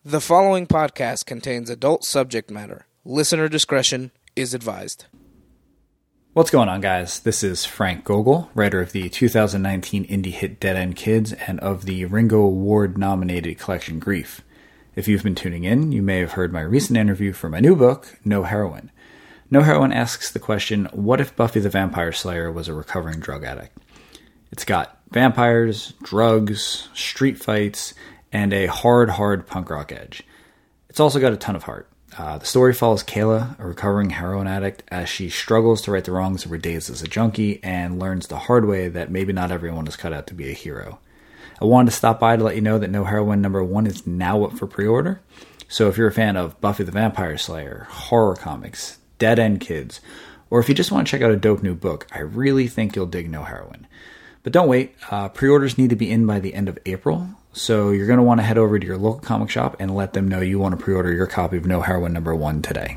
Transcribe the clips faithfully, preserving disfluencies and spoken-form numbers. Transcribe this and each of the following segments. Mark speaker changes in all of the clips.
Speaker 1: The following podcast contains adult subject matter. Listener discretion is advised.
Speaker 2: What's going on, guys? This is Frank Gogol, writer of the two thousand nineteen indie hit Dead End Kids and of the Ringo Award-nominated collection Grief. If you've been tuning in, you may have heard my recent interview for my new book, No Heroine. No Heroine asks the question, what if Buffy the Vampire Slayer was a recovering drug addict? It's got vampires, drugs, street fights, and a hard, hard punk rock edge. It's also got a ton of heart. Uh, the story follows Kayla, a recovering heroin addict, as she struggles to right the wrongs of her days as a junkie and learns the hard way that maybe not everyone is cut out to be a hero. I wanted to stop by to let you know that No Heroine number one is now up for pre-order. So if you're a fan of Buffy the Vampire Slayer, horror comics, Dead End Kids, or if you just want to check out a dope new book, I really think you'll dig No Heroine. But don't wait, uh, pre-orders need to be in by the end of April, so you're going to want to head over to your local comic shop and let them know you want to pre-order your copy of No Heroine number one today.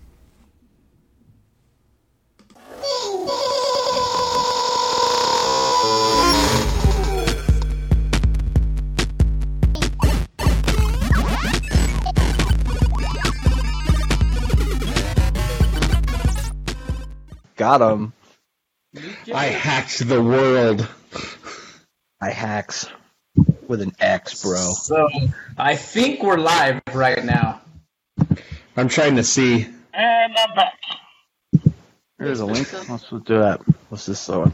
Speaker 3: Got him.
Speaker 4: I hacked the world.
Speaker 3: I hacks with an X, bro.
Speaker 5: So, I think we're live right now.
Speaker 4: I'm trying to see.
Speaker 6: And I'm back.
Speaker 3: There's a link. Let's do that. What's this on?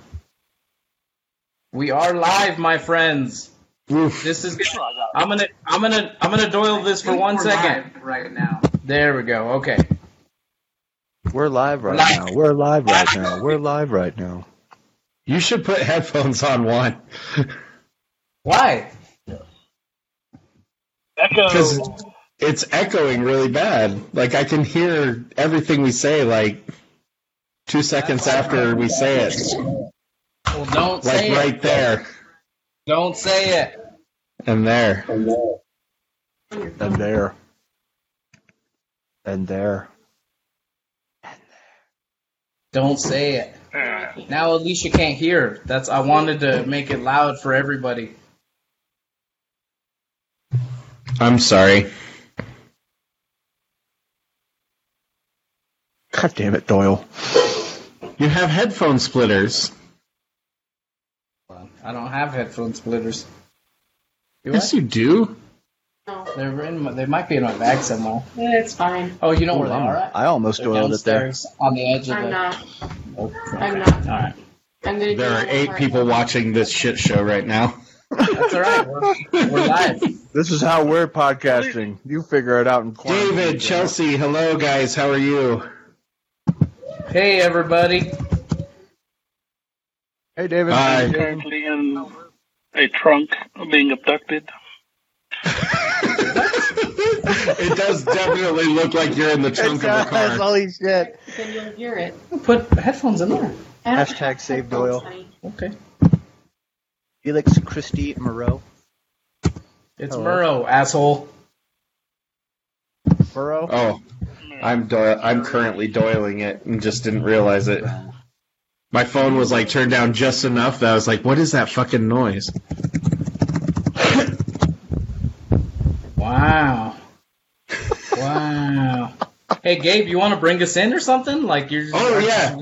Speaker 5: We are live, my friends.
Speaker 4: Oof.
Speaker 5: This is. I'm gonna. I'm gonna. I'm gonna Doyle this for one second. Right now. There we go. Okay.
Speaker 3: We're live right
Speaker 5: Live.
Speaker 3: now. We're live right now. We're live right now.
Speaker 4: You should put headphones on one.
Speaker 5: Why?
Speaker 4: Because
Speaker 6: Echo.
Speaker 4: it's echoing really bad. Like, I can hear everything we say, like, two seconds after we say it.
Speaker 5: Well, don't
Speaker 4: Like,
Speaker 5: say
Speaker 4: right
Speaker 5: it.
Speaker 4: there.
Speaker 5: Don't say it.
Speaker 4: And there.
Speaker 3: And there. And there.
Speaker 5: Don't say it.
Speaker 6: Uh,
Speaker 5: Now at least you can't hear. That's. I wanted to make it loud for everybody.
Speaker 4: I'm sorry.
Speaker 3: God damn it, Doyle.
Speaker 4: You have headphone splitters.
Speaker 5: I don't have headphone splitters. Do
Speaker 4: Yes,
Speaker 5: I?
Speaker 4: you do.
Speaker 5: They're in. My, they might be in my bag somewhere.
Speaker 7: It's fine.
Speaker 5: Oh, you know where
Speaker 3: Ooh,
Speaker 5: they
Speaker 3: I'm-
Speaker 5: are at?
Speaker 3: I almost
Speaker 5: They're
Speaker 3: Doyled it there.
Speaker 5: downstairs on the edge of
Speaker 7: I'm
Speaker 5: the.
Speaker 7: not.
Speaker 5: Oh,
Speaker 7: I'm
Speaker 5: okay.
Speaker 7: not.
Speaker 5: All right.
Speaker 7: I'm gonna
Speaker 4: There
Speaker 7: do
Speaker 4: are
Speaker 7: one
Speaker 4: eight
Speaker 7: more.
Speaker 4: people watching this shit show right now.
Speaker 5: That's all right. We're, we're live.
Speaker 3: This is how we're podcasting. You figure it out in quarantine.
Speaker 4: David, Chelsea, hello, guys. How are you?
Speaker 5: Hey, everybody.
Speaker 3: Hey, David.
Speaker 4: Hi.
Speaker 6: I'm currently in a trunk being abducted.
Speaker 4: It does definitely look like you're in the trunk of a car.
Speaker 3: Holy shit.
Speaker 7: Then you'll hear it.
Speaker 5: Put headphones in there.
Speaker 7: I don't
Speaker 3: Hashtag
Speaker 7: have
Speaker 3: save
Speaker 7: headphones,
Speaker 3: Doyle.
Speaker 7: honey.
Speaker 5: Okay.
Speaker 3: Felix Christie Moreau.
Speaker 5: It's
Speaker 3: Hello.
Speaker 5: Murrow, asshole.
Speaker 3: Burrow.
Speaker 4: Oh, I'm do- I'm currently doiling it and just didn't realize it. My phone was like turned down just enough that I was like, "What is that fucking noise?"
Speaker 5: Wow. Wow. Hey, Gabe, you want to bring us in or something? Like you're. Just,
Speaker 4: Oh, yeah.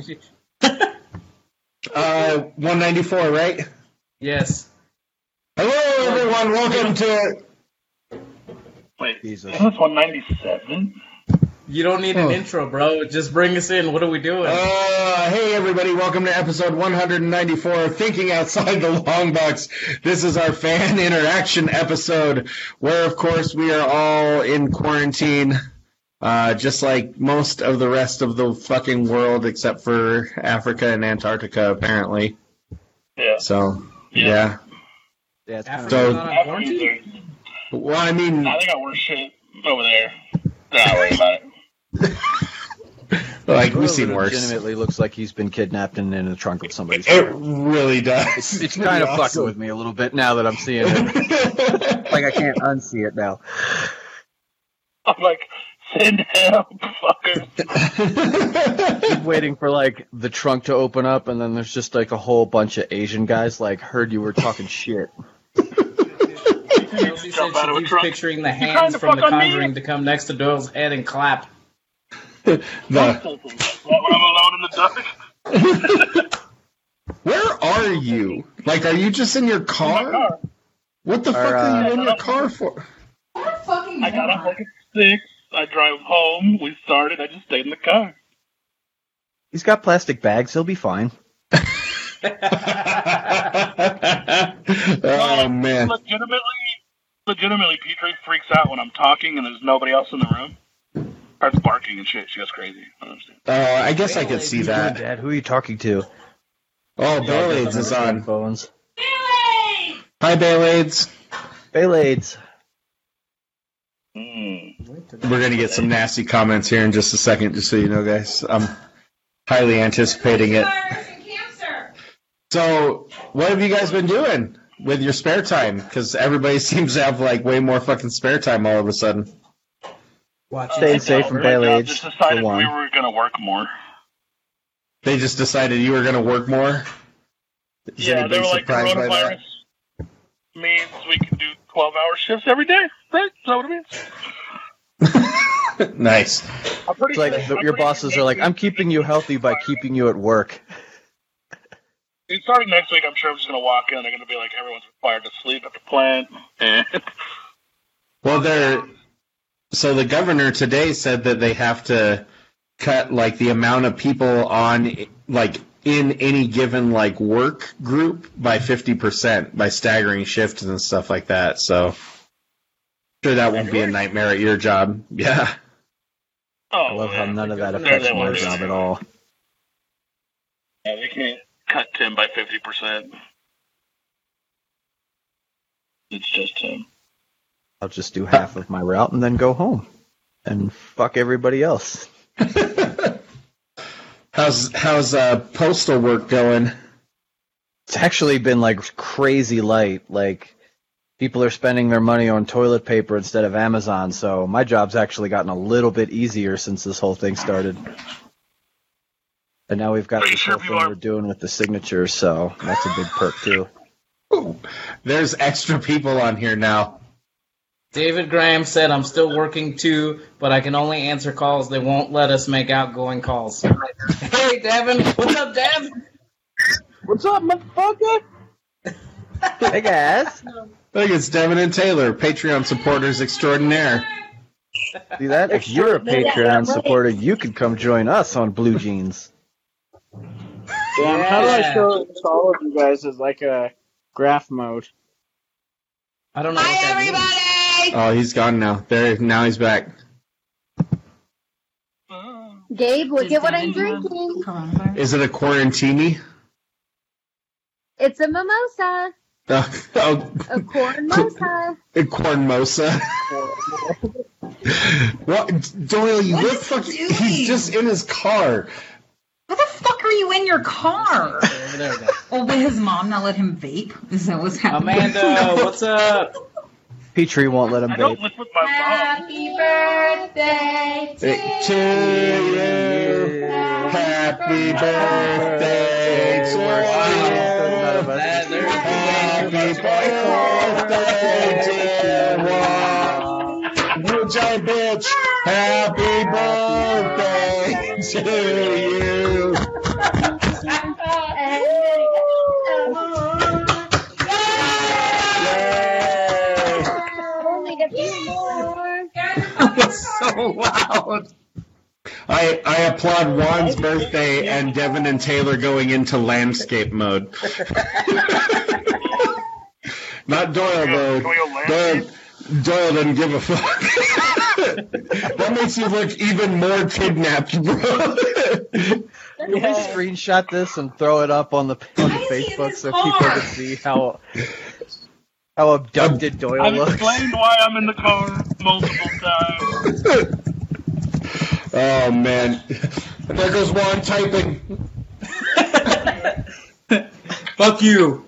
Speaker 4: Uh, one ninety-four, right?
Speaker 5: Yes.
Speaker 4: Hello, everyone. Welcome to.
Speaker 6: Wait,
Speaker 3: Jesus.
Speaker 6: isn't this one ninety-seven?
Speaker 5: You don't need an
Speaker 4: Oh.
Speaker 5: intro, bro. Just bring us in. What are we doing?
Speaker 4: Uh, hey, everybody. Welcome to episode one ninety-four of Thinking Outside the Long Box. This is our fan interaction episode where, of course, we are all in quarantine. Uh, just like most of the rest of the fucking world, except for Africa and Antarctica, apparently.
Speaker 6: Yeah.
Speaker 4: So,
Speaker 6: Yeah.
Speaker 4: yeah.
Speaker 3: Yeah, it's kind of
Speaker 5: Africa's
Speaker 4: So-
Speaker 5: not on quarantine?
Speaker 4: Well, I mean,
Speaker 6: Nah, they got worse shit over there. Don't worry about it.
Speaker 4: like,
Speaker 3: Doyle
Speaker 4: we've seen worse.
Speaker 3: legitimately looks like he's been kidnapped and in the trunk of somebody's car.
Speaker 4: It really does.
Speaker 3: It's, it's kind of fucking with me a little bit now that I'm seeing it. Like I can't unsee it now.
Speaker 6: I'm like, send help, fucker.
Speaker 3: Just waiting for like the trunk to open up, and then there's just like a whole bunch of Asian guys like heard you were talking shit.
Speaker 5: Chelsea said
Speaker 6: Jump out
Speaker 5: she
Speaker 6: of a
Speaker 5: keeps
Speaker 6: truck.
Speaker 5: picturing the
Speaker 6: You trying
Speaker 5: hands
Speaker 6: to
Speaker 5: from The
Speaker 6: fuck on me?
Speaker 5: Conjuring to come next to Doyle's head and clap.
Speaker 4: The,
Speaker 6: When I'm alone in the dark.
Speaker 4: where are you? Like, are you just in your car?
Speaker 6: car.
Speaker 4: What the
Speaker 3: Or,
Speaker 4: fuck are you
Speaker 6: uh,
Speaker 4: in your car for?
Speaker 7: What a fucking
Speaker 6: I got
Speaker 7: moron.
Speaker 6: up like at six. I drive home. We started. I just stayed in the car.
Speaker 3: He's got plastic bags. He'll be fine.
Speaker 4: Oh man.
Speaker 6: Legitimately, legitimately, Petrie freaks out when I'm talking and there's nobody else in the room. Starts barking and shit. She goes crazy. I don't understand.
Speaker 4: Uh, I guess I could see that.
Speaker 3: Dad, who are you talking to?
Speaker 4: Oh, Baylades is on.
Speaker 3: Phones.
Speaker 4: Hi, Baylades.
Speaker 3: Baylades.
Speaker 6: Mm.
Speaker 4: We're gonna get some nasty comments here in just a second, just so you know, guys. I'm highly anticipating it. So, what have you guys been doing with your spare time? Because everybody seems to have like way more fucking spare time all of a sudden.
Speaker 3: Staying safe from
Speaker 6: My
Speaker 3: Pale
Speaker 6: job
Speaker 3: Age,
Speaker 6: just
Speaker 3: for
Speaker 6: decided we
Speaker 3: one.
Speaker 6: were going to work more.
Speaker 4: They just decided you were gonna work more. Is
Speaker 6: Yeah,
Speaker 4: anybody
Speaker 6: they were like,
Speaker 4: surprised by that?
Speaker 6: coronavirus means we can do twelve-hour shifts every day, right? Is that what it means?
Speaker 4: Nice.
Speaker 6: I'm pretty
Speaker 3: It's like
Speaker 6: sure-
Speaker 3: the,
Speaker 6: I'm
Speaker 3: your
Speaker 6: pretty
Speaker 3: bosses
Speaker 6: sure
Speaker 3: are like,
Speaker 6: next
Speaker 3: I'm
Speaker 6: week-
Speaker 3: keeping you healthy by keeping you at work.
Speaker 6: Starting next week, I'm sure I'm just going to walk in. They're going to be like, everyone's required to sleep at the plant. And
Speaker 4: Well, they're so the governor today said that they have to cut like the amount of people on like in any given like work group by fifty percent by staggering shifts and stuff like that. So sure that won't be a nightmare at your job. Yeah.
Speaker 6: oh,
Speaker 3: I love how
Speaker 6: yeah.
Speaker 3: none of that
Speaker 6: They're
Speaker 3: affects
Speaker 6: the
Speaker 3: my
Speaker 6: ones-
Speaker 3: job at all.
Speaker 6: Yeah, they can't cut Tim by fifty percent. It's just Tim.
Speaker 3: I'll just do half of my route and then go home. And fuck everybody else.
Speaker 4: How's how's uh, postal work going?
Speaker 3: It's actually been like crazy light. Like people are spending their money on toilet paper instead of Amazon, so my job's actually gotten a little bit easier since this whole thing started. And now we've got
Speaker 6: Pretty
Speaker 3: this
Speaker 6: sure
Speaker 3: whole thing
Speaker 6: people are-
Speaker 3: we're doing with the signatures, so that's a big perk too.
Speaker 4: There's extra people on here now.
Speaker 5: David Graham said, I'm still working too, but I can only answer calls. They won't let us make outgoing calls. Hey, Devin. What's up, Dev?
Speaker 3: What's up, motherfucker? Hey guys.
Speaker 4: Look, it's Devin and Taylor, Patreon supporters extraordinaire.
Speaker 3: See that? If you're a Patreon supporter, you can come join us on Blue Jeans.
Speaker 8: Damn, how do I show this to all of you guys as like a graph mode?
Speaker 5: I don't know what that means.
Speaker 4: Oh, he's gone now. There, now he's back.
Speaker 9: Gabe, look at what I'm drinking.
Speaker 4: Is it a quarantini?
Speaker 9: It's a mimosa.
Speaker 4: Oh, oh,
Speaker 9: A corn mosa.
Speaker 4: a corn mosa. What, Doyle? You
Speaker 10: What
Speaker 4: look
Speaker 10: is he
Speaker 4: fucking.
Speaker 10: doing?
Speaker 4: He's just in his car.
Speaker 10: What the fuck are you in your car?
Speaker 5: Over there, there.
Speaker 10: Oh, but his mom not let him vape? Is that what's happening?
Speaker 5: Amanda, what's up?
Speaker 3: Petrie won't let him
Speaker 6: I don't
Speaker 3: vape.
Speaker 6: live with my mom.
Speaker 9: Happy birthday to
Speaker 4: To you, happy birthday to
Speaker 3: None of
Speaker 4: you.
Speaker 3: us.
Speaker 5: That- there's
Speaker 4: Happy birthday, dear one. You giant bitch. Happy birthday to you.
Speaker 9: only a few more.
Speaker 5: That's so loud.
Speaker 4: I, I applaud Juan's birthday and Devin and Taylor going into landscape mode. Not Doyle, though.
Speaker 6: Can we go
Speaker 4: Doyle,
Speaker 6: landscape?
Speaker 4: Doyle doesn't give a fuck. That makes you look even more kidnapped, bro.
Speaker 3: Can we screenshot this and throw it up on the on the
Speaker 10: Why is he in
Speaker 3: Facebook
Speaker 10: his
Speaker 3: so
Speaker 10: car?
Speaker 3: people can see how how abducted Doyle
Speaker 6: I've
Speaker 3: looks?
Speaker 6: explained why I'm in the car multiple times.
Speaker 4: Oh, man. There goes Juan typing.
Speaker 5: Fuck you.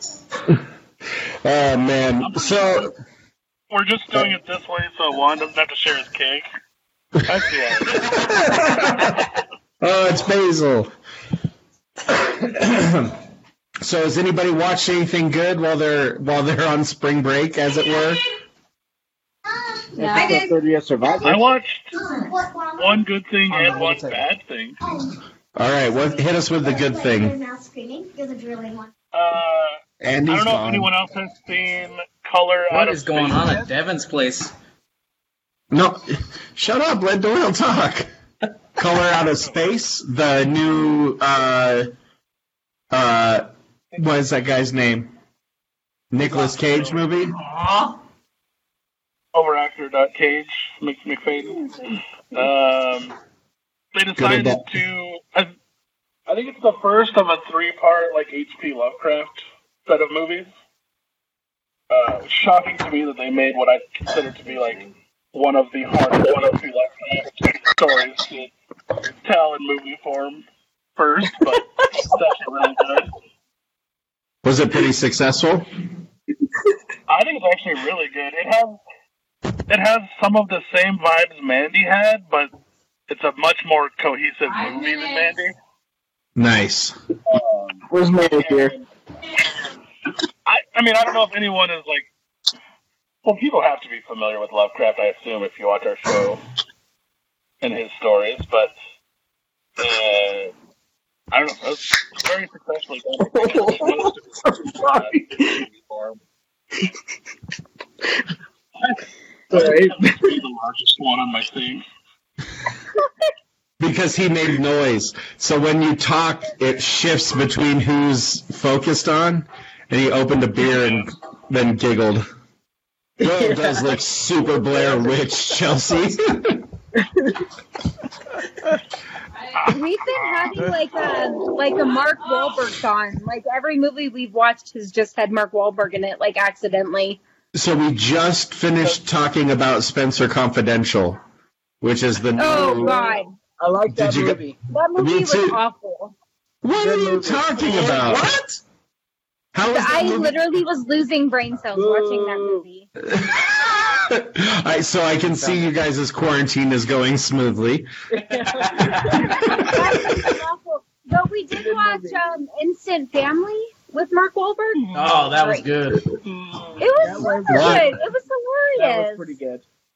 Speaker 4: Oh, man. So,
Speaker 6: We're just doing it this way so Juan doesn't have to share his cake. I see that.
Speaker 4: oh, it's Basil. So has anybody watched anything good while they're while they're on spring break, as it were?
Speaker 8: Yeah, I did. thirtieth Survivor.
Speaker 6: I watched one good thing and one bad thing.
Speaker 4: All right, what hit us with the good thing?
Speaker 6: Uh,
Speaker 4: Andy's
Speaker 6: I don't know
Speaker 4: gone.
Speaker 6: if anyone else has seen Color Out
Speaker 5: What
Speaker 6: of
Speaker 5: is going
Speaker 6: Space.
Speaker 5: on at Devin's place?
Speaker 4: No, shut up. Let Doyle talk. Color Out of Space, the new uh, uh, what is that guy's name? Nicolas Cage movie.
Speaker 6: Overactor.cage, Mc, McFadden. Um, they decided
Speaker 4: Good
Speaker 6: to. I, I think it's the first of a three-part like H P Lovecraft set of movies. Uh, it was shocking to me that they made what I consider to be like one of the hardest H P Lovecraft stories to tell in movie form first, but it's actually really good.
Speaker 4: Was it pretty successful?
Speaker 6: I think it's actually really good. It has it has some of the same vibes Mandy had, but it's a much more cohesive movie than Mandy.
Speaker 4: Nice.
Speaker 6: Um,
Speaker 8: Where's Mandy here?
Speaker 6: I, I mean, I don't know if anyone is like. Well, people have to be familiar with Lovecraft, I assume, if you watch our show and his stories, but uh, I don't know. It's very successfully done.
Speaker 8: Sorry.
Speaker 6: Sorry. The largest one on my thing.
Speaker 4: Because he made noise. So when you talk, it shifts between who's focused on, and he opened a beer and then giggled. Doyle does look super Blair Witch, Chelsea.
Speaker 9: We've been having like a like a Mark Wahlberg song. Like every movie we've watched has just had Mark Wahlberg in it, like accidentally.
Speaker 4: So we just finished talking about Spencer Confidential, which is the new...
Speaker 9: Oh God,
Speaker 8: I like that
Speaker 4: Did you
Speaker 8: movie.
Speaker 9: that movie
Speaker 4: Me
Speaker 9: was
Speaker 4: too.
Speaker 9: awful.
Speaker 4: What are
Speaker 8: Good
Speaker 4: you
Speaker 8: movie.
Speaker 4: talking about?
Speaker 8: What?
Speaker 4: How is that
Speaker 9: I
Speaker 4: movie?
Speaker 9: literally was losing brain cells watching that movie.
Speaker 4: I, so I can see you guys' quarantine is going smoothly.
Speaker 9: But we did watch um, Instant Family with Mark Wahlberg.
Speaker 5: Oh, that was good.
Speaker 9: It was super
Speaker 4: What?
Speaker 9: good. It was
Speaker 8: That
Speaker 9: hilarious.
Speaker 8: was pretty good.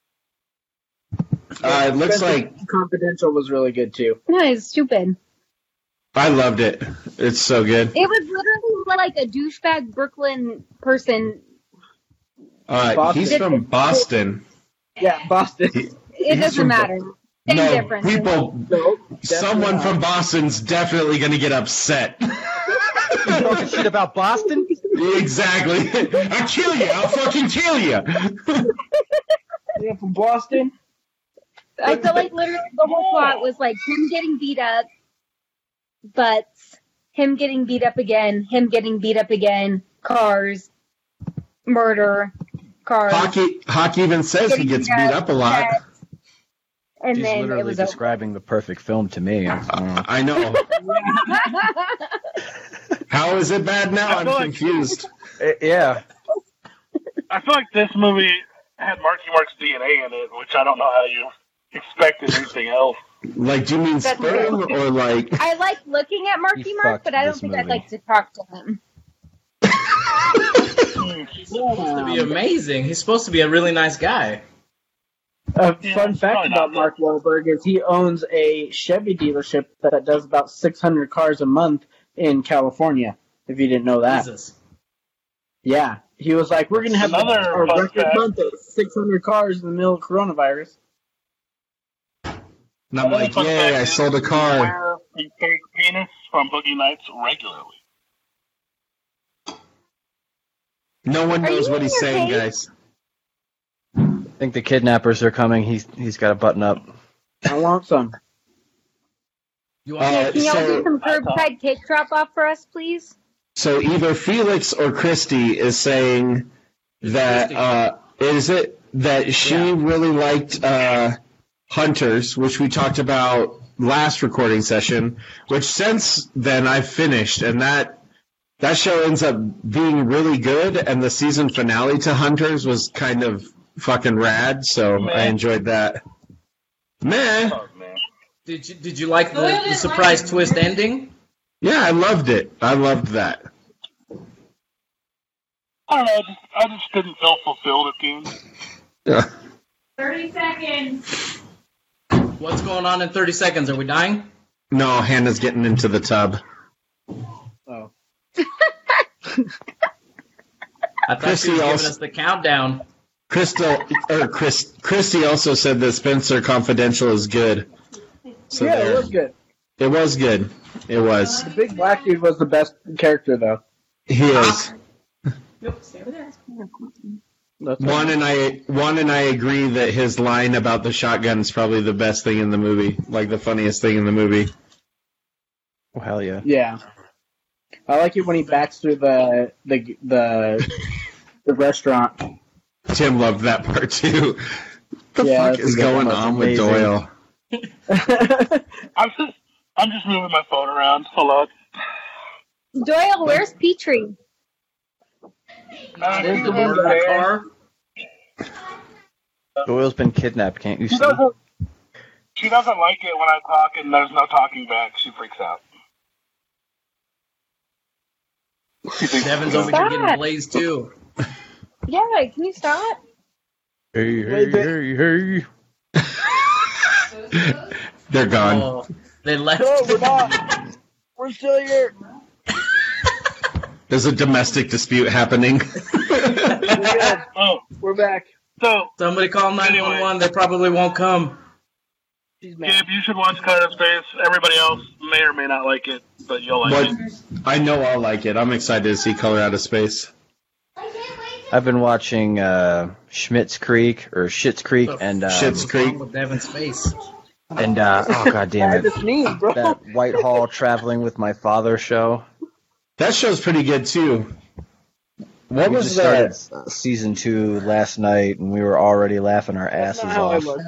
Speaker 4: Uh, it looks
Speaker 8: Spencer
Speaker 4: like
Speaker 8: Confidential was really good too.
Speaker 9: No, it's stupid.
Speaker 4: I loved it. It's so good.
Speaker 9: It was literally like a douchebag Brooklyn person.
Speaker 4: Uh,
Speaker 8: Boston?
Speaker 4: he's from Boston.
Speaker 8: Yeah, Boston.
Speaker 9: It
Speaker 4: He's
Speaker 9: doesn't
Speaker 4: from-
Speaker 9: matter. Same
Speaker 4: no,
Speaker 9: difference.
Speaker 4: people.
Speaker 8: No,
Speaker 4: Someone
Speaker 8: not.
Speaker 4: from Boston's definitely going to get upset.
Speaker 3: You talking shit about Boston?
Speaker 4: Exactly. I'll kill you. I'll fucking kill you.
Speaker 8: Yeah, from Boston.
Speaker 9: I feel like literally the whole plot was like him getting beat up, but him getting beat up again, him getting beat up again, cars, murder, cars.
Speaker 4: Hockey, Hockey even says he gets beat up a lot.
Speaker 9: pets, And
Speaker 3: She's
Speaker 9: then it
Speaker 3: literally
Speaker 9: was over.
Speaker 3: describing the perfect film to me. I don't know.
Speaker 4: I know. How is it bad now?
Speaker 6: I
Speaker 4: I'm
Speaker 6: feel like-
Speaker 4: confused.
Speaker 3: Uh, yeah.
Speaker 6: I feel like this movie had Marky Mark's D N A in it, which I don't know how you expected anything else.
Speaker 4: Like, do you mean
Speaker 9: That's
Speaker 4: sperm or like?
Speaker 9: I like looking at Marky
Speaker 3: He
Speaker 9: Mark,
Speaker 3: fucked
Speaker 9: but I don't
Speaker 3: this
Speaker 9: think I'd
Speaker 3: movie.
Speaker 9: like to talk to him.
Speaker 5: He's supposed to be amazing. He's supposed to be a really nice guy.
Speaker 8: A
Speaker 6: Yeah,
Speaker 8: fun fact
Speaker 6: probably
Speaker 8: about
Speaker 6: not.
Speaker 8: Mark Wahlberg is he owns a Chevy dealership that does about six hundred cars a month in California, if you didn't know that.
Speaker 5: Jesus.
Speaker 8: Yeah. He was like, we're going to have
Speaker 6: Another
Speaker 8: a
Speaker 6: fun
Speaker 8: record
Speaker 6: fact.
Speaker 8: month of six hundred cars in the middle of coronavirus.
Speaker 4: And I'm like,
Speaker 6: Fun
Speaker 4: yay!
Speaker 6: fact
Speaker 4: I
Speaker 6: is
Speaker 4: sold a
Speaker 6: we
Speaker 4: car.
Speaker 6: wear a fake penis from Boogie Nights regularly.
Speaker 4: No one
Speaker 9: Are
Speaker 4: knows
Speaker 9: you
Speaker 4: what he's
Speaker 9: in your
Speaker 4: saying,
Speaker 9: cave?
Speaker 4: guys.
Speaker 3: I think the kidnappers are coming. He's he's got to button up.
Speaker 8: I want some.
Speaker 5: You
Speaker 4: Uh,
Speaker 5: want
Speaker 9: Can y'all
Speaker 4: so-
Speaker 9: do some curbside cake drop off for us, please?
Speaker 4: So either Felix or Christy is saying that
Speaker 5: Christy.
Speaker 4: uh, is it that she
Speaker 5: Yeah.
Speaker 4: really liked uh, Hunters, which we talked about last recording session. Which since then I've finished, and that that show ends up being really good. And the season finale to Hunters was kind of fucking rad, so
Speaker 6: Meh.
Speaker 4: I enjoyed that. Meh.
Speaker 6: Oh, man.
Speaker 5: Did you did you like the, the surprise twist ending?
Speaker 4: Yeah, I loved it. I loved that.
Speaker 6: I don't know. I just, I just didn't feel fulfilled at the end.
Speaker 4: Yeah.
Speaker 10: thirty seconds.
Speaker 5: What's going on in thirty seconds? Are we dying?
Speaker 4: No, Hannah's getting into the tub.
Speaker 8: Oh.
Speaker 5: I thought
Speaker 4: Chrissy
Speaker 5: she was giving
Speaker 4: also-
Speaker 5: us the countdown.
Speaker 4: Crystal or Chris Christy also said that Spencer Confidential is good. So
Speaker 8: yeah,
Speaker 4: there.
Speaker 8: it was good.
Speaker 4: It was good. It was.
Speaker 8: The big black dude was the best character, though.
Speaker 4: He is.
Speaker 10: Nope, stay over there.
Speaker 8: That's
Speaker 4: Juan and I Juan and I agree that his line about the shotgun is probably the best thing in the movie, like the funniest thing in the movie.
Speaker 3: Oh, hell yeah.
Speaker 8: Yeah. I like it when he backs through the the the, the restaurant.
Speaker 4: Tim loved that part too. The
Speaker 8: Yeah,
Speaker 4: fuck
Speaker 8: that's
Speaker 4: is
Speaker 3: good.
Speaker 4: going
Speaker 3: That's
Speaker 4: on with
Speaker 3: amazing.
Speaker 4: Doyle?
Speaker 6: I'm just, I'm just moving my phone around a lot.
Speaker 9: Doyle, where's Petrie?
Speaker 6: Nah,
Speaker 8: There's
Speaker 6: she's
Speaker 8: the
Speaker 6: over
Speaker 8: window.
Speaker 6: there.
Speaker 3: Doyle's been kidnapped, can't you
Speaker 6: She
Speaker 3: see?
Speaker 6: doesn't, she doesn't like it when I talk and there's no talking back. She freaks out. She thinks
Speaker 5: Devin's
Speaker 6: it's
Speaker 5: over here
Speaker 9: Stop.
Speaker 5: getting blazed too.
Speaker 9: Yeah, can you stop?
Speaker 3: Hey, hey, hey, hey.
Speaker 4: They're gone.
Speaker 5: Oh, they left.
Speaker 8: No, we're not. We're still here.
Speaker 4: There's a domestic dispute happening.
Speaker 6: Oh,
Speaker 8: We're back.
Speaker 6: so,
Speaker 5: Somebody call nine one one. They probably won't come.
Speaker 8: She's mad.
Speaker 6: Gabe, you should watch Color of Space. Everybody else may or may not like it, but you'll like
Speaker 4: What?
Speaker 6: it.
Speaker 4: I know I'll like it. I'm excited to see Color Out of Space.
Speaker 3: I've been watching uh, Schmitz Creek or Schitt's Creek
Speaker 5: The
Speaker 3: and um,
Speaker 4: Schitt's Creek.
Speaker 5: With Devin's face.
Speaker 3: and uh, oh god damn
Speaker 8: I
Speaker 3: it,
Speaker 8: just sneeze, bro.
Speaker 3: that Whitehall Traveling with My Father show.
Speaker 4: That show's pretty good too. What
Speaker 3: we
Speaker 4: was
Speaker 3: just
Speaker 4: that?
Speaker 3: started season two last night, and we were already laughing our
Speaker 8: That's
Speaker 3: asses
Speaker 8: not how I
Speaker 3: off.
Speaker 8: look.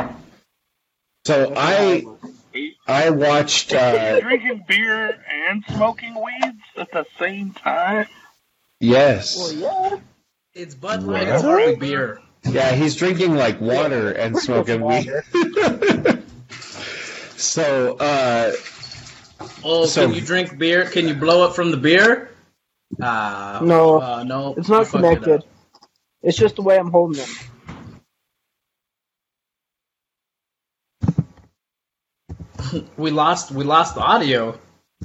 Speaker 4: So I I watched. Uh,
Speaker 6: Drinking beer and smoking weeds at the same time?
Speaker 4: yes.
Speaker 8: Well, yeah.
Speaker 5: It's Bud Light.
Speaker 3: What?
Speaker 5: It's hardly beer.
Speaker 4: Yeah, he's drinking like water and smoking weed. So, uh,
Speaker 5: Oh,
Speaker 4: So-
Speaker 5: can you drink beer? Can you blow it from the beer? Uh,
Speaker 8: No.
Speaker 5: uh, no.
Speaker 8: It's
Speaker 5: I
Speaker 8: not
Speaker 5: fucked it
Speaker 8: connected.
Speaker 5: up.
Speaker 8: It's just the way I'm holding it.
Speaker 5: We lost. We lost the audio.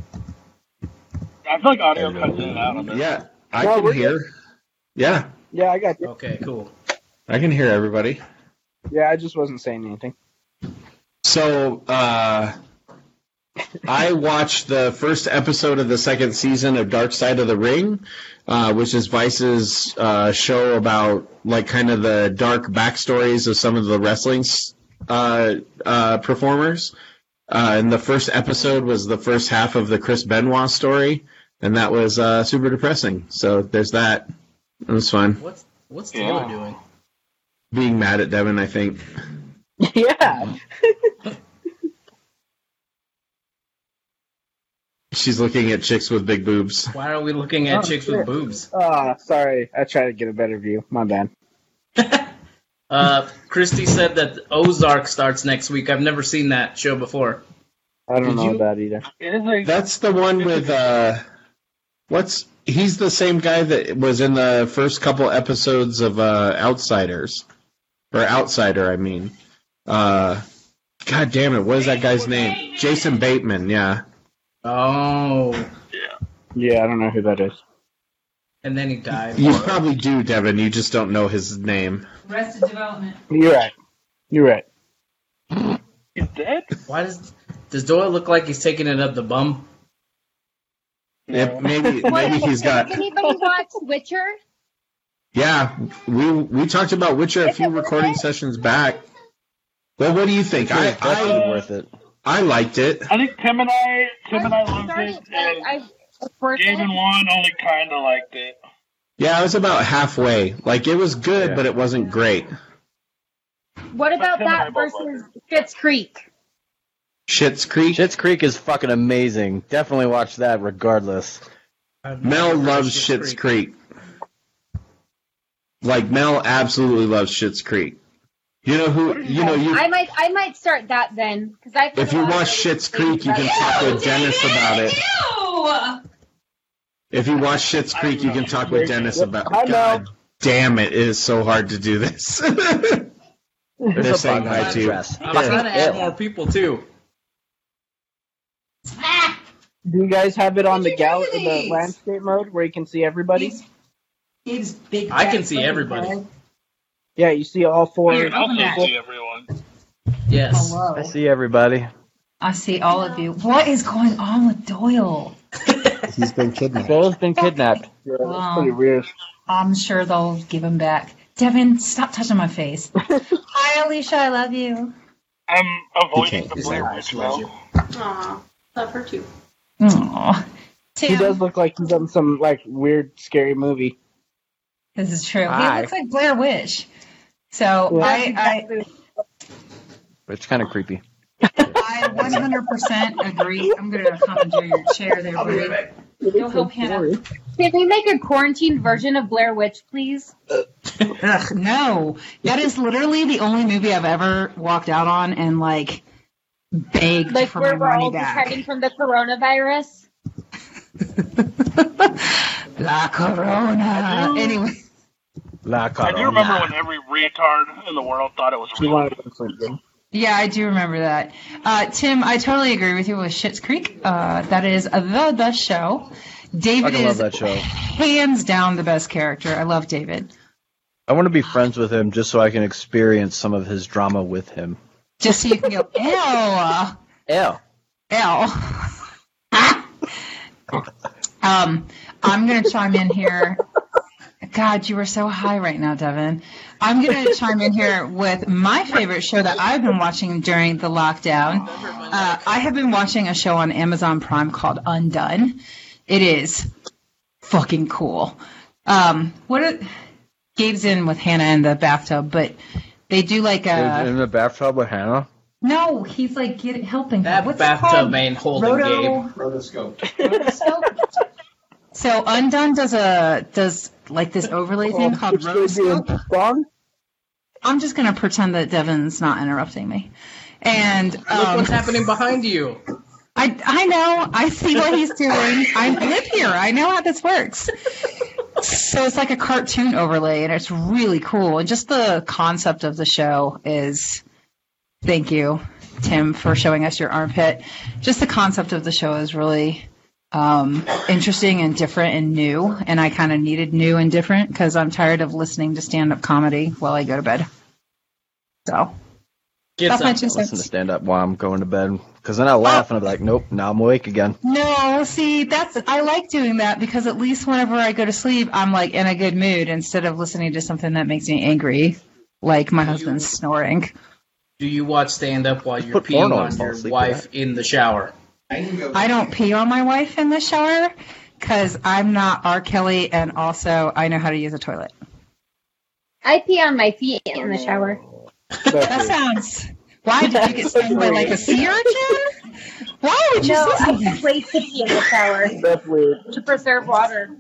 Speaker 6: I feel like audio cuts in and out on this.
Speaker 4: yeah, I
Speaker 8: No,
Speaker 4: can
Speaker 8: we're
Speaker 4: hear. Yeah,
Speaker 8: Yeah, I got you.
Speaker 5: Okay, cool.
Speaker 4: I can hear everybody.
Speaker 8: Yeah, I just wasn't saying anything.
Speaker 4: So, uh, I watched the first episode of the second season of Dark Side of the Ring, uh, which is Vice's uh, show about like kind of the dark backstories of some of the wrestling uh, uh, performers. Uh, and the first episode was the first half of the Chris Benoit story, and that was uh, super depressing. So there's that. It was fun.
Speaker 5: What's What's
Speaker 6: Yeah.
Speaker 5: Taylor doing?
Speaker 4: Being mad at Devin, I think.
Speaker 8: Yeah.
Speaker 4: She's looking at chicks with big boobs.
Speaker 5: Why are we looking at
Speaker 8: Oh,
Speaker 5: chicks
Speaker 8: shit.
Speaker 5: with boobs?
Speaker 8: Ah, sorry. I tried to get a better view. My bad.
Speaker 5: Uh, Christy said that Ozark starts next week. I've never seen that show before.
Speaker 8: I don't
Speaker 4: Did
Speaker 8: know
Speaker 4: you-
Speaker 8: that either.
Speaker 6: It is a,
Speaker 4: That's the one with uh, what's he's the same guy that was in the first couple episodes of uh, Outsiders, or Outsider, I mean. Uh, God damn it, what is that guy's name? Jason Bateman, yeah.
Speaker 5: Oh,
Speaker 8: Yeah, I don't know who that is.
Speaker 5: and then he died.
Speaker 4: You probably do, Devin. You just don't know his name.
Speaker 10: Arrested Development.
Speaker 8: You're right. You're right.
Speaker 6: he's dead?
Speaker 5: Why does Does Doyle look like he's taking it up the bum?
Speaker 4: If maybe
Speaker 9: What,
Speaker 4: maybe he's got.
Speaker 9: Did anybody watch Witcher?
Speaker 4: Yeah, we we talked about Witcher a
Speaker 9: Is
Speaker 4: few
Speaker 9: it worth
Speaker 4: recording
Speaker 9: it?
Speaker 4: sessions back. Well, what do you think? I
Speaker 3: It's definitely
Speaker 4: I,
Speaker 3: worth it.
Speaker 4: I liked it.
Speaker 6: I think Tim and I, Tim and I
Speaker 9: I
Speaker 6: loved
Speaker 9: started,
Speaker 6: it,
Speaker 9: but
Speaker 6: and
Speaker 9: I it's worth
Speaker 6: Gabe and
Speaker 9: it.
Speaker 6: Juan only kind of liked it.
Speaker 4: Yeah, I was about halfway. Like it was good,
Speaker 3: Yeah.
Speaker 4: but it wasn't great.
Speaker 9: What about
Speaker 6: Tim and I
Speaker 9: that
Speaker 6: both liked
Speaker 9: versus Schitt's Creek?
Speaker 4: Schitt's Creek.
Speaker 3: Schitt's Creek is fucking amazing. Definitely watch that regardless.
Speaker 4: Mel loves Schitt's Creek. Like Mel absolutely loves Schitt's Creek. You know who? You know you.
Speaker 9: I might I might start that then because I.
Speaker 4: If you watch Schitt's Creek, you can talk with Dennis about it.
Speaker 10: Ew!
Speaker 4: If you watch Schitt's Creek, you can talk with Dennis about.
Speaker 8: I know.
Speaker 4: God damn it! It is so hard to do this. They're
Speaker 3: There's a
Speaker 4: saying
Speaker 3: bug
Speaker 4: hi
Speaker 3: on
Speaker 4: to you.
Speaker 3: dress.
Speaker 5: I'm trying to add more people too.
Speaker 8: Do you guys have it on the gal the landscape mode where you can see everybody?
Speaker 11: Gabe's big.
Speaker 5: I can
Speaker 11: fat
Speaker 5: see
Speaker 11: fucking
Speaker 5: everybody.
Speaker 11: head.
Speaker 8: Yeah, you see all four.
Speaker 6: You can also
Speaker 11: Okay.
Speaker 6: see everyone.
Speaker 5: Yes.
Speaker 11: Hello.
Speaker 3: I see everybody.
Speaker 11: I see all of you. What is going on with Doyle?
Speaker 3: He's been kidnapped.
Speaker 8: Doyle's been kidnapped. Yeah, that's
Speaker 11: Wow.
Speaker 8: pretty weird.
Speaker 11: I'm sure they'll give him back. Devin, stop touching my face. Hi, Alicia. I love you.
Speaker 6: I'm avoiding
Speaker 4: can't
Speaker 6: the
Speaker 4: do
Speaker 6: Blair
Speaker 4: that.
Speaker 6: Witch
Speaker 5: Love
Speaker 6: now.
Speaker 5: you.
Speaker 7: Aw, love her too.
Speaker 11: Aww.
Speaker 8: He
Speaker 11: Tim,
Speaker 8: does look like he's on some like weird, scary movie.
Speaker 11: this is true.
Speaker 3: Hi.
Speaker 11: He looks like Blair Witch. So
Speaker 8: Yeah.
Speaker 11: I, I,
Speaker 3: It's kind of creepy.
Speaker 11: I one hundred percent agree. I'm going to commandeer your chair there, buddy. Go help Hannah.
Speaker 9: Can we make a quarantine version of Blair Witch, please?
Speaker 11: Ugh, no, that is literally the only movie I've ever walked out on and like begged
Speaker 9: Like
Speaker 11: for
Speaker 9: where
Speaker 11: my
Speaker 9: we're
Speaker 11: money
Speaker 9: all
Speaker 11: back.
Speaker 9: hiding from the coronavirus?
Speaker 11: La Corona. Anyway,
Speaker 3: La
Speaker 6: I do
Speaker 3: Corona.
Speaker 6: remember when every retard in the world thought it was
Speaker 8: She
Speaker 6: real.
Speaker 8: wanted to something.
Speaker 11: yeah, I do remember that. Uh, Tim, I totally agree with you with Schitt's Creek. Uh, that is the best show. David
Speaker 3: Fucking love
Speaker 11: is
Speaker 3: that show.
Speaker 11: hands down the best character. I love David.
Speaker 3: I want to be friends with him just so I can experience some of his drama with him.
Speaker 11: Just so you can go, ew.
Speaker 3: Ew.
Speaker 11: Ew. um, I'm going to chime in here. God, you are so high right now, Devin. I'm going to chime in here with my favorite show that I've been watching during the lockdown. Uh, I have been watching a show on Amazon Prime called Undone. It is fucking cool. Um, what are, Gabe's in with Hannah in the bathtub, but they do like a...
Speaker 3: In the bathtub with Hannah?
Speaker 11: No, he's like get, helping her.
Speaker 5: That
Speaker 11: What's it
Speaker 5: bathtub
Speaker 11: called?
Speaker 5: ain't holding
Speaker 11: Roto-
Speaker 5: Gabe.
Speaker 11: Rotoscope. So Undone does a does like this overlay thing called rotoscope.
Speaker 8: Wrong?
Speaker 11: I'm just gonna pretend that Devin's not interrupting me. And
Speaker 5: Look
Speaker 11: um,
Speaker 5: what's happening behind you.
Speaker 11: I I know I see what he's doing. I live here. I know how this works. So it's like a cartoon overlay, and it's really cool. And just the concept of the show is. Thank you, Tim, for showing us your armpit. Just the concept of the show is really um, interesting and different and new, and I kind of needed new and different because I'm tired of listening to stand-up comedy while I go to bed. So
Speaker 5: Get
Speaker 11: that's my
Speaker 5: some.
Speaker 11: two
Speaker 3: Listen to
Speaker 11: cents.
Speaker 3: stand up while I'm going to bed. Because then I laugh and I'm like, nope, now I'm awake again.
Speaker 11: No, see, that's I like doing that because at least whenever I go to sleep, I'm like in a good mood instead of listening to something that makes me angry, like my husband's snoring.
Speaker 5: Do you watch stand up while you're
Speaker 3: put porn
Speaker 5: peeing
Speaker 3: on
Speaker 5: on
Speaker 3: and fall
Speaker 5: your
Speaker 3: asleep
Speaker 5: wife
Speaker 3: with
Speaker 5: in the shower?
Speaker 11: I don't pee on my wife in the shower because I'm not R. Kelly, and also I know how to use a toilet.
Speaker 9: I pee on my feet in the shower.
Speaker 11: That sounds. Why did you get stung by like a sea urchin? Why would you
Speaker 9: No,
Speaker 11: say
Speaker 9: I
Speaker 11: something?
Speaker 9: just wait to pee in the shower
Speaker 8: That's weird.
Speaker 9: to preserve water.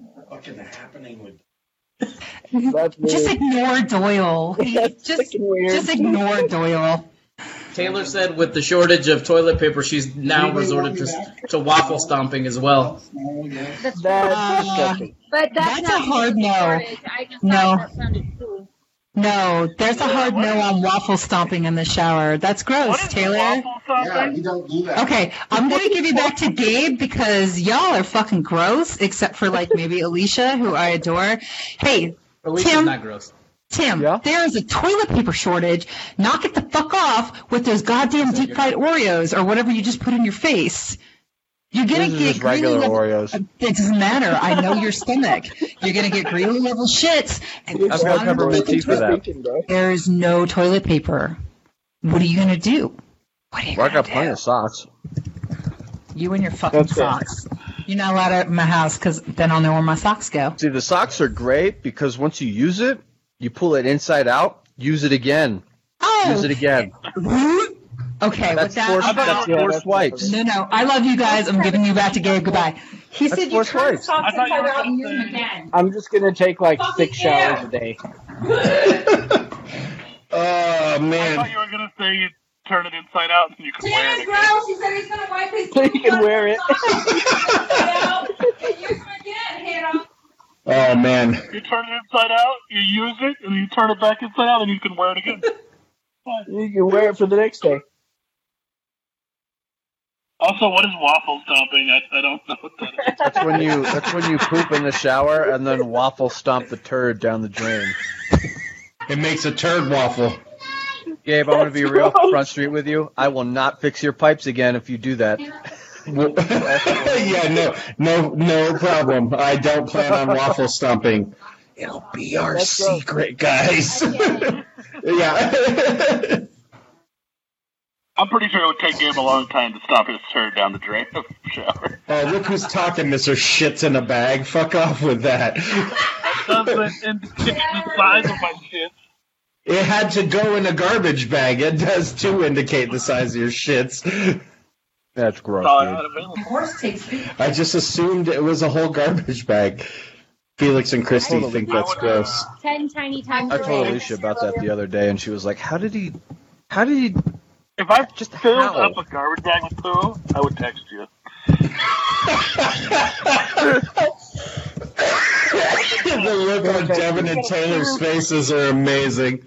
Speaker 8: That's weird.
Speaker 11: Just ignore Doyle.
Speaker 8: That's
Speaker 11: Just,
Speaker 8: fucking weird.
Speaker 11: just ignore Doyle.
Speaker 5: Taylor said with the shortage of toilet paper, she's now resorted to, to waffle stomping as well.
Speaker 9: That's
Speaker 8: That's
Speaker 11: Uh,
Speaker 8: disgusting.
Speaker 9: But that's,
Speaker 11: That's
Speaker 9: not
Speaker 11: a hard
Speaker 9: really
Speaker 11: no.
Speaker 9: shortage. I just
Speaker 11: No.
Speaker 9: thought that sounded cool.
Speaker 11: No, there's a hard no on waffle stomping in the shower. That's gross,
Speaker 6: What is
Speaker 11: Taylor.
Speaker 6: waffle something?
Speaker 12: you don't do that.
Speaker 11: Okay, I'm gonna give you back to Gabe because y'all are fucking gross, except for like maybe Alicia, who I adore. Hey,
Speaker 5: Alicia's
Speaker 11: Tim.
Speaker 5: not gross.
Speaker 11: Tim,
Speaker 8: Yeah?
Speaker 11: there is a toilet paper shortage. Knock it the fuck off with those goddamn deep fried Oreos or whatever you just put in your face. You're gonna
Speaker 3: These are
Speaker 11: get
Speaker 3: just regular
Speaker 11: level-
Speaker 3: Oreos.
Speaker 11: It doesn't matter. I know your stomach. You're gonna get Greeley level shits. And
Speaker 3: I've
Speaker 11: there's
Speaker 3: got
Speaker 11: not
Speaker 3: peppermint
Speaker 11: enough
Speaker 3: tea for that.
Speaker 11: toilet- There is no toilet paper. What are you gonna do? What are you
Speaker 3: Well, I
Speaker 11: gonna
Speaker 3: got plenty
Speaker 11: do?
Speaker 3: of socks.
Speaker 11: You and your fucking
Speaker 8: That's fair.
Speaker 11: socks. You're not allowed out of my house because then I'll know where my socks go.
Speaker 3: See, the socks are great because once you use it, you pull it inside out, use it again,
Speaker 11: Oh.
Speaker 3: use it again.
Speaker 11: Okay,
Speaker 3: That's
Speaker 11: with
Speaker 3: four,
Speaker 11: that.
Speaker 3: that's
Speaker 8: Yeah,
Speaker 3: four
Speaker 8: that's-
Speaker 3: swipes.
Speaker 11: No, no. I love you guys. I'm giving you back to Gabe. Goodbye. He
Speaker 3: That's
Speaker 11: said
Speaker 3: four
Speaker 11: you turn
Speaker 3: swipes.
Speaker 11: socks
Speaker 6: I thought you
Speaker 11: inside
Speaker 6: were
Speaker 11: out and
Speaker 6: gonna
Speaker 11: use them
Speaker 6: say-
Speaker 11: again.
Speaker 8: I'm just gonna take like
Speaker 11: Fucking
Speaker 8: six
Speaker 11: yeah.
Speaker 8: showers a day.
Speaker 4: Oh
Speaker 6: I
Speaker 4: man.
Speaker 6: thought you were gonna say you turn it inside out and you could wear
Speaker 10: Tim
Speaker 6: it
Speaker 10: is
Speaker 6: again.
Speaker 10: gross. He said he's gonna wipe his
Speaker 8: So you can wear it.
Speaker 10: Inside out, and you're gonna get
Speaker 4: Oh man.
Speaker 6: You turn it inside out, you use it, and you turn it back inside out, and you can wear it again.
Speaker 8: You can wear it for the next day.
Speaker 6: Also, what is waffle stomping? I, I don't know what that is.
Speaker 3: That's when you that's when you poop in the shower and then waffle stomp the turd down the drain.
Speaker 4: It makes a turd waffle.
Speaker 3: Gabe, I'm gonna be real front street with you. I will not fix your pipes again if you do that.
Speaker 4: Yeah, no, no, no problem. I don't plan on waffle stomping. It'll be our
Speaker 8: That's
Speaker 4: secret, guys. Yeah.
Speaker 6: I'm pretty sure it would take Gabe a long time to stop his turd down the drain of the shower.
Speaker 4: Oh, look who's talking, Mister Shits in a Bag. Fuck off with that.
Speaker 6: That doesn't indicate the size of my shit.
Speaker 4: It had to go in a garbage bag. It does, too, indicate the size of your shits.
Speaker 3: That's gross,
Speaker 6: Oh, I
Speaker 3: dude.
Speaker 6: had available.
Speaker 10: Horse takes
Speaker 4: I just assumed it was a whole garbage bag. Felix and Christy
Speaker 3: Totally.
Speaker 4: think that's gross.
Speaker 9: Ten tiny times
Speaker 3: I
Speaker 9: a
Speaker 3: told
Speaker 9: day.
Speaker 3: Alicia about that the other day, and she was like, "How did he? How did he?"
Speaker 6: If I
Speaker 3: Just
Speaker 6: filled
Speaker 3: how?
Speaker 6: up a garbage bag with poo, I would text you.
Speaker 4: The look on Devin and Taylor's faces are amazing.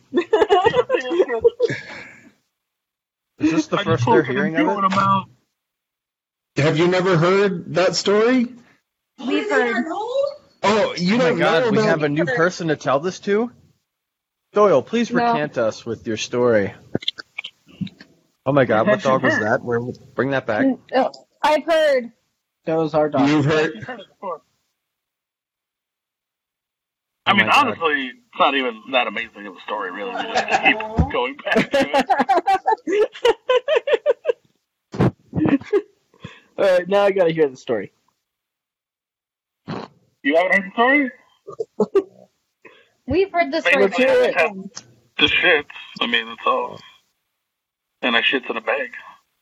Speaker 3: Is this the
Speaker 6: I
Speaker 3: first
Speaker 6: just
Speaker 3: they're
Speaker 6: opened a
Speaker 3: hearing
Speaker 6: poo
Speaker 3: of
Speaker 6: in
Speaker 3: it?
Speaker 6: a mouth.
Speaker 4: Have you never heard that story?
Speaker 9: We've heard.
Speaker 4: Oh, you
Speaker 3: Oh my
Speaker 4: don't know
Speaker 3: God, we
Speaker 4: about-
Speaker 3: have a new person to tell this to. Doyle, please
Speaker 9: No.
Speaker 3: recant us with your story. Oh my God, what dog was that? Where? Bring that back.
Speaker 9: Oh, I've heard.
Speaker 8: That was our dog.
Speaker 4: You've heard.
Speaker 6: You've heard it before. I
Speaker 3: Oh
Speaker 6: mean,
Speaker 3: my God.
Speaker 6: honestly, it's not even that amazing of a story, really. We just keep going back to it.
Speaker 8: All right, now I gotta hear the story.
Speaker 6: You haven't heard the story?
Speaker 9: We've heard the story.
Speaker 8: Let's hear it.
Speaker 6: The shits. I mean, that's all. And I shits in a bag.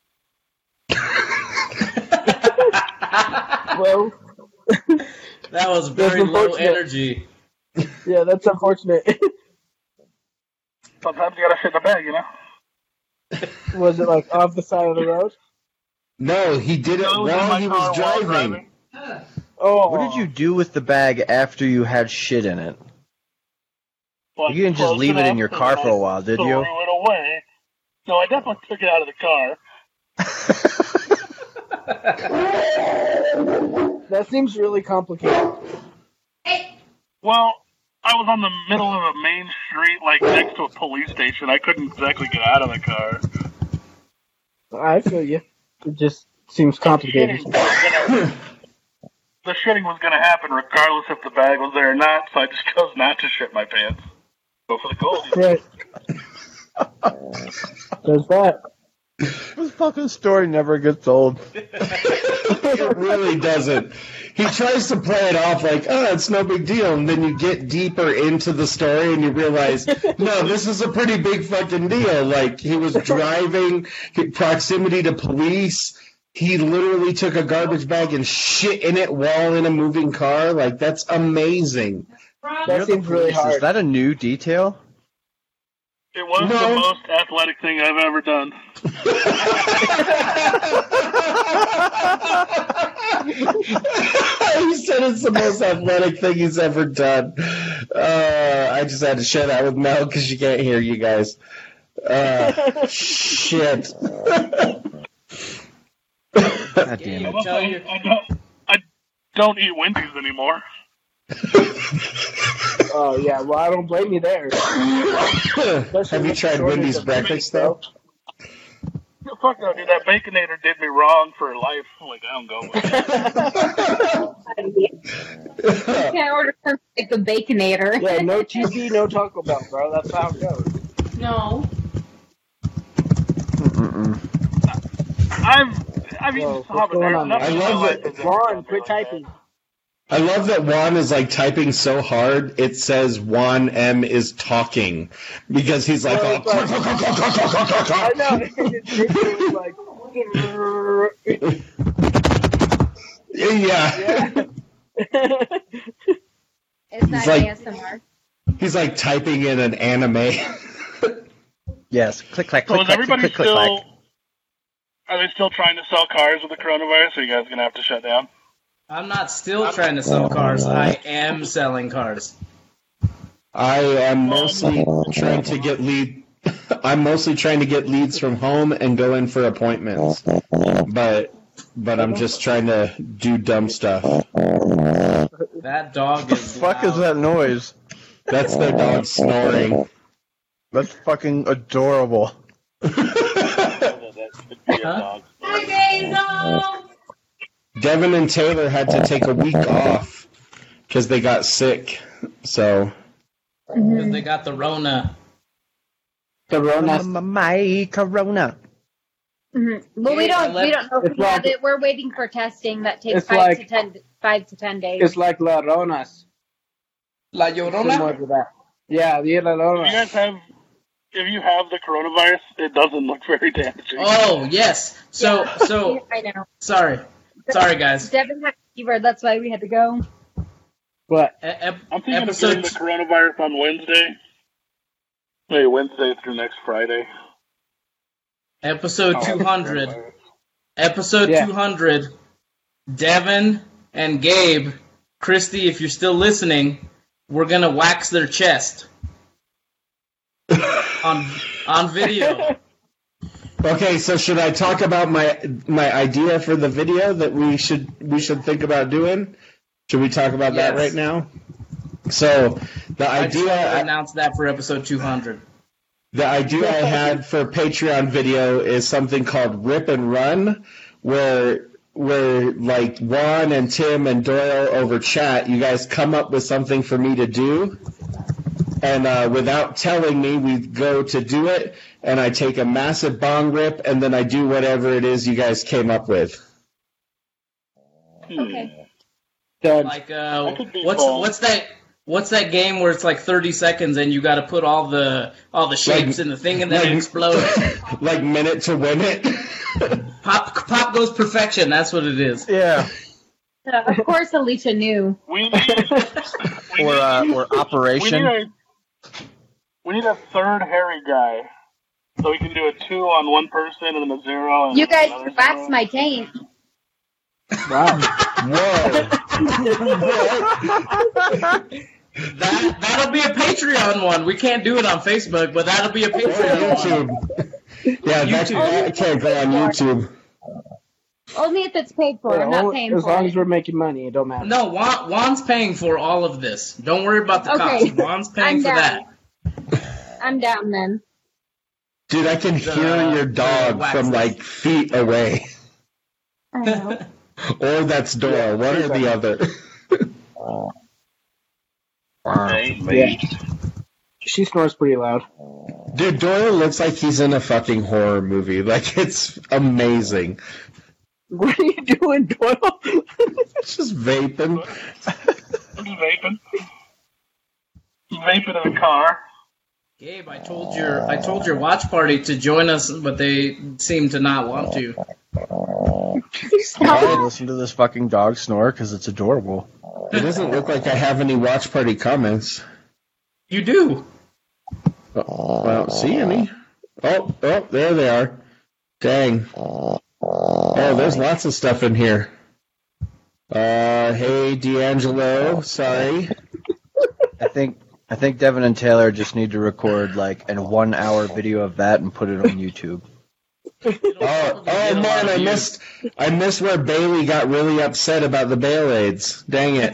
Speaker 8: Well,
Speaker 5: That was
Speaker 8: That's
Speaker 5: very low
Speaker 8: unfortunate.
Speaker 5: energy.
Speaker 8: yeah, that's unfortunate.
Speaker 6: Sometimes you gotta shit in a bag, you know?
Speaker 8: Was it like off the side of the road?
Speaker 4: No, he did it
Speaker 6: No, it was in
Speaker 4: while
Speaker 6: my
Speaker 4: he
Speaker 6: car
Speaker 4: was
Speaker 6: while
Speaker 4: driving.
Speaker 8: Oh,
Speaker 3: What did you do with the bag after you had shit in it?
Speaker 6: Well,
Speaker 3: You didn't just
Speaker 6: close
Speaker 3: leave it in
Speaker 6: enough
Speaker 3: your
Speaker 6: so
Speaker 3: car
Speaker 6: that
Speaker 3: for a
Speaker 6: I
Speaker 3: while, did
Speaker 6: threw
Speaker 3: you?
Speaker 6: it away. No, I definitely took it out of the car.
Speaker 8: That seems really complicated.
Speaker 6: Well, I was on the middle of a main street, like next to a police station. I couldn't exactly get out of the car.
Speaker 8: I feel you. It just seems complicated.
Speaker 6: The shitting was going to happen regardless if the bag was there or not, so I just chose not to shit my pants. Go for the gold.
Speaker 8: Right. There's that.
Speaker 3: This fucking story never gets old.
Speaker 4: It really doesn't. He tries to play it off like, oh, it's no big deal, and then you get deeper into the story and you realize, no, this is a pretty big fucking deal. Like, he was driving, proximity to police, he literally took a garbage bag and shit in it while in a moving car. Like, that's amazing.
Speaker 8: That seems really
Speaker 3: Is
Speaker 8: hard.
Speaker 3: that a new detail?
Speaker 6: It was
Speaker 4: No.
Speaker 6: the most athletic thing I've ever done.
Speaker 4: He said it's the most athletic thing he's ever done. Uh, I just had to share that with Mel because she can't hear you guys. Uh, shit.
Speaker 3: God damn it.
Speaker 6: Also, I don't, I don't eat Wendy's anymore.
Speaker 8: Oh yeah, well I don't blame you there.
Speaker 4: Have you tried Wendy's breakfast though?
Speaker 6: Fuck no, dude. That Baconator did me wrong for life. Like, I don't go with it.
Speaker 9: You can't order something like the Baconator.
Speaker 8: Yeah, no T V, no Taco Bell, bro. That's how it goes.
Speaker 10: No.
Speaker 3: Mm-mm.
Speaker 6: I've, I've
Speaker 8: Whoa,
Speaker 6: eaten
Speaker 8: what's going
Speaker 6: habanero.
Speaker 8: on
Speaker 6: Nothing
Speaker 4: there? I
Speaker 6: in my
Speaker 4: love
Speaker 6: life
Speaker 4: it.
Speaker 6: has ever
Speaker 8: Ron,
Speaker 6: done me
Speaker 8: quit
Speaker 6: like
Speaker 8: typing.
Speaker 4: I love that Juan is like typing so hard it says Juan M is talking because he's like,
Speaker 8: Well,
Speaker 4: oh,
Speaker 8: it's I know. It's like,
Speaker 4: yeah.
Speaker 8: yeah.
Speaker 9: Is that
Speaker 4: It's like-
Speaker 9: A S M R?
Speaker 4: He's like typing in an anime.
Speaker 3: Yes. Click, clack,
Speaker 6: So
Speaker 3: click,
Speaker 6: is
Speaker 3: clack,
Speaker 6: everybody
Speaker 3: click, click,
Speaker 6: still?
Speaker 3: clack.
Speaker 6: Are they still trying to sell cars with the coronavirus? Are you guys gonna have to shut down?
Speaker 5: I'm not still trying to sell cars. I am selling cars.
Speaker 4: I am mostly trying to get lead. I'm mostly trying to get leads from home and go in for appointments. But but I'm just trying to do dumb stuff.
Speaker 5: That dog is.
Speaker 3: What the fuck is that noise?
Speaker 4: That's their dog snoring.
Speaker 3: That's fucking adorable.
Speaker 5: Huh?
Speaker 4: Devin and Taylor had to take a week off because they got sick. So.
Speaker 5: Because they got the Rona.
Speaker 8: Corona.
Speaker 3: My Corona.
Speaker 9: Mm-hmm. Well, we
Speaker 5: Yeah,
Speaker 9: don't
Speaker 5: let-
Speaker 9: we don't know if
Speaker 8: It's
Speaker 9: we have
Speaker 8: like-
Speaker 9: it. We're waiting for testing that takes
Speaker 8: It's
Speaker 9: five
Speaker 8: like-
Speaker 9: to ten five to ten days.
Speaker 8: It's like La Ronas.
Speaker 5: La
Speaker 8: Similar
Speaker 5: Llorona?
Speaker 8: to that. Yeah, the La
Speaker 6: If you
Speaker 8: Ronas.
Speaker 6: guys have, if you have the coronavirus, it doesn't look very damaging.
Speaker 5: Oh, yes. So, so,
Speaker 9: I know.
Speaker 5: sorry. Sorry, guys.
Speaker 9: Devin had fever. That's why we had to go.
Speaker 8: What?
Speaker 5: E- ep-
Speaker 6: I'm thinking
Speaker 5: episode
Speaker 6: of doing the coronavirus on Wednesday. Wait, Wednesday through next Friday.
Speaker 5: Episode
Speaker 6: Oh,
Speaker 5: two hundred. Episode
Speaker 8: Yeah.
Speaker 5: two hundred. Devin and Gabe, Christy, if you're still listening, we're gonna wax their chest on on video.
Speaker 4: Okay, so should I talk about my my idea for the video that we should we should think about doing? Should we talk about that
Speaker 5: Yes.
Speaker 4: right now? So the
Speaker 5: I just
Speaker 4: idea
Speaker 5: want to
Speaker 4: I,
Speaker 5: announce that for episode two hundred.
Speaker 4: the idea I had for Patreon video is something called Rip and Run, where where like Juan and Tim and Doyle over chat, you guys come up with something for me to do, and uh, without telling me, we go to do it, and I take a massive bong rip, and then I do whatever it is you guys came up with.
Speaker 9: Okay.
Speaker 8: Done.
Speaker 5: Like, uh,
Speaker 6: That could be
Speaker 5: what's
Speaker 6: fun.
Speaker 5: what's that? What's that game where it's like thirty seconds and you got to put all the all the shapes in the thing and then it
Speaker 4: like-
Speaker 5: explodes?
Speaker 4: Like minute to win it.
Speaker 5: Pop Pop goes perfection. That's what it is.
Speaker 3: Yeah.
Speaker 9: Uh, of course, Alicia knew.
Speaker 6: We need, we
Speaker 3: Or
Speaker 6: need,
Speaker 3: uh, or
Speaker 6: we need
Speaker 3: Operation.
Speaker 6: a, we need a third hairy guy, so we can do a two on one person and then a zero. And
Speaker 9: You
Speaker 6: then
Speaker 9: guys
Speaker 6: another
Speaker 9: waxed
Speaker 6: zero.
Speaker 9: my taint.
Speaker 8: Wow.
Speaker 4: Whoa.
Speaker 5: That that'll be a Patreon one. We can't do it on Facebook, but that'll be a
Speaker 4: Or
Speaker 5: Patreon one.
Speaker 4: YouTube. Yeah, that,
Speaker 5: YouTube.
Speaker 4: that can't go on YouTube.
Speaker 9: Only if it's paid for. I'm not paying
Speaker 8: as
Speaker 9: for
Speaker 8: long
Speaker 9: it.
Speaker 8: as we're making money, it don't matter.
Speaker 5: No, Juan, Juan's paying for all of this. Don't worry about the
Speaker 9: Okay.
Speaker 5: cost. Juan's paying
Speaker 9: I'm
Speaker 5: for
Speaker 9: down.
Speaker 5: that.
Speaker 9: I'm down then.
Speaker 4: Dude, I can
Speaker 5: The-
Speaker 4: hear your
Speaker 5: the
Speaker 4: dog
Speaker 5: wax
Speaker 4: from
Speaker 5: list.
Speaker 4: like feet away.
Speaker 9: I know.
Speaker 4: Or that's Doyle, one or the other.
Speaker 8: Yeah. She snores pretty loud.
Speaker 4: Dude, Doyle looks like he's in a fucking horror movie. Like, it's amazing.
Speaker 8: What are you doing, Doyle?
Speaker 4: Just vaping.
Speaker 6: I'm just vaping. Vaping in the car.
Speaker 5: Gabe, I told your I told your watch party to join us, but they seem to not want to.
Speaker 3: I listen to this fucking dog snore because it's adorable.
Speaker 4: It doesn't look like I have any watch party comments.
Speaker 5: You do.
Speaker 4: Oh, I don't see any. Oh, oh, there they are. Dang. Oh, there's lots of stuff in here. Uh, hey, D'Angelo, sorry.
Speaker 3: I think I think Devin and Taylor just need to record like a one hour video of that and put it on YouTube.
Speaker 4: Oh, oh man, I missed I missed where Bailey got really upset about the Band-Aids. Dang it.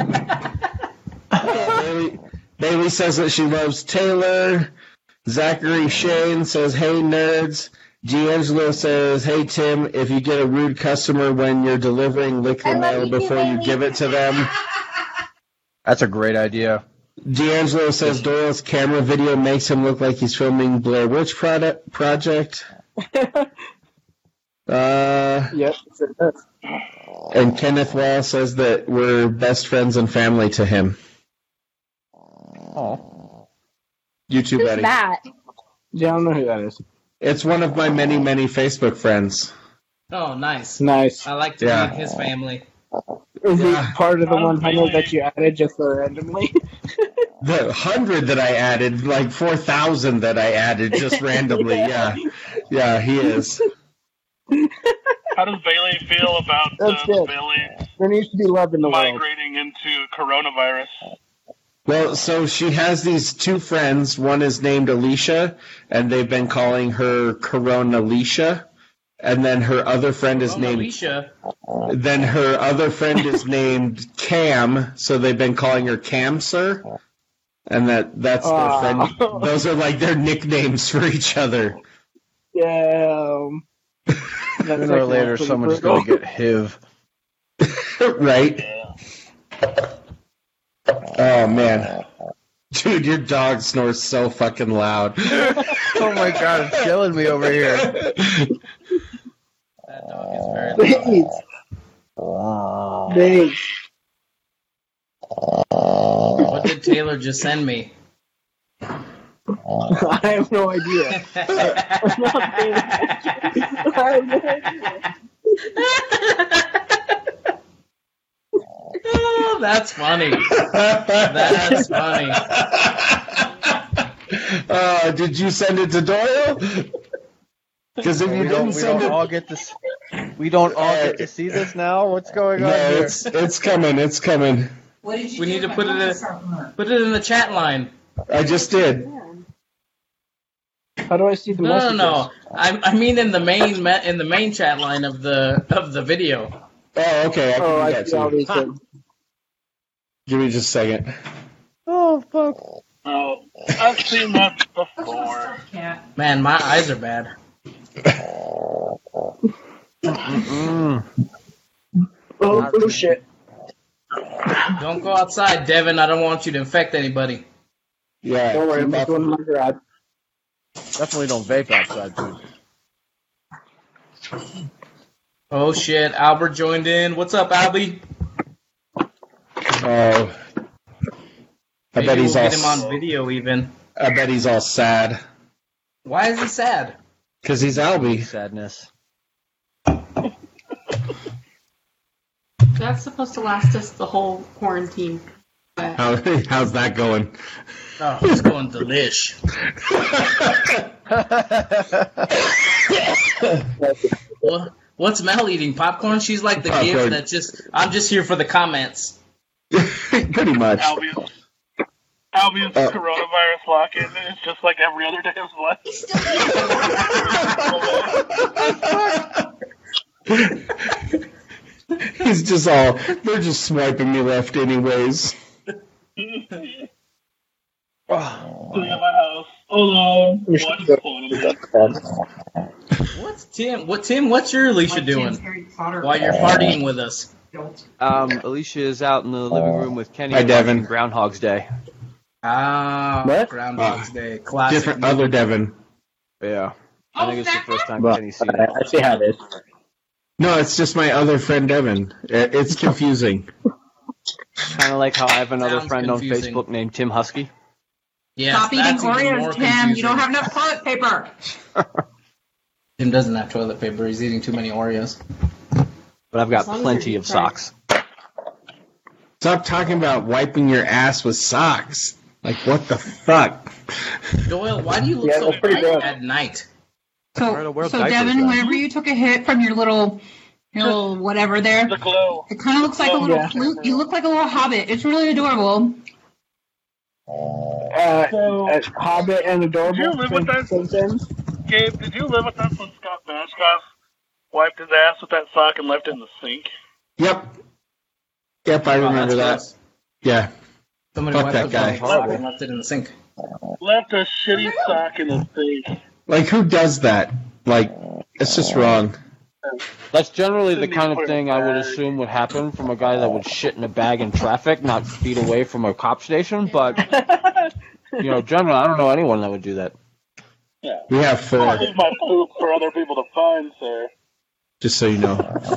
Speaker 4: Uh, Bailey, Bailey says that she loves Taylor. Zachary Shane says, hey, nerds. D'Angelo says, hey, Tim, if you get a rude customer when you're delivering, lick the
Speaker 9: I love
Speaker 4: mail
Speaker 9: you too,
Speaker 4: before you
Speaker 9: Bailey.
Speaker 4: give it to them.
Speaker 3: That's a great idea.
Speaker 4: D'Angelo says Doyle's camera video makes him look like he's filming Blair Witch product, Project. Uh,
Speaker 8: Yep, it does.
Speaker 4: and Kenneth Wall says that we're best friends and family to him.
Speaker 3: Oh.
Speaker 4: You too,
Speaker 9: Who's
Speaker 4: buddy.
Speaker 9: that?
Speaker 8: Yeah, I don't know who that is.
Speaker 4: It's one of my many, many Facebook friends.
Speaker 5: Oh, nice.
Speaker 8: Nice.
Speaker 5: I like to
Speaker 4: Yeah.
Speaker 5: meet his family.
Speaker 8: Is
Speaker 4: Yeah.
Speaker 8: he part of the
Speaker 6: I'm
Speaker 8: one hundred
Speaker 6: really-
Speaker 8: that you added just so randomly?
Speaker 4: The hundred that I added, like four thousand that I added just randomly. Yeah, yeah, he is.
Speaker 6: How does Bailey feel about uh,
Speaker 8: That's
Speaker 6: the
Speaker 8: good.
Speaker 6: Bailey
Speaker 8: There needs to be love in the world.
Speaker 6: Migrating into coronavirus.
Speaker 4: Well, so she has these two friends. One is named Alicia, and they've been calling her Corona Alicia. And then her other friend is
Speaker 5: Corona
Speaker 4: named.
Speaker 5: Alicia.
Speaker 4: Then her other friend is named Cam, so they've been calling her Cam Sir. And that that's their
Speaker 8: Oh.
Speaker 4: friend. Those are like their nicknames for each other.
Speaker 8: Damn.
Speaker 3: Sooner or later, someone's going to get H I V.
Speaker 4: Right? Oh, man. Dude, your dog snores so fucking loud.
Speaker 3: Oh my god, it's killing me over here.
Speaker 5: That dog is very loud.
Speaker 8: Thanks.
Speaker 5: What did Taylor just send me?
Speaker 8: I have no idea. I'm not paying attention. I have no idea.
Speaker 5: Oh, that's funny. That's funny.
Speaker 4: Uh, did you send it to Doyle? Because if you
Speaker 3: we don't,
Speaker 4: didn't
Speaker 3: we
Speaker 4: send
Speaker 3: don't
Speaker 4: it,
Speaker 3: all get to. s- We don't all get to see this now. What's going
Speaker 4: no,
Speaker 3: on here?
Speaker 4: it's it's coming. It's coming.
Speaker 10: What did you
Speaker 5: We
Speaker 10: do?
Speaker 5: need to
Speaker 10: My
Speaker 5: put it
Speaker 10: phone
Speaker 5: in-
Speaker 10: just started working.
Speaker 5: Put it in the chat line.
Speaker 4: I just did.
Speaker 8: How do I see the
Speaker 5: No, no,
Speaker 8: messages?
Speaker 5: no. I, I mean in the main me- in the main chat line of the of the video.
Speaker 4: Oh, okay. I can
Speaker 8: Oh,
Speaker 4: do
Speaker 8: I
Speaker 4: that
Speaker 8: see all
Speaker 4: too.
Speaker 8: these things.
Speaker 4: Give me just a second.
Speaker 3: Oh fuck!
Speaker 6: Oh, I've seen that before.
Speaker 10: Cat.
Speaker 5: Man, my eyes are bad.
Speaker 3: Mm-mm.
Speaker 8: Oh, oh shit.
Speaker 5: Don't go outside, Devin. I don't want you to infect anybody.
Speaker 4: Yeah.
Speaker 8: Don't worry, I'm
Speaker 4: keep
Speaker 8: not
Speaker 4: up.
Speaker 8: doing my garage.
Speaker 3: Definitely don't vape outside, dude.
Speaker 5: Oh shit, Albert joined in. What's up, Albie?
Speaker 4: Oh. I
Speaker 5: Maybe
Speaker 4: bet he's
Speaker 5: we'll
Speaker 4: all.
Speaker 5: get him on video even.
Speaker 4: I bet he's all sad
Speaker 5: Why is he sad?
Speaker 4: because he's Albie.
Speaker 3: Sadness.
Speaker 7: That's supposed to last us the whole quarantine. But
Speaker 4: How, how's that going?
Speaker 5: Oh, he's going delish. What, what's Mel eating? Popcorn? She's like the
Speaker 4: Popcorn.
Speaker 5: gift that just, I'm just here for the comments.
Speaker 4: Pretty much.
Speaker 6: Albion's, Albion's
Speaker 4: Uh,
Speaker 6: coronavirus lock-in is just like every other day of his life.
Speaker 4: He's just all. They're just swiping me left, anyways.
Speaker 6: Sitting at my house alone, watching porn.
Speaker 5: What's Tim? What Tim? What's your Alicia
Speaker 10: Like Tim's
Speaker 5: doing
Speaker 10: Harry Potter.
Speaker 5: while you're partying with us?
Speaker 3: Um, Alicia is out in the living room with Kenny.
Speaker 4: Hi, Devin.
Speaker 3: watching Groundhog's Day.
Speaker 5: Ah,
Speaker 8: What?
Speaker 5: Groundhog's
Speaker 4: Ah,
Speaker 5: Day, classic.
Speaker 4: Different other Devin.
Speaker 3: Yeah. I think it's the first time
Speaker 8: Well,
Speaker 3: Kenny's seen
Speaker 8: I,
Speaker 3: it.
Speaker 8: I see how it is.
Speaker 4: No, it's just my other friend Devin. It- It's confusing.
Speaker 3: Kind of like how I have another
Speaker 5: Sounds
Speaker 3: friend
Speaker 5: confusing.
Speaker 3: on Facebook named Tim Husky.
Speaker 5: Yes,
Speaker 11: Stop eating
Speaker 5: that's even more
Speaker 11: Oreos, Tim. You
Speaker 5: confusing.
Speaker 11: don't have enough toilet paper.
Speaker 5: Tim doesn't have toilet paper. He's eating too many Oreos.
Speaker 3: But I've got
Speaker 7: As long as
Speaker 3: plenty
Speaker 7: you're
Speaker 3: of
Speaker 7: deep fried.
Speaker 3: socks.
Speaker 4: Stop talking about wiping your ass with socks. Like, what the fuck?
Speaker 5: Doyle, why do you look
Speaker 8: Yeah,
Speaker 5: so
Speaker 8: that's pretty
Speaker 5: bright
Speaker 8: good.
Speaker 5: at night?
Speaker 3: Trying to
Speaker 11: So,
Speaker 3: wear
Speaker 11: so
Speaker 3: diapers
Speaker 11: Devin,
Speaker 3: then.
Speaker 11: whenever you took a hit from your little, your little whatever there,
Speaker 6: The glow.
Speaker 11: it kind of looks like a little
Speaker 8: Yeah.
Speaker 11: flute. You look like a little hobbit. It's really adorable.
Speaker 8: Uh,
Speaker 6: So-
Speaker 8: uh, Hobbit and Adorable.
Speaker 6: Did you live with that?
Speaker 8: same things.
Speaker 6: Gabe, did you live with us when Scott Bashkoff wiped his ass with that sock and left it in the sink?
Speaker 4: Yep. Yep, I
Speaker 5: Oh,
Speaker 4: remember that.
Speaker 5: that's gross.
Speaker 4: Yeah.
Speaker 5: Somebody
Speaker 4: Fuck
Speaker 5: wiped
Speaker 4: that
Speaker 5: the
Speaker 4: guy.
Speaker 5: sock and left it in the sink.
Speaker 6: Left a shitty sock in the sink.
Speaker 4: Like, who does that? Like, it's just wrong.
Speaker 3: That's generally the
Speaker 6: Didn't
Speaker 3: kind
Speaker 6: even
Speaker 3: of
Speaker 6: put it
Speaker 3: thing I would
Speaker 6: back.
Speaker 3: assume would happen from a guy that would shit in a bag in traffic, not feet away from a cop station. But, you know, generally, I don't know anyone that would do that.
Speaker 6: Yeah.
Speaker 4: We have
Speaker 6: I
Speaker 4: four,
Speaker 6: leave my poop for other people to find, sir.
Speaker 4: just so you know.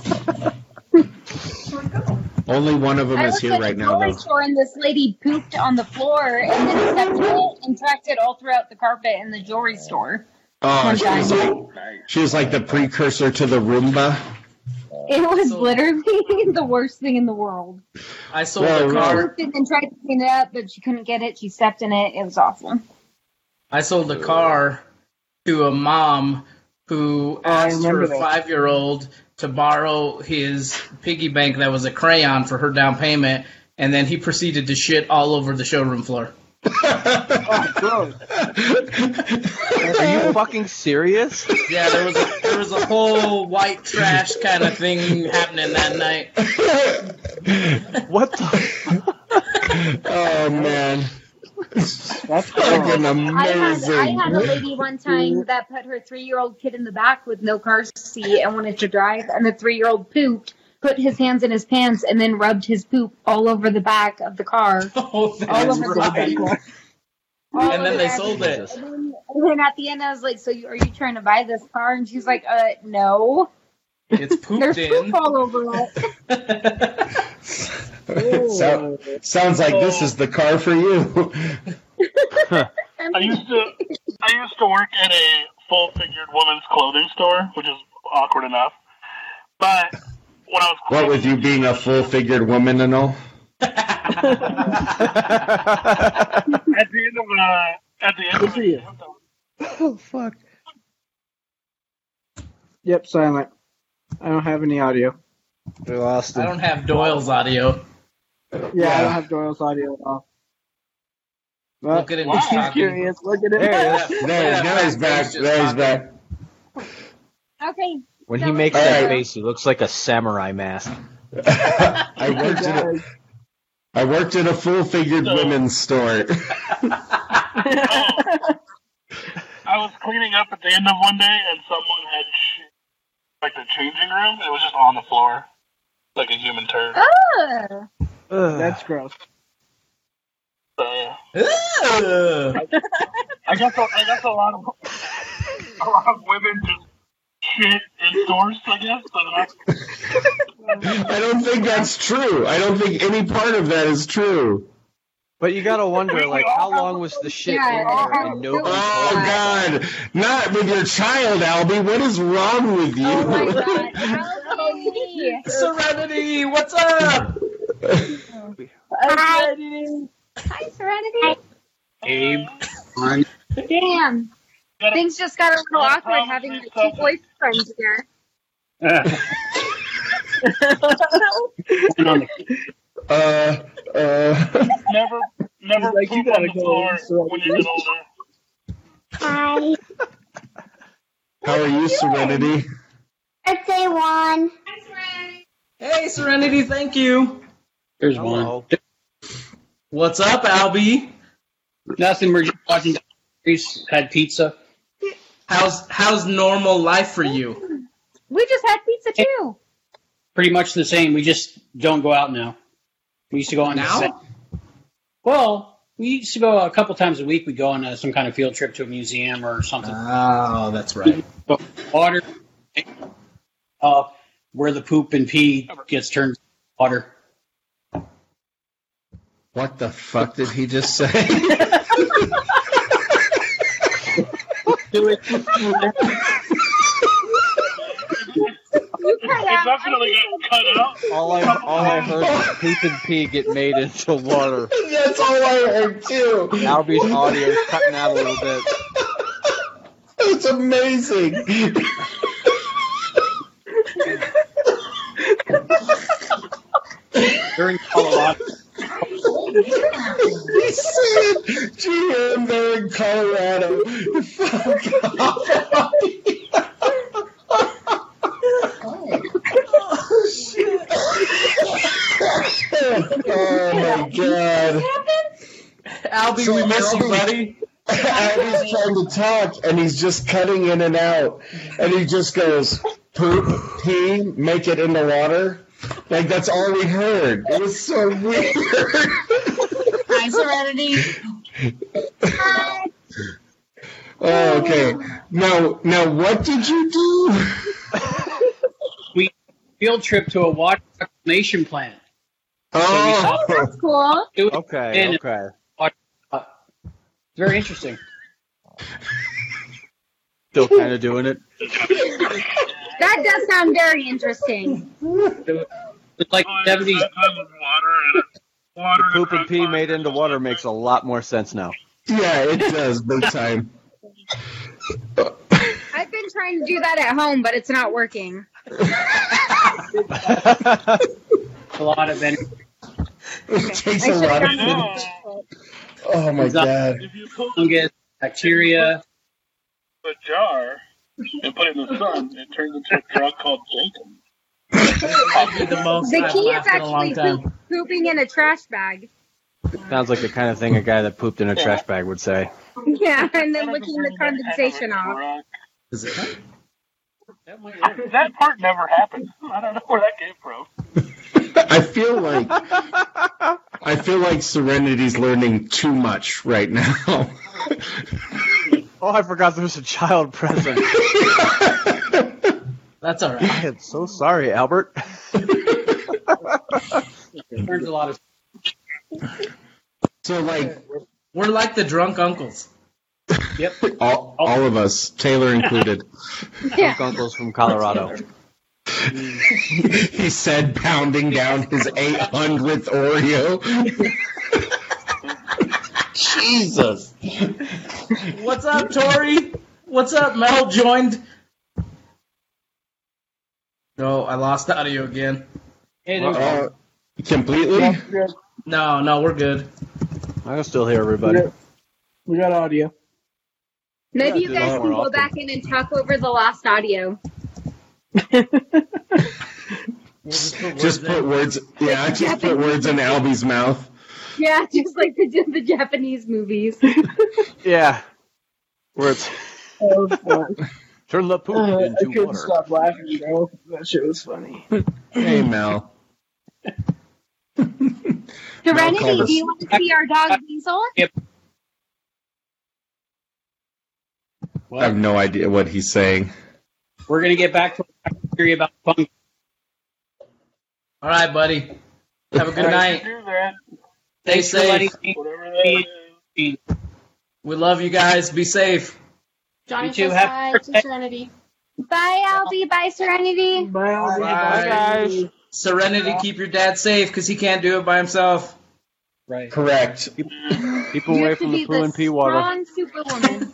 Speaker 4: Only one of them
Speaker 9: I
Speaker 4: is
Speaker 9: was
Speaker 4: here
Speaker 9: at
Speaker 4: right
Speaker 9: the
Speaker 4: now,
Speaker 9: jewelry
Speaker 4: though.
Speaker 9: store and this lady pooped on the floor and then stepped in it and tracked it all throughout the carpet in the jewelry store.
Speaker 4: Oh,
Speaker 9: One
Speaker 4: she was like,
Speaker 9: time.
Speaker 4: she was like the precursor to the Roomba.
Speaker 9: It was
Speaker 5: So-
Speaker 9: literally the worst thing in the world.
Speaker 5: I sold
Speaker 4: Well,
Speaker 5: a
Speaker 4: well.
Speaker 5: car.
Speaker 9: Pooped it and tried to clean it up, but she couldn't get it. She stepped in it. It was awful.
Speaker 5: I sold a car to a mom who
Speaker 8: I
Speaker 5: asked
Speaker 8: remember
Speaker 5: her
Speaker 8: that.
Speaker 5: five-year-old to borrow his piggy bank that was a crayon for her down payment, and then he proceeded to shit all over the showroom floor.
Speaker 3: Oh, gross. Are you fucking serious?
Speaker 5: Yeah, there was a, there was a whole white trash kind of thing happening that night.
Speaker 3: What the?
Speaker 4: Oh man,
Speaker 8: That's
Speaker 4: fucking
Speaker 9: I had,
Speaker 4: amazing.
Speaker 9: I had a lady one time that put her three-year-old kid in the back with no car seat and wanted to drive, and the three-year-old pooped, put his hands in his pants, and then rubbed his poop all over the back of the car.
Speaker 5: Oh, that's
Speaker 9: all over
Speaker 5: right.
Speaker 9: the back.
Speaker 5: And then they sold it.
Speaker 9: And then, and then at the end, I was like, "So you, are you trying to buy this car?" And she's like, "Uh, no.
Speaker 5: It's pooped
Speaker 9: There's
Speaker 5: in.
Speaker 9: poop all over it."
Speaker 4: So, sounds like this is the car for you.
Speaker 6: I used to I used to work at a full-figured women's clothing store, which is awkward enough. But when I was
Speaker 4: What with you being a full-figured woman and all?
Speaker 6: at the end of uh, at the end of the
Speaker 3: Oh fuck.
Speaker 8: Yep, silent. I don't have any audio.
Speaker 3: We lost
Speaker 5: I
Speaker 3: him.
Speaker 5: don't have Doyle's audio.
Speaker 8: Yeah,
Speaker 4: Yeah.
Speaker 8: I don't have Doyle's audio at all. But
Speaker 5: Look at him
Speaker 8: if
Speaker 5: just
Speaker 8: he's
Speaker 5: talking.
Speaker 8: curious, look at it.
Speaker 3: There he is.
Speaker 4: There, now he's back. There he's back.
Speaker 9: Okay.
Speaker 3: When he
Speaker 9: So-
Speaker 3: makes
Speaker 4: All
Speaker 3: that
Speaker 4: right.
Speaker 3: face, he looks like a samurai mask.
Speaker 4: I worked at a, I worked at a full-figured women's store.
Speaker 6: I was cleaning up at the end of one day, and someone had sh- like the changing room. It was just on the floor, like a human turd.
Speaker 9: Ah.
Speaker 8: That's gross.
Speaker 6: So, yeah.
Speaker 5: Ugh.
Speaker 6: I guess a, I guess a lot of a lot of women just shit in stores. I guess. I don't know.
Speaker 4: I don't think that's true. I don't think any part of that is true.
Speaker 3: But you gotta wonder, like, how long was the shit
Speaker 9: Yeah,
Speaker 3: in there and nobody
Speaker 4: Oh
Speaker 3: told you?
Speaker 4: God! Not with your child, Albie. What is wrong with you?
Speaker 9: Oh my god. Albie.
Speaker 5: Serenity, what's up?
Speaker 9: Hi. Hi, Serenity.
Speaker 12: Abe.
Speaker 9: Damn. Things just got a little awkward having like two boyfriends here.
Speaker 4: Uh, uh.
Speaker 6: Never, never
Speaker 8: Like, you
Speaker 6: poop on
Speaker 8: gotta
Speaker 6: the
Speaker 8: go
Speaker 6: floor
Speaker 8: so-
Speaker 6: when you get older.
Speaker 9: Hi.
Speaker 4: How are you, Serenity?
Speaker 9: It's A one.
Speaker 5: Hey, Serenity, thank you.
Speaker 12: There's
Speaker 3: Hello.
Speaker 12: one.
Speaker 5: What's up, Albie?
Speaker 12: Nothing. We're just watching. documentaries, Had pizza.
Speaker 5: How's how's normal life for you?
Speaker 9: We just had pizza too.
Speaker 12: Pretty much the same. We just don't go out now. We used to go on.
Speaker 5: Now?
Speaker 12: The well, we used to go a couple times a week. We'd go on a, some kind of field trip to a museum or something.
Speaker 5: Oh, that's right.
Speaker 12: Water. Uh, where the poop and pee gets turned into water.
Speaker 4: What the fuck did he just say?
Speaker 12: Do it.
Speaker 6: It definitely got cut out.
Speaker 3: All I all I heard was poop and pee get made into water.
Speaker 4: That's all I heard too.
Speaker 3: Albie's audio is cutting out a little bit.
Speaker 4: It's amazing.
Speaker 12: During Colorado.
Speaker 4: He said, G M, they're in Colorado. Fuck off. Oh, shit. Oh, my God.
Speaker 5: Albie,
Speaker 4: So
Speaker 5: we miss you,
Speaker 4: Albie-
Speaker 5: buddy.
Speaker 4: Albie's trying to talk, and he's just cutting in and out. And he just goes, poop, pee, make it into water. Like, that's all we heard. It was so weird.
Speaker 11: Hi, Serenity.
Speaker 4: Oh, okay. Now, now, what did you do?
Speaker 12: We field trip to a water reclamation plant.
Speaker 4: Oh,
Speaker 9: That's cool.
Speaker 12: Do it
Speaker 3: Okay,
Speaker 12: in-
Speaker 3: okay.
Speaker 12: It's very interesting.
Speaker 3: Still kind of doing it.
Speaker 9: That does sound very interesting.
Speaker 12: It's like
Speaker 6: Oh,
Speaker 12: seventies.
Speaker 6: that time was water and it- water
Speaker 3: The
Speaker 6: and
Speaker 3: poop and pee made into water makes a lot more sense now.
Speaker 4: yeah, it does, big time.
Speaker 9: I've been trying to do that at home, but it's not working.
Speaker 12: A lot of energy.
Speaker 4: It takes a lot of energy. Oh my god.
Speaker 6: If you put
Speaker 12: Fungus, bacteria.
Speaker 6: a jar and put it in the sun, it turns into a drug called Jenkins.
Speaker 5: That'd be the most
Speaker 9: The
Speaker 5: I've
Speaker 9: key is
Speaker 5: laughed in a long
Speaker 9: actually
Speaker 5: time.
Speaker 9: poop, pooping in a trash bag.
Speaker 3: Sounds like the kind of thing a guy that pooped in a trash bag would say.
Speaker 9: Yeah, and then licking the condensation off.
Speaker 5: Is it?
Speaker 6: That part never happened. I don't know where that came from.
Speaker 4: I feel like I feel like Serenity's learning too much right now.
Speaker 3: Oh, I forgot there was a child present.
Speaker 5: That's all
Speaker 3: I
Speaker 5: right.
Speaker 3: am so sorry, Albert.
Speaker 12: Learns a lot of.
Speaker 4: So like
Speaker 5: We're like the drunk uncles.
Speaker 12: Yep.
Speaker 4: all, all of us, Taylor included.
Speaker 9: Yeah.
Speaker 3: Uncles from Colorado.
Speaker 4: He said, pounding down his eight hundredth Oreo. Jesus.
Speaker 5: What's up, Tori? What's up, Mel? Joined. No, I lost audio again.
Speaker 12: Hey, there's
Speaker 4: Uh, completely?
Speaker 5: No, no, we're good.
Speaker 3: I can still hear everybody.
Speaker 8: We got audio.
Speaker 9: Maybe you
Speaker 3: do
Speaker 9: guys
Speaker 3: that
Speaker 9: can
Speaker 3: more
Speaker 9: go
Speaker 3: often.
Speaker 9: back in and talk over the lost audio.
Speaker 5: We'll just put
Speaker 4: Just
Speaker 5: words
Speaker 4: put
Speaker 5: in.
Speaker 4: words, yeah, just put words in Albie's mouth.
Speaker 9: Yeah, just like the, the Japanese movies.
Speaker 3: Yeah. Where it's
Speaker 8: That was fun.
Speaker 3: turn the poop
Speaker 8: Uh, I
Speaker 3: into
Speaker 8: couldn't
Speaker 3: water.
Speaker 8: stop laughing, bro. That shit was funny.
Speaker 4: Hey, Mel.
Speaker 9: Serenity,
Speaker 4: called us-
Speaker 9: do you want to see our dog Diesel?
Speaker 4: I have no idea what he's saying.
Speaker 12: We're gonna get back to our theory about fungus.
Speaker 5: All right, buddy. Have a good night.
Speaker 6: Do that.
Speaker 5: Stay
Speaker 12: Thanks for letting
Speaker 5: safe.
Speaker 12: me
Speaker 6: Whatever that is.
Speaker 5: We love you guys. Be safe.
Speaker 7: Johnny
Speaker 12: You two
Speaker 7: says
Speaker 12: have-
Speaker 7: hi to Serenity.
Speaker 9: Bye, Albie. Bye, Serenity.
Speaker 8: Bye, Albie.
Speaker 5: Bye,
Speaker 3: guys.
Speaker 5: Serenity, keep your dad safe because he can't do it by himself.
Speaker 12: Right.
Speaker 4: Correct.
Speaker 3: Keep
Speaker 9: You
Speaker 3: away
Speaker 9: have
Speaker 3: from
Speaker 9: to
Speaker 3: the
Speaker 9: be
Speaker 3: poo and pee water.
Speaker 9: strong superwoman.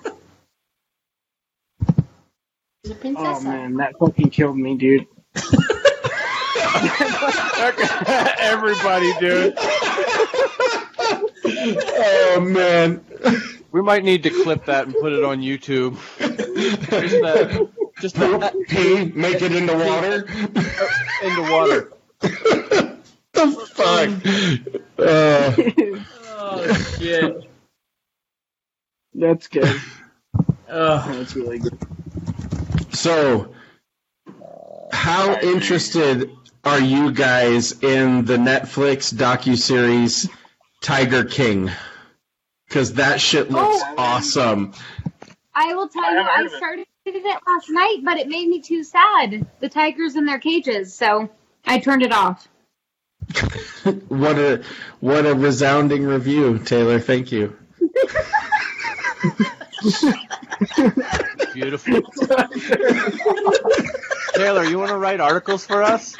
Speaker 7: She's a princess.
Speaker 8: Oh man, that fucking killed me, dude.
Speaker 3: Everybody, dude.
Speaker 4: Oh, man.
Speaker 3: We might need to clip that and put it on YouTube. Just that, just that
Speaker 4: Pee, make it into water.
Speaker 3: into water.
Speaker 4: The fuck? Uh,
Speaker 5: Oh, shit.
Speaker 8: That's good.
Speaker 5: Ugh.
Speaker 8: That's really good.
Speaker 4: so, how interested are you guys in the Netflix docuseries Tiger King? Because that shit looks
Speaker 9: Oh.
Speaker 4: awesome.
Speaker 9: I will tell
Speaker 6: I
Speaker 9: you,
Speaker 6: haven't heard
Speaker 9: I
Speaker 6: of it.
Speaker 9: started it last night, but it made me too sad. The tigers in their cages, so I turned it off.
Speaker 4: What a what a resounding review, Taylor. Thank you.
Speaker 3: Beautiful. Taylor, you want to write articles for us?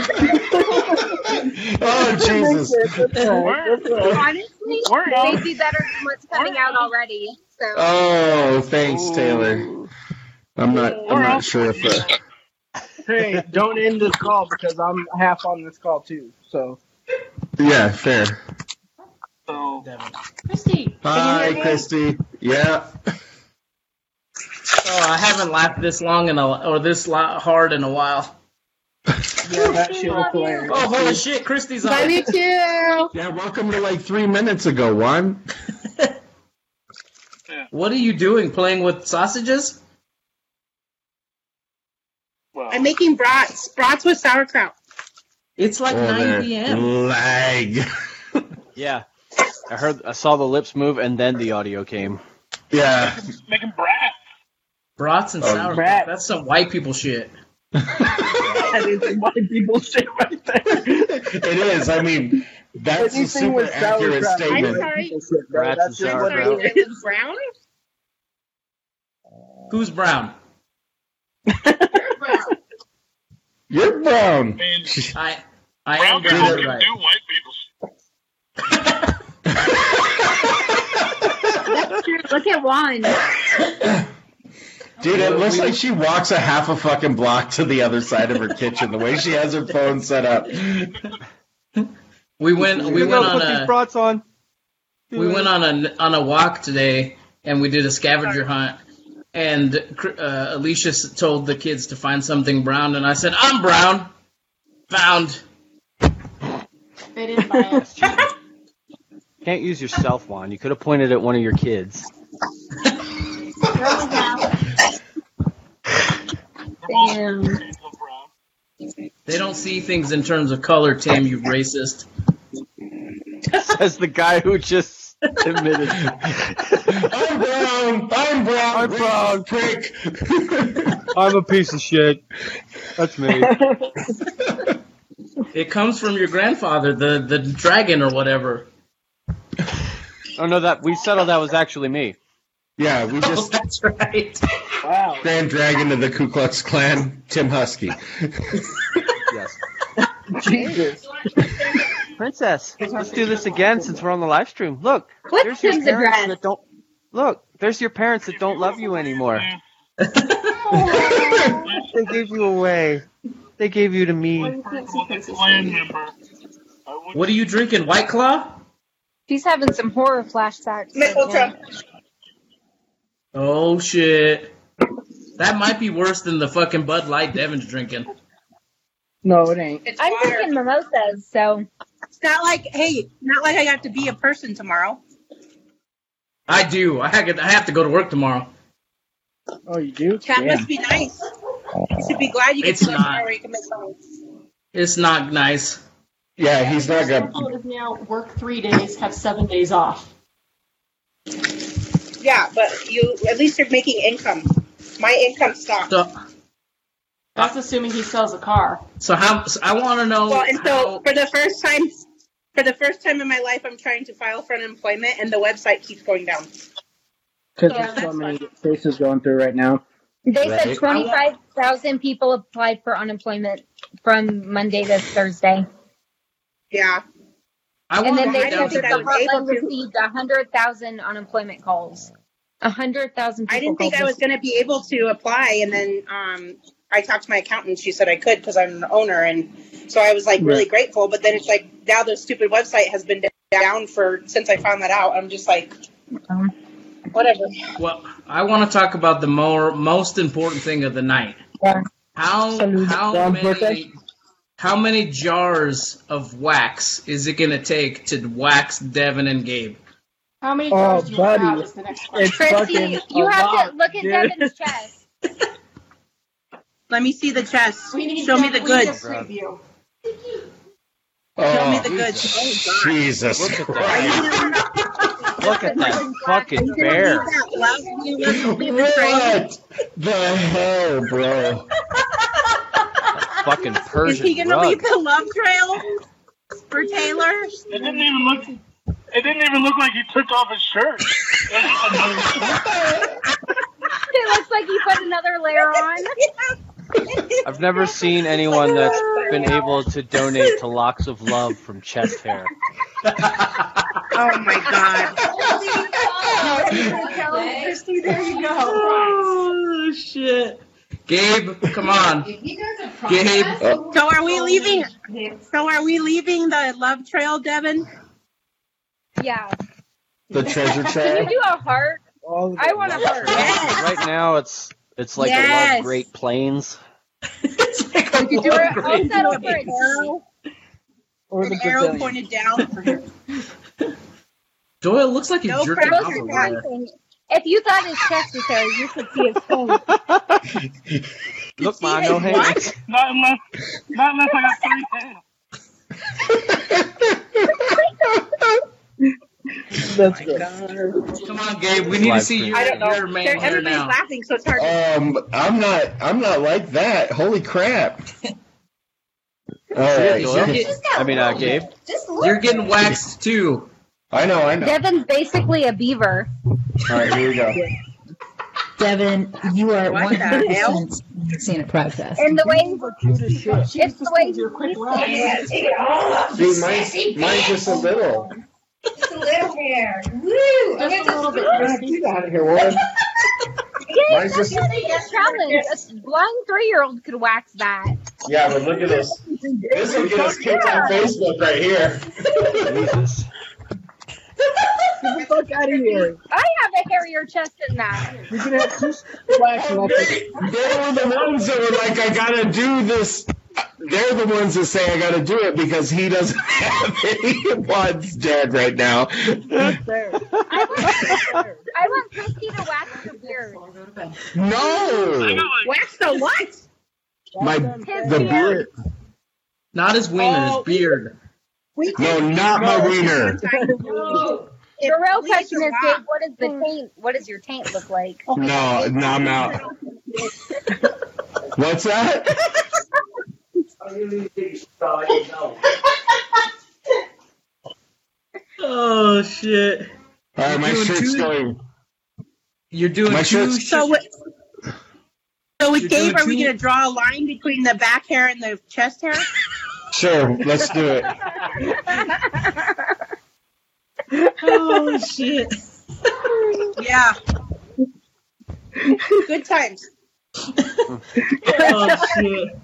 Speaker 4: Oh Jesus!
Speaker 9: Honestly, they'd be better than what's coming out already. So
Speaker 4: Oh, thanks, Taylor. I'm not. I'm not sure if. Uh,
Speaker 8: Hey, don't end this call because I'm half on this call too. So
Speaker 4: yeah, fair.
Speaker 6: So,
Speaker 7: Christy.
Speaker 4: Hi, Christy. Yeah.
Speaker 5: Oh, I haven't laughed this long in a or this lo- hard in a while.
Speaker 8: yeah, that shit was hilarious.
Speaker 5: Oh, holy shit, Christy's on.
Speaker 7: Love you too.
Speaker 4: Yeah. Welcome to like three minutes ago, Juan.
Speaker 5: What are you doing? Playing with sausages?
Speaker 6: well,
Speaker 7: I'm making brats. Brats with sauerkraut.
Speaker 5: It's like
Speaker 4: Oh,
Speaker 5: nine
Speaker 4: there.
Speaker 5: p.m.
Speaker 4: Lag.
Speaker 3: Yeah. I heard, I saw the lips move, and then the audio came.
Speaker 4: Yeah.
Speaker 6: making brat.
Speaker 5: Brats and
Speaker 4: Oh,
Speaker 5: sauerkraut.
Speaker 8: brat.
Speaker 5: That's some white people shit.
Speaker 8: That is some white people shit right there.
Speaker 4: It is. I mean, that's a
Speaker 8: Anything
Speaker 4: super
Speaker 8: with
Speaker 4: accurate
Speaker 8: sauerkraut.
Speaker 7: I'm
Speaker 4: statement.
Speaker 7: sorry.
Speaker 8: Shit, bro.
Speaker 3: Rats
Speaker 8: That's
Speaker 3: and
Speaker 8: just
Speaker 7: I'm
Speaker 8: what
Speaker 7: sorry.
Speaker 8: it is.
Speaker 7: This is brown?
Speaker 5: Who's brown?
Speaker 7: Brown.
Speaker 4: You're brown.
Speaker 6: I mean,
Speaker 5: I I
Speaker 6: brown
Speaker 5: am
Speaker 6: people
Speaker 5: brown.
Speaker 6: can
Speaker 5: Right.
Speaker 6: do white people
Speaker 9: that's true. Look at Juan.
Speaker 4: Dude, Dude, it looks like she walks a half a fucking block to the other side of her kitchen. The way she has her phone set up.
Speaker 5: We went. We went on
Speaker 3: put these
Speaker 5: a.
Speaker 3: brats on.
Speaker 5: We went on a on a walk today, and we did a scavenger hunt. And uh, Alicia s- told the kids to find something brown, and I said, "I'm brown." Found.
Speaker 7: They didn't buy it.
Speaker 3: Can't use your self wand. You could have pointed at one of your kids.
Speaker 9: Damn.
Speaker 5: They don't see things in terms of color, Tim. You racist.
Speaker 3: Says the guy who just admitted.
Speaker 4: I'm brown. I'm brown.
Speaker 3: I'm brown.
Speaker 4: Prick.
Speaker 3: I'm a piece of shit. That's me.
Speaker 5: It comes from your grandfather, the the dragon or whatever.
Speaker 3: Oh no, that we settled that was actually me.
Speaker 4: Yeah, we
Speaker 5: Oh,
Speaker 4: just
Speaker 5: that's right.
Speaker 8: Wow.
Speaker 4: Grand Dragon of the Ku Klux Klan, Tim Husky.
Speaker 3: Yes.
Speaker 8: Jesus.
Speaker 3: Princess, let's do this again since we're on the live stream. Look,
Speaker 9: What's
Speaker 3: there's your
Speaker 9: Tim's
Speaker 3: parents
Speaker 9: address?
Speaker 3: that don't. Look, there's your parents that don't love you anymore. They gave you away. They gave you to me.
Speaker 6: Clan member.
Speaker 5: What are you drinking? White Claw?
Speaker 9: She's having some horror flashbacks.
Speaker 13: Mick Ultra.
Speaker 5: Oh shit. That might be worse than the fucking Bud Light Devin's drinking.
Speaker 8: No, it ain't.
Speaker 13: It's
Speaker 9: I'm
Speaker 13: water.
Speaker 9: drinking mimosas, so
Speaker 13: It's not like, hey, not like I have to be a person tomorrow.
Speaker 5: I do. I have, I have to go to work tomorrow.
Speaker 8: Oh, you do?
Speaker 13: That
Speaker 8: Damn.
Speaker 13: must be nice. You should be glad you get
Speaker 5: It's
Speaker 13: to go
Speaker 5: not.
Speaker 13: tomorrow where you can make money.
Speaker 5: It's not nice.
Speaker 4: Yeah, he's not
Speaker 7: Some
Speaker 4: good.
Speaker 7: voters now work three days, have seven days off.
Speaker 13: Yeah, but you at least you're making income. My income stopped.
Speaker 5: So,
Speaker 7: That's assuming he sells a car.
Speaker 5: so how? So I want to know.
Speaker 13: Well, and so
Speaker 5: how,
Speaker 13: for the first time, for the first time in my life, I'm trying to file for unemployment, and the website keeps going down.
Speaker 8: Because
Speaker 13: Yeah,
Speaker 8: there's so
Speaker 13: that's
Speaker 8: many cases going through right now.
Speaker 9: they
Speaker 3: Right.
Speaker 9: said twenty-five thousand people applied for unemployment from Monday to Thursday.
Speaker 13: Yeah.
Speaker 5: I
Speaker 9: And
Speaker 5: want
Speaker 9: then
Speaker 5: to
Speaker 9: they
Speaker 5: find
Speaker 9: said
Speaker 5: out.
Speaker 9: that
Speaker 13: I
Speaker 9: the
Speaker 13: was able
Speaker 9: hotline
Speaker 13: to-
Speaker 9: received one hundred thousand unemployment calls. one hundred thousand people
Speaker 13: I didn't think
Speaker 9: called
Speaker 13: I was
Speaker 9: this-
Speaker 13: going to be able to apply, and then um, I talked to my accountant. She said I could because I'm an owner, and so I was like really
Speaker 8: Right.
Speaker 13: grateful. But then it's like now the stupid website has been down for since I found that out. I'm just like,
Speaker 9: Um,
Speaker 13: whatever.
Speaker 5: Well, I want to talk about the more most important thing of the night.
Speaker 9: Yeah.
Speaker 5: How
Speaker 8: Salute
Speaker 5: how
Speaker 8: Dom's birthday?
Speaker 5: many how many jars of wax is it going to take to wax Devin and Gabe?
Speaker 7: How many
Speaker 8: Oh,
Speaker 7: jars do you have
Speaker 8: buddy.
Speaker 7: is the next question.
Speaker 8: It's
Speaker 9: Christy,
Speaker 8: fucking
Speaker 9: you
Speaker 8: a
Speaker 9: have
Speaker 8: lot,
Speaker 9: to look at
Speaker 8: dude.
Speaker 9: Devin's chest.
Speaker 13: Let me see the chest.
Speaker 7: We need
Speaker 13: Show
Speaker 7: to
Speaker 13: me the
Speaker 7: we need a
Speaker 13: goods.
Speaker 7: preview.
Speaker 13: Show me
Speaker 4: Oh,
Speaker 13: the goods. Oh, God.
Speaker 4: Jesus
Speaker 3: Look at
Speaker 4: Christ.
Speaker 3: that. Look at that fucking bear.
Speaker 4: What the hell, bro?
Speaker 3: Fucking
Speaker 13: Is
Speaker 3: Persian
Speaker 13: he going to
Speaker 3: rug.
Speaker 13: leave the love trail for Taylor?
Speaker 6: It didn't even look. It didn't even look like he took off his shirt.
Speaker 9: It looks like he put another layer on.
Speaker 3: I've never seen anyone that's been able to donate to Locks of Love from chest hair.
Speaker 13: Oh, my God.
Speaker 7: Christy, there you go.
Speaker 5: Oh shit! Gabe, come on. Gabe,
Speaker 13: So are we leaving? So are we leaving the love trail, Devin?
Speaker 9: Yeah.
Speaker 4: The treasure
Speaker 9: Can
Speaker 4: trail?
Speaker 9: you do a heart?
Speaker 8: All of
Speaker 9: I
Speaker 8: it.
Speaker 9: want a heart.
Speaker 13: Yes.
Speaker 3: Right now, it's it's like a
Speaker 13: Yes.
Speaker 3: love Great Plains.
Speaker 5: it's like a
Speaker 9: We could do it.
Speaker 5: war
Speaker 9: I'll
Speaker 5: grave.
Speaker 9: settle for
Speaker 13: An
Speaker 9: it.
Speaker 13: arrow,
Speaker 8: Or the
Speaker 13: an arrow
Speaker 8: Brazilian.
Speaker 13: pointed down.
Speaker 5: Doyle looks like he's
Speaker 13: No
Speaker 5: jerking
Speaker 13: pressure,
Speaker 5: off over
Speaker 13: guys.
Speaker 5: there.
Speaker 9: If you thought his chest was hairy, you should see his face.
Speaker 3: Look, ma,
Speaker 13: see
Speaker 3: no
Speaker 13: his
Speaker 3: hands.
Speaker 6: Not unless, not unless I got three hands.
Speaker 8: That's good.
Speaker 5: Come on, Gabe. We need to see your,
Speaker 13: I don't know.
Speaker 5: your man
Speaker 13: They're-
Speaker 5: here
Speaker 13: Everybody's
Speaker 5: now.
Speaker 13: laughing, so it's hard.
Speaker 4: Um, I'm not. I'm not like that. Holy crap! All right.
Speaker 5: You're getting,
Speaker 3: I mean, uh, Gabe.
Speaker 5: you're getting waxed too.
Speaker 4: I know. I know.
Speaker 9: Devin's basically a beaver.
Speaker 4: All right, here we go.
Speaker 14: Devin, you are
Speaker 13: What
Speaker 14: one
Speaker 13: the
Speaker 14: hundred
Speaker 13: hell?
Speaker 14: percent seeing a pride fest.
Speaker 9: And the way
Speaker 7: It's
Speaker 9: it's the way
Speaker 7: do a quick
Speaker 9: he
Speaker 7: laugh.
Speaker 4: See, mine's, mine's just a little.
Speaker 10: Just a little hair. Woo!
Speaker 7: Just a little bit, Christy.
Speaker 4: Get out of here, Warren.
Speaker 9: Yay!
Speaker 4: Why is
Speaker 9: That's
Speaker 4: this?
Speaker 9: the biggest challenge. A blind three-year-old could wax that.
Speaker 4: Yeah, but look at this. This will get us kicked on Facebook right here.
Speaker 3: Jesus.
Speaker 8: Get the fuck out of here.
Speaker 9: I have a hairier chest than that.
Speaker 8: You can have two wax and that's
Speaker 4: They, they were the ones that were like, I gotta do this. They're the ones that say I gotta do it because he doesn't have any. Bud's dead right now.
Speaker 8: not fair.
Speaker 9: I want, I want Christy to wax her beard.
Speaker 4: No!
Speaker 13: Wax the what?
Speaker 4: My,
Speaker 9: His
Speaker 4: the
Speaker 9: beard.
Speaker 4: beard.
Speaker 5: Not his wiener,
Speaker 13: Oh.
Speaker 5: his beard.
Speaker 13: We
Speaker 4: No, not my wiener.
Speaker 9: The real question is, Dave, what does the taint? What does your taint look like?
Speaker 4: No, no, I'm out. What's that?
Speaker 5: Oh shit!
Speaker 4: All right, my
Speaker 5: You're doing
Speaker 4: shirt's
Speaker 5: two-
Speaker 4: going.
Speaker 5: You're doing
Speaker 4: My
Speaker 5: two.
Speaker 4: shirt's-
Speaker 13: So with, so with
Speaker 5: You're
Speaker 13: Dave,
Speaker 5: doing
Speaker 13: are we
Speaker 5: two-
Speaker 13: going to draw a line between the back hair and the chest hair?
Speaker 4: Sure, let's do it.
Speaker 5: Oh shit!
Speaker 13: Yeah. Good times.
Speaker 5: Oh shit!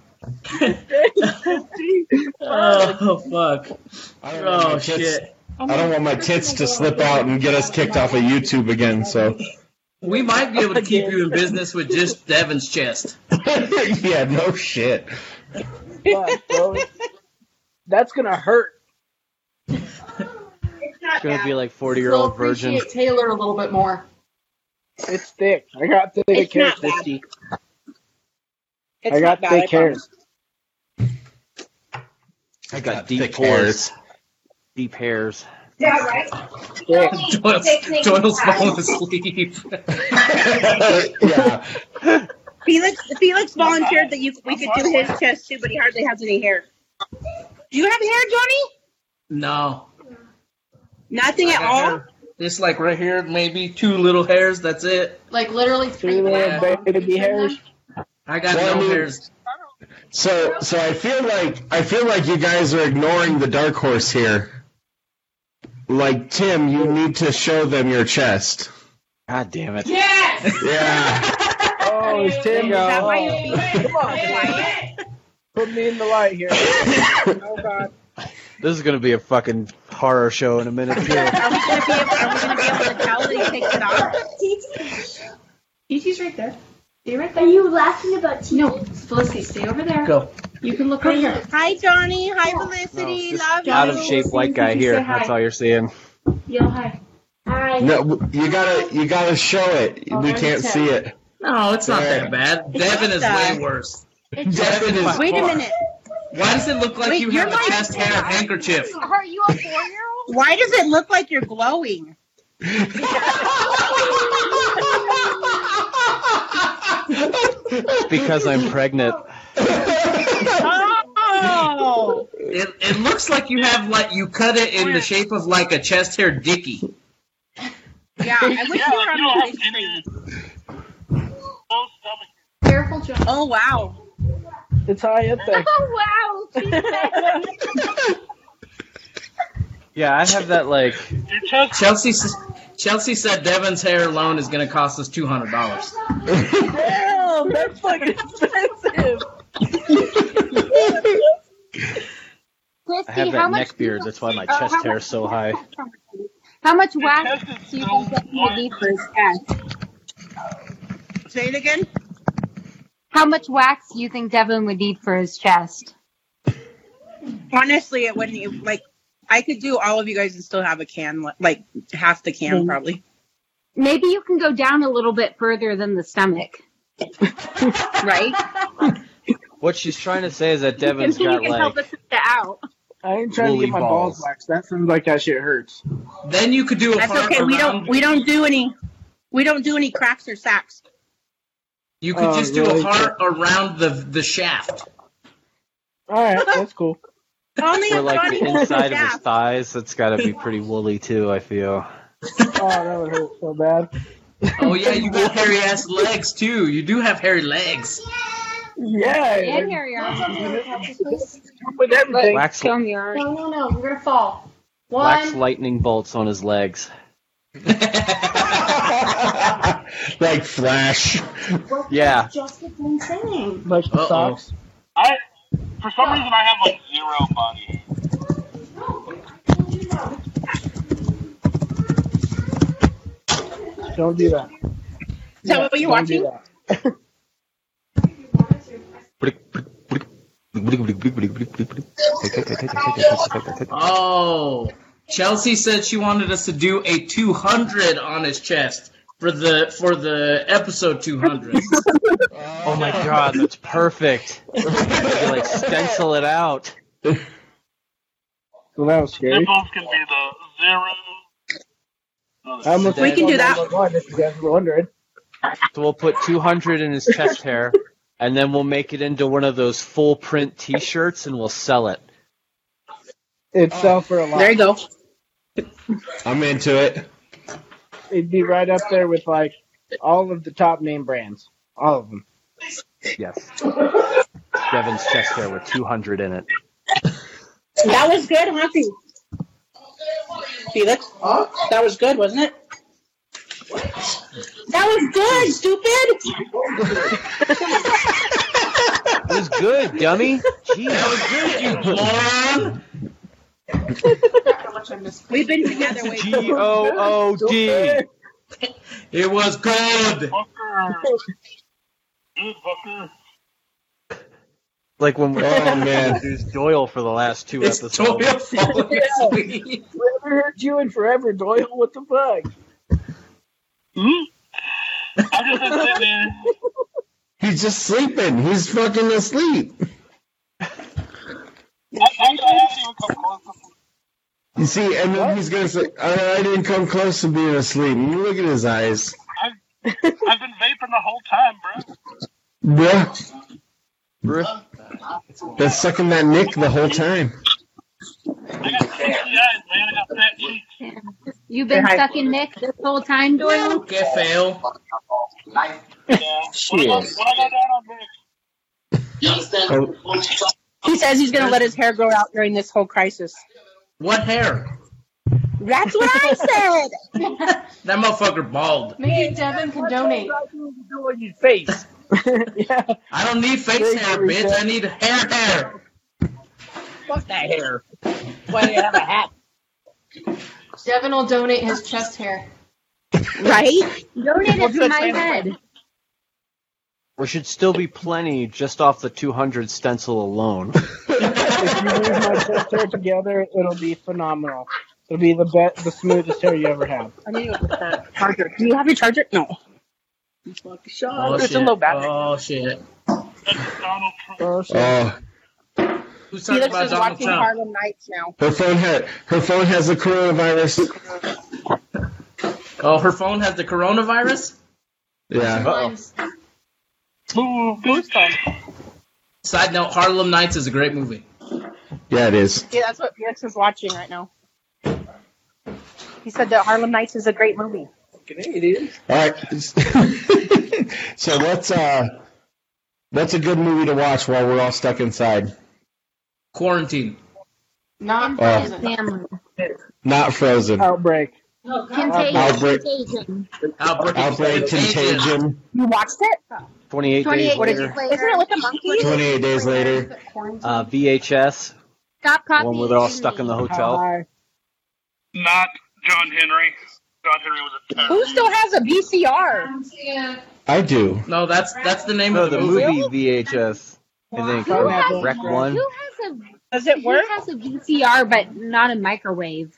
Speaker 5: Oh fuck!
Speaker 4: I don't want
Speaker 5: Oh
Speaker 4: my tits-
Speaker 5: shit!
Speaker 4: I don't want my tits to slip out and get us kicked off of YouTube again. So,
Speaker 5: We might be able to keep you in business with just Devin's chest.
Speaker 4: yeah, no shit.
Speaker 8: Fuck, bro. That's gonna hurt.
Speaker 3: It's gonna be like forty-year-old
Speaker 7: We'll
Speaker 3: virgin.
Speaker 7: appreciate Taylor a little bit more.
Speaker 8: It's thick. I got thick
Speaker 13: It's
Speaker 8: hair,
Speaker 13: not bad.
Speaker 8: Christy.
Speaker 13: It's
Speaker 8: I got
Speaker 13: not bad, I
Speaker 8: thick hair.
Speaker 13: promise.
Speaker 3: I got
Speaker 4: Got
Speaker 3: deep
Speaker 4: thick
Speaker 3: pores.
Speaker 4: hairs.
Speaker 3: Deep hairs.
Speaker 7: Yeah, right.
Speaker 8: Thick.
Speaker 5: Doyle's, Doyle's falling asleep.
Speaker 4: Yeah.
Speaker 13: Felix Felix volunteered that you we could do his chest too, but he hardly has any hair. Do you have hair, Johnny?
Speaker 5: No.
Speaker 13: Nothing at all?
Speaker 5: Just like right here, maybe two little hairs. That's it.
Speaker 7: Like literally three
Speaker 8: Three little
Speaker 7: black
Speaker 8: baby hairs.
Speaker 5: I got
Speaker 4: Well, I
Speaker 5: no
Speaker 4: mean-
Speaker 5: hairs.
Speaker 4: So, so I feel like I feel like you guys are ignoring the dark horse here. Like Tim, you need to show them your chest.
Speaker 3: God damn it.
Speaker 7: Yes!
Speaker 4: Yeah.
Speaker 8: Oh, it's Tim.
Speaker 13: Is that why
Speaker 8: Oh,
Speaker 13: you're being quiet?
Speaker 8: put me in the light here. Oh God.
Speaker 3: This is gonna be a fucking horror show in a minute too.
Speaker 13: Are we gonna be able are we gonna be able to tell that he takes it off?
Speaker 7: T-T's right there. Stay right there. Are you laughing about T-T? No, Felicity, stay over there.
Speaker 5: Go.
Speaker 7: You can look right here.
Speaker 13: Hi Johnny, hi
Speaker 3: No,
Speaker 13: Felicity,
Speaker 3: this
Speaker 13: love you.
Speaker 3: out of shape white guy here.
Speaker 7: Say hi.
Speaker 3: That's all you're seeing.
Speaker 7: Yo, hi. Hi.
Speaker 4: No, you gotta you gotta show it.
Speaker 7: Oh,
Speaker 4: We
Speaker 7: there's
Speaker 4: can't
Speaker 7: Tim.
Speaker 4: see it.
Speaker 5: No, it's not
Speaker 4: Yeah.
Speaker 5: that bad. Devin is way worse.
Speaker 7: It's
Speaker 5: Devin is.
Speaker 13: Wait a
Speaker 5: far-
Speaker 13: minute.
Speaker 5: Why does it look like
Speaker 13: Wait,
Speaker 5: you
Speaker 13: you're
Speaker 5: have a
Speaker 13: like-
Speaker 5: chest hair handkerchief?
Speaker 9: Are you a four-year-old?
Speaker 13: Why does it look like you're glowing?
Speaker 3: It's because I'm pregnant.
Speaker 13: Oh!
Speaker 5: It, it looks like you have like you cut it in the shape of like a chest hair dicky.
Speaker 13: Yeah, I wish you were on the big screen.
Speaker 7: Careful, John.
Speaker 13: Oh wow.
Speaker 8: It's high up there.
Speaker 9: Oh wow! Jesus.
Speaker 3: Yeah, I have that like.
Speaker 5: Chelsea s- Chelsea said Devin's hair alone is going to cost us two hundred dollars.
Speaker 8: Damn, that's fucking expensive.
Speaker 9: Christy,
Speaker 3: I have
Speaker 9: how
Speaker 3: that
Speaker 9: much
Speaker 3: neck beard. That's why my
Speaker 9: uh,
Speaker 3: chest
Speaker 9: how
Speaker 3: hair
Speaker 9: much-
Speaker 3: is so high.
Speaker 9: How much wax do you think that would need for his chest?
Speaker 13: Say it again.
Speaker 9: How much wax do you think Devin would need for his chest?
Speaker 13: Honestly, it wouldn't even- like I could do all of you guys and still have a can, like half the can
Speaker 9: Mm.
Speaker 13: probably.
Speaker 9: Maybe you can go down a little bit further than the stomach.
Speaker 13: Right?
Speaker 3: What she's trying to say is that
Speaker 9: You
Speaker 3: Devin's
Speaker 9: can, you
Speaker 3: got
Speaker 9: can help
Speaker 3: like
Speaker 9: us get out.
Speaker 8: I ain't trying to
Speaker 3: woolly
Speaker 8: get my
Speaker 3: balls.
Speaker 8: balls waxed. That sounds like that shit hurts.
Speaker 5: Then you could do a
Speaker 13: That's
Speaker 5: heart
Speaker 13: okay. We
Speaker 5: around.
Speaker 13: don't we don't do any we don't do any cracks or sacks.
Speaker 5: You could
Speaker 8: Oh,
Speaker 5: just do
Speaker 8: really?
Speaker 5: a heart around the the shaft.
Speaker 8: All right, that's cool.
Speaker 13: Only
Speaker 3: for
Speaker 13: if
Speaker 3: like
Speaker 13: Johnny
Speaker 3: the
Speaker 13: holds
Speaker 3: inside of his
Speaker 13: shaft.
Speaker 3: thighs. That's got to be pretty woolly too. I feel.
Speaker 8: Oh, that would hurt so bad.
Speaker 5: Oh yeah, you got hairy ass legs too. You do have hairy legs.
Speaker 8: Yeah.
Speaker 9: And hairy arms.
Speaker 8: With everything.
Speaker 3: Wax,
Speaker 9: Show me yours.
Speaker 7: No, no, no. We're gonna fall.
Speaker 3: wax
Speaker 7: One.
Speaker 3: lightning bolts on his legs.
Speaker 4: like Flash.
Speaker 3: Yeah.
Speaker 13: Just the same thing.
Speaker 8: Like the socks.
Speaker 6: I, for some reason, I have like zero body hair.
Speaker 8: Don't do that.
Speaker 13: Is that what you're
Speaker 8: Don't do
Speaker 13: watching?
Speaker 8: that.
Speaker 5: Oh, Chelsea said she wanted us to do a two hundred on his chest for the for the episode two hundred.
Speaker 3: Oh my god, that's perfect. You can, like stencil it out.
Speaker 8: Well, that was scary.
Speaker 6: Nipples can be the zero.
Speaker 8: How much
Speaker 13: We can do that.
Speaker 8: If you guys were wondering.
Speaker 3: So we'll put two hundred in his chest hair, and then we'll make it into one of those full print T-shirts, and we'll sell it.
Speaker 8: It'd sell for a lot.
Speaker 13: There you go.
Speaker 4: I'm into it.
Speaker 8: It'd be right up there with like all of the top name brands. All of them.
Speaker 3: Yes. Devin's chest hair with two hundred in it.
Speaker 13: That was good, huh, Felix? Felix? That was good, wasn't it? That was good, stupid!
Speaker 3: It was good, dummy. Jeez.
Speaker 5: That was good, you moron.
Speaker 13: We've been together way
Speaker 3: G O O D.
Speaker 5: It was good.
Speaker 6: Fucker. Good fucker.
Speaker 3: Like when we
Speaker 4: Oh, man.
Speaker 3: introduced Doyle for the last two
Speaker 5: It's
Speaker 3: episodes.
Speaker 5: Doyle falling asleep.
Speaker 8: We haven't heard you in forever, Doyle. What the fuck?
Speaker 6: Hmm? I'm just sitting there.
Speaker 4: He's just sleeping. He's fucking asleep.
Speaker 6: I, I, I haven't even come close to
Speaker 4: You see, and then he's gonna say, I, I didn't come close to being asleep. Look at his eyes.
Speaker 6: I've, I've been vaping the whole time, bro.
Speaker 4: Bruh. Bruh. Been sucking that Nick the whole time.
Speaker 6: I got sixty eyes, man. I got fat cheeks.
Speaker 9: You've been sucking Nick this whole time, Doyle?
Speaker 5: Okay, fail.
Speaker 6: Yeah. When I go, when I go down on Nick,
Speaker 4: Oh,
Speaker 13: He says he's going to let his hair grow out during this whole crisis.
Speaker 5: What hair?
Speaker 13: That's what I said!
Speaker 5: That motherfucker bald.
Speaker 10: Maybe Devin can donate.
Speaker 8: Do on your face. Yeah.
Speaker 5: I don't need face hair, bitch. I need hair hair.
Speaker 13: Fuck that hair. Why do you have a hat?
Speaker 10: Devin will donate his chest hair.
Speaker 13: Right?
Speaker 9: Donate
Speaker 13: We'll
Speaker 9: it
Speaker 13: do
Speaker 9: to
Speaker 13: a
Speaker 9: my
Speaker 13: transfer.
Speaker 9: head.
Speaker 3: There should still be plenty just off the two hundred stencil alone.
Speaker 8: If you leave my chest hair together, it'll be phenomenal. It'll be the best, the smoothest hair you ever have.
Speaker 13: I need a charger. Do you have your charger? No.
Speaker 5: Oh,
Speaker 13: It's
Speaker 5: shit.
Speaker 13: a low battery.
Speaker 5: Oh, shit.
Speaker 6: Donald Trump.
Speaker 8: Oh, shit.
Speaker 4: oh.
Speaker 5: Who's talking
Speaker 13: Felix
Speaker 5: about
Speaker 13: is
Speaker 5: Donald
Speaker 13: watching
Speaker 5: Trump?
Speaker 13: Harlem Nights now.
Speaker 4: Her phone had her phone has the coronavirus.
Speaker 5: Oh, her phone has the coronavirus?
Speaker 4: Yeah.
Speaker 10: Mine's-
Speaker 6: Ooh, good time.
Speaker 5: Side note, Harlem Nights is a great movie.
Speaker 4: Yeah, it is.
Speaker 13: Yeah, that's what Felix is watching right now. He said that Harlem Nights is a great movie.
Speaker 4: All right. So what's uh what's a good movie to watch while we're all stuck inside?
Speaker 5: Quarantine.
Speaker 10: Not
Speaker 4: Oh.
Speaker 10: Frozen.
Speaker 9: Family.
Speaker 4: Not Frozen.
Speaker 8: Outbreak.
Speaker 9: Contagion.
Speaker 4: Outbreak.
Speaker 9: Contagion.
Speaker 5: Outbreak.
Speaker 4: Outbreak, Contagion.
Speaker 13: You watched it?
Speaker 3: twenty-eight,
Speaker 9: twenty-eight
Speaker 3: days
Speaker 9: days
Speaker 3: later.
Speaker 9: later.
Speaker 13: Isn't it with the monkeys?
Speaker 4: twenty-eight days later.
Speaker 3: Uh, V H S.
Speaker 9: Stop
Speaker 3: The
Speaker 9: copying.
Speaker 3: one where they're all stuck in the
Speaker 8: How
Speaker 3: hotel.
Speaker 8: high?
Speaker 6: Not John Henry. John Henry was a terrorist.
Speaker 13: Who still has a V C R?
Speaker 10: Yeah.
Speaker 4: I do.
Speaker 5: No, that's that's the name
Speaker 3: No,
Speaker 5: of the,
Speaker 3: the
Speaker 5: movie.
Speaker 3: movie V H S. I think.
Speaker 9: Who has,
Speaker 3: Rec one.
Speaker 9: who has a
Speaker 13: Does it
Speaker 9: who
Speaker 13: work?
Speaker 9: has a V C R but not a microwave?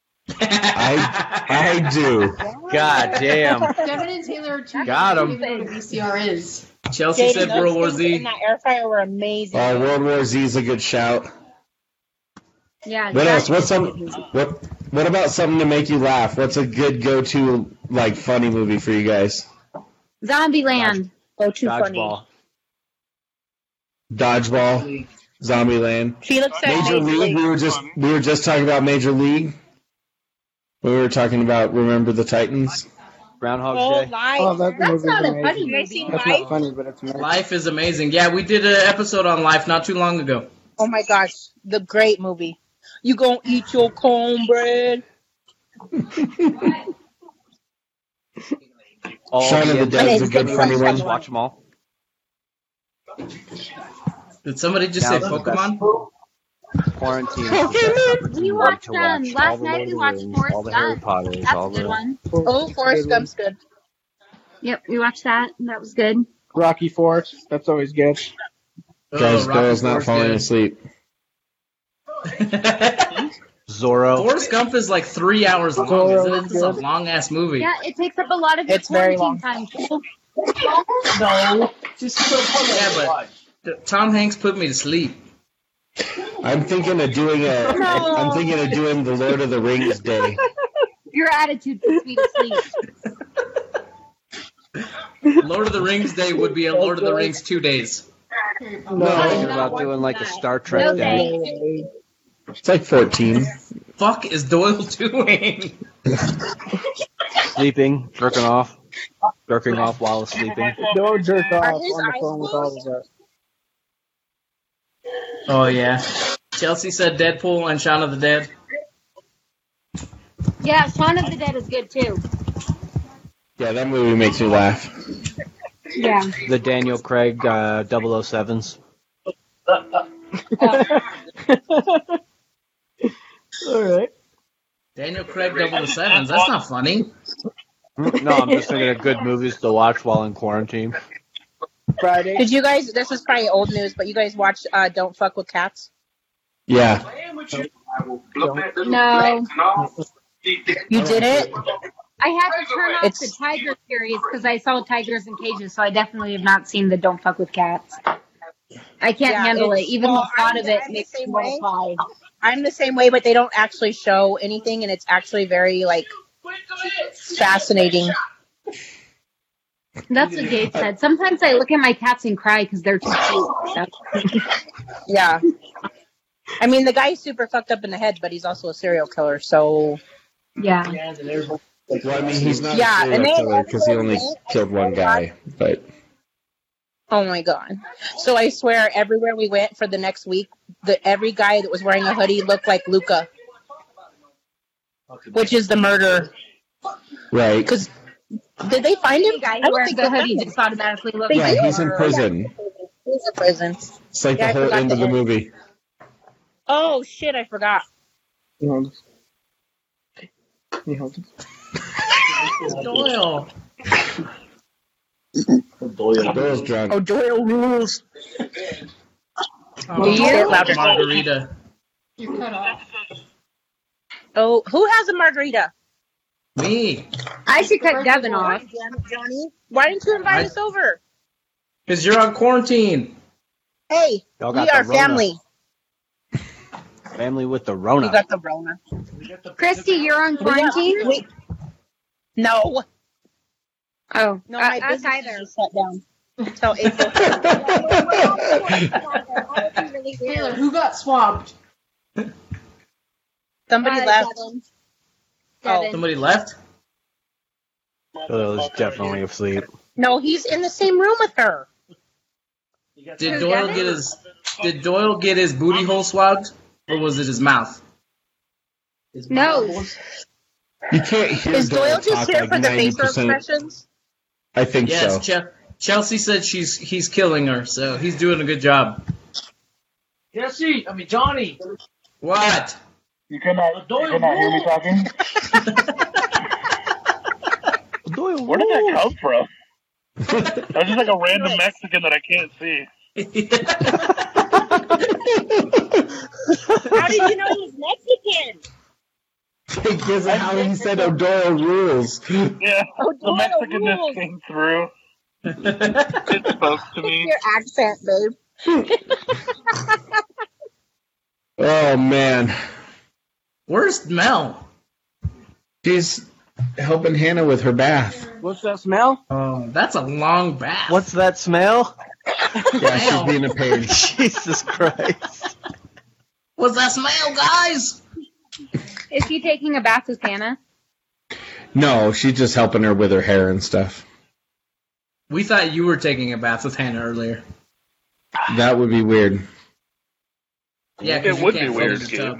Speaker 4: I I do.
Speaker 3: God damn.
Speaker 10: Devin and Taylor are too
Speaker 3: Got
Speaker 10: young to
Speaker 3: 'em.
Speaker 10: even know what a V C R is.
Speaker 5: Chelsea
Speaker 13: Jaden,
Speaker 5: said
Speaker 13: those
Speaker 5: World War
Speaker 13: things
Speaker 5: Z.
Speaker 13: in that air fryer were amazing.
Speaker 4: Uh, World War Z is a good shout.
Speaker 9: Yeah.
Speaker 4: What
Speaker 9: that's
Speaker 4: else? What's
Speaker 9: a
Speaker 4: some?
Speaker 9: good movie.
Speaker 4: What What about something to make you laugh? What's a good go-to like funny movie for you guys?
Speaker 9: Zombieland.
Speaker 13: Go too funny.
Speaker 3: Dodgeball.
Speaker 4: Dodgeball, Zombieland,
Speaker 13: Felix said
Speaker 4: Major League. We were just we were just talking about Major League. We were talking about Remember the Titans.
Speaker 3: Groundhog
Speaker 13: Oh,
Speaker 3: Day.
Speaker 13: live.
Speaker 8: Oh, that
Speaker 9: That's
Speaker 8: movie's
Speaker 9: not a
Speaker 8: amazing.
Speaker 9: funny
Speaker 13: You guys
Speaker 9: movie.
Speaker 13: seen
Speaker 8: That's
Speaker 13: Life?
Speaker 8: not funny, but it's amazing.
Speaker 5: Life is amazing. Yeah, we did an episode on Life not too long ago.
Speaker 13: Oh my gosh, the great movie. You gonna eat your cornbread?
Speaker 3: All
Speaker 4: Shaun
Speaker 3: the
Speaker 4: of the Dead's a good
Speaker 3: Disney
Speaker 4: funny
Speaker 3: ones,
Speaker 4: one.
Speaker 3: Watch them all.
Speaker 5: Did somebody just
Speaker 3: Now
Speaker 5: say
Speaker 3: it's the
Speaker 5: Pokemon?
Speaker 3: Quarantine.
Speaker 9: We watched
Speaker 3: to
Speaker 9: um
Speaker 3: watch all
Speaker 9: last
Speaker 3: the
Speaker 9: night.
Speaker 3: Lord
Speaker 9: We
Speaker 3: of the
Speaker 9: watched
Speaker 3: Rings,
Speaker 9: Forrest
Speaker 3: all the Harry
Speaker 9: Gump.
Speaker 3: Potters,
Speaker 9: That's
Speaker 3: all
Speaker 9: a good
Speaker 3: the-
Speaker 9: one.
Speaker 13: Oh, Forrest Gump's good.
Speaker 9: Yep, we watched that. and That was good.
Speaker 8: Rocky Forest. That's always good.
Speaker 4: Guys,
Speaker 5: Rocky
Speaker 4: Doyle's not
Speaker 5: Forrest
Speaker 4: falling
Speaker 5: good.
Speaker 4: asleep.
Speaker 3: Zorro.
Speaker 5: Forrest Gump is like three hours long,
Speaker 8: Zorro
Speaker 5: isn't it?
Speaker 8: is
Speaker 5: It's a
Speaker 8: good.
Speaker 5: long ass movie.
Speaker 9: Yeah, it takes up a lot of your
Speaker 8: It's very
Speaker 9: quarantine time.
Speaker 8: No, just so
Speaker 5: Yeah, but Tom Hanks put me to sleep.
Speaker 4: I'm thinking of doing a.
Speaker 9: No.
Speaker 4: I'm thinking of doing the Lord of the Rings day.
Speaker 9: Your attitude puts me to sleep.
Speaker 5: Lord of the Rings Day would be a Lord of the Rings two days.
Speaker 3: No, you're about doing like a Star Trek
Speaker 9: No
Speaker 3: day.
Speaker 9: thanks.
Speaker 4: It's like fourteen.
Speaker 5: Fuck is Doyle doing?
Speaker 3: Sleeping, jerking off, jerking off while sleeping.
Speaker 8: don't jerk off
Speaker 13: Are his
Speaker 8: on the
Speaker 13: eyes
Speaker 8: phone with all of us.
Speaker 5: Oh yeah. Chelsea said Deadpool and Shaun of the Dead.
Speaker 9: Yeah, Shaun of the Dead is good too.
Speaker 4: Yeah, that movie makes me laugh.
Speaker 9: Yeah.
Speaker 3: The Daniel Craig uh, double oh sevens.
Speaker 8: All right.
Speaker 5: Daniel Craig double oh sevens. That's not funny.
Speaker 3: No, I'm just thinking of good movies to watch while in quarantine.
Speaker 8: Friday.
Speaker 13: Did you guys? This is probably old news, but you guys watch uh, Don't Fuck with Cats?
Speaker 4: Yeah.
Speaker 9: No.
Speaker 13: You did it?
Speaker 9: I had to turn off
Speaker 13: It's-
Speaker 9: the tiger series because I saw tigers in cages, so I definitely have not seen the Don't Fuck with Cats. I can't
Speaker 13: Yeah,
Speaker 9: handle it.
Speaker 13: it's-
Speaker 9: Even
Speaker 13: well,
Speaker 9: the thought
Speaker 13: I'm-
Speaker 9: of it
Speaker 13: I'm the
Speaker 9: makes me
Speaker 13: same
Speaker 9: want
Speaker 13: way.
Speaker 9: to cry.
Speaker 13: I'm the same way, but they don't actually show anything, and it's actually very like fascinating.
Speaker 9: That's what Gabe said. Sometimes I look at my cats and cry because they're too cute.
Speaker 13: Yeah. I mean, the guy's super fucked up in the head, but he's also a serial killer, so.
Speaker 9: Yeah.
Speaker 4: Well, I mean, he's not
Speaker 13: Yeah,
Speaker 4: a
Speaker 13: and
Speaker 4: serial
Speaker 13: they-
Speaker 4: killer because he only killed one guy. But
Speaker 13: Oh my god. So I swear, everywhere we went for the next week, the every guy that was wearing a hoodie looked like Luca, which is the murderer.
Speaker 4: right.
Speaker 13: Because did they find him?
Speaker 9: Guy
Speaker 13: I
Speaker 9: who
Speaker 13: don't
Speaker 9: wears
Speaker 13: think
Speaker 9: the
Speaker 13: they
Speaker 9: hoodie
Speaker 13: found him.
Speaker 9: just automatically looks
Speaker 13: They
Speaker 9: like
Speaker 4: Yeah, he's in
Speaker 9: her.
Speaker 4: prison.
Speaker 13: He's in prison.
Speaker 4: It's like
Speaker 13: Yeah, I
Speaker 4: the whole
Speaker 13: forgot
Speaker 4: end
Speaker 13: the
Speaker 4: of the
Speaker 13: end.
Speaker 4: movie.
Speaker 13: Oh shit! I forgot.
Speaker 5: Doyle.
Speaker 4: Doyle's drunk.
Speaker 13: Oh, Doyle rules.
Speaker 5: Oh,
Speaker 13: Do you? Say it louder.
Speaker 5: Margarita.
Speaker 10: You're cut off.
Speaker 13: Oh, who has a margarita?
Speaker 5: Me.
Speaker 9: I should cut Devin off.
Speaker 13: Damn it, Johnny. Why didn't you invite
Speaker 5: I-
Speaker 13: us over?
Speaker 5: Because you're on quarantine.
Speaker 13: Hey,
Speaker 3: Y'all
Speaker 13: we
Speaker 3: got
Speaker 13: are
Speaker 3: the Rona.
Speaker 13: family.
Speaker 3: Family with the
Speaker 13: We
Speaker 3: Rona.
Speaker 13: got the Rona.
Speaker 9: Christy, you're on quarantine?
Speaker 13: We- no.
Speaker 9: Oh,
Speaker 13: No,
Speaker 9: uh,
Speaker 13: my
Speaker 9: us
Speaker 13: business
Speaker 9: either.
Speaker 13: is shut down until April.
Speaker 10: Taylor, who got swabbed?
Speaker 13: Somebody
Speaker 9: Uh,
Speaker 13: left.
Speaker 9: Devin.
Speaker 13: Oh.
Speaker 9: Devin.
Speaker 5: Somebody left?
Speaker 3: Doyle's definitely asleep.
Speaker 13: No, he's in the same room with her.
Speaker 5: Did
Speaker 9: Who,
Speaker 5: Doyle
Speaker 9: Devin?
Speaker 5: get his Did Doyle get his booty hole swabbed? Or was it his mouth?
Speaker 9: No.
Speaker 4: You can't hear
Speaker 13: Is Doyle just
Speaker 4: talk
Speaker 13: here
Speaker 4: like
Speaker 13: for the
Speaker 4: ninety
Speaker 13: facial
Speaker 4: percent.
Speaker 13: expressions?
Speaker 4: I think
Speaker 5: Yes,
Speaker 4: so.
Speaker 5: Che- Chelsea said she's he's killing her, so he's doing a good job.
Speaker 12: Jesse, I mean Johnny.
Speaker 5: What?
Speaker 6: You cannot, you cannot hear me talking?
Speaker 3: Doyle,
Speaker 6: Where did that come from? That was just like a random Mexican that I can't see.
Speaker 13: How did you know he's Mexican?
Speaker 4: Because of how he said O'Doyle rules.
Speaker 6: Yeah,
Speaker 13: Oh,
Speaker 6: the
Speaker 13: Doyle
Speaker 6: Mexican
Speaker 13: rules.
Speaker 6: just came through. It spoke to me.
Speaker 13: Your accent, babe.
Speaker 4: Oh man,
Speaker 5: Where's Mel?
Speaker 4: she's helping Hannah with her bath.
Speaker 8: What's that smell?
Speaker 5: Oh, that's a long bath.
Speaker 3: What's that smell?
Speaker 4: Yeah, she's being a pain.
Speaker 3: Jesus Christ.
Speaker 5: What's that smell, guys?
Speaker 9: Is she taking a bath with Hannah?
Speaker 4: No, she's just helping her with her hair and stuff.
Speaker 5: We thought you were taking a bath with Hannah earlier.
Speaker 4: That would be weird.
Speaker 5: Yeah, 'cause
Speaker 6: It
Speaker 5: you
Speaker 6: would
Speaker 5: can't
Speaker 6: be
Speaker 5: fit
Speaker 6: weird,
Speaker 5: in the
Speaker 6: Gabe.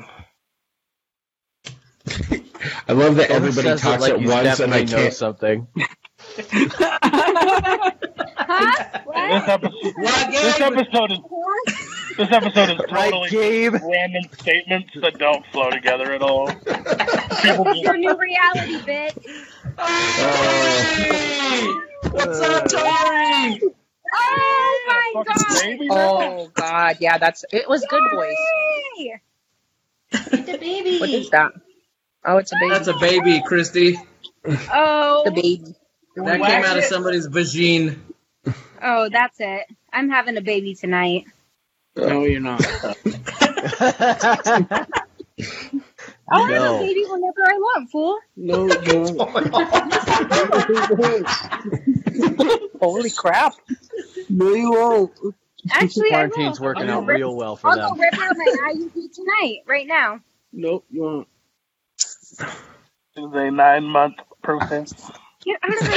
Speaker 5: tub.
Speaker 4: I love that
Speaker 3: Doyle
Speaker 4: everybody
Speaker 3: says it
Speaker 4: talks
Speaker 3: like
Speaker 4: at
Speaker 3: you
Speaker 4: once and I
Speaker 3: definitely know
Speaker 4: can't.
Speaker 3: something.
Speaker 9: Huh?
Speaker 6: This episode, this episode is this episode is totally random statements that don't flow together at all. People
Speaker 9: It's your new reality, bitch.
Speaker 5: What's up, Tori?
Speaker 9: Oh my god!
Speaker 13: Oh God, yeah, that's it. Was Good Boys.
Speaker 9: Yay!
Speaker 7: It's a baby.
Speaker 13: What is that? Oh, it's a baby.
Speaker 5: That's a baby, Christy.
Speaker 9: Oh.
Speaker 13: The baby.
Speaker 5: That came out of somebody's vagine.
Speaker 9: Oh, that's it. I'm having a baby tonight.
Speaker 8: No, you're not.
Speaker 9: I'll have
Speaker 3: No.
Speaker 9: a baby whenever I want, fool.
Speaker 8: No, you won't.
Speaker 13: Holy crap.
Speaker 8: No, you won't.
Speaker 9: Actually, I will.
Speaker 3: Quarantine's working
Speaker 9: I'll
Speaker 3: out
Speaker 9: go rip-
Speaker 3: real well for
Speaker 9: I'll
Speaker 3: them.
Speaker 9: go rip out my I U D tonight, right now.
Speaker 8: Nope, you won't.
Speaker 6: is a nine month process.
Speaker 9: Get out of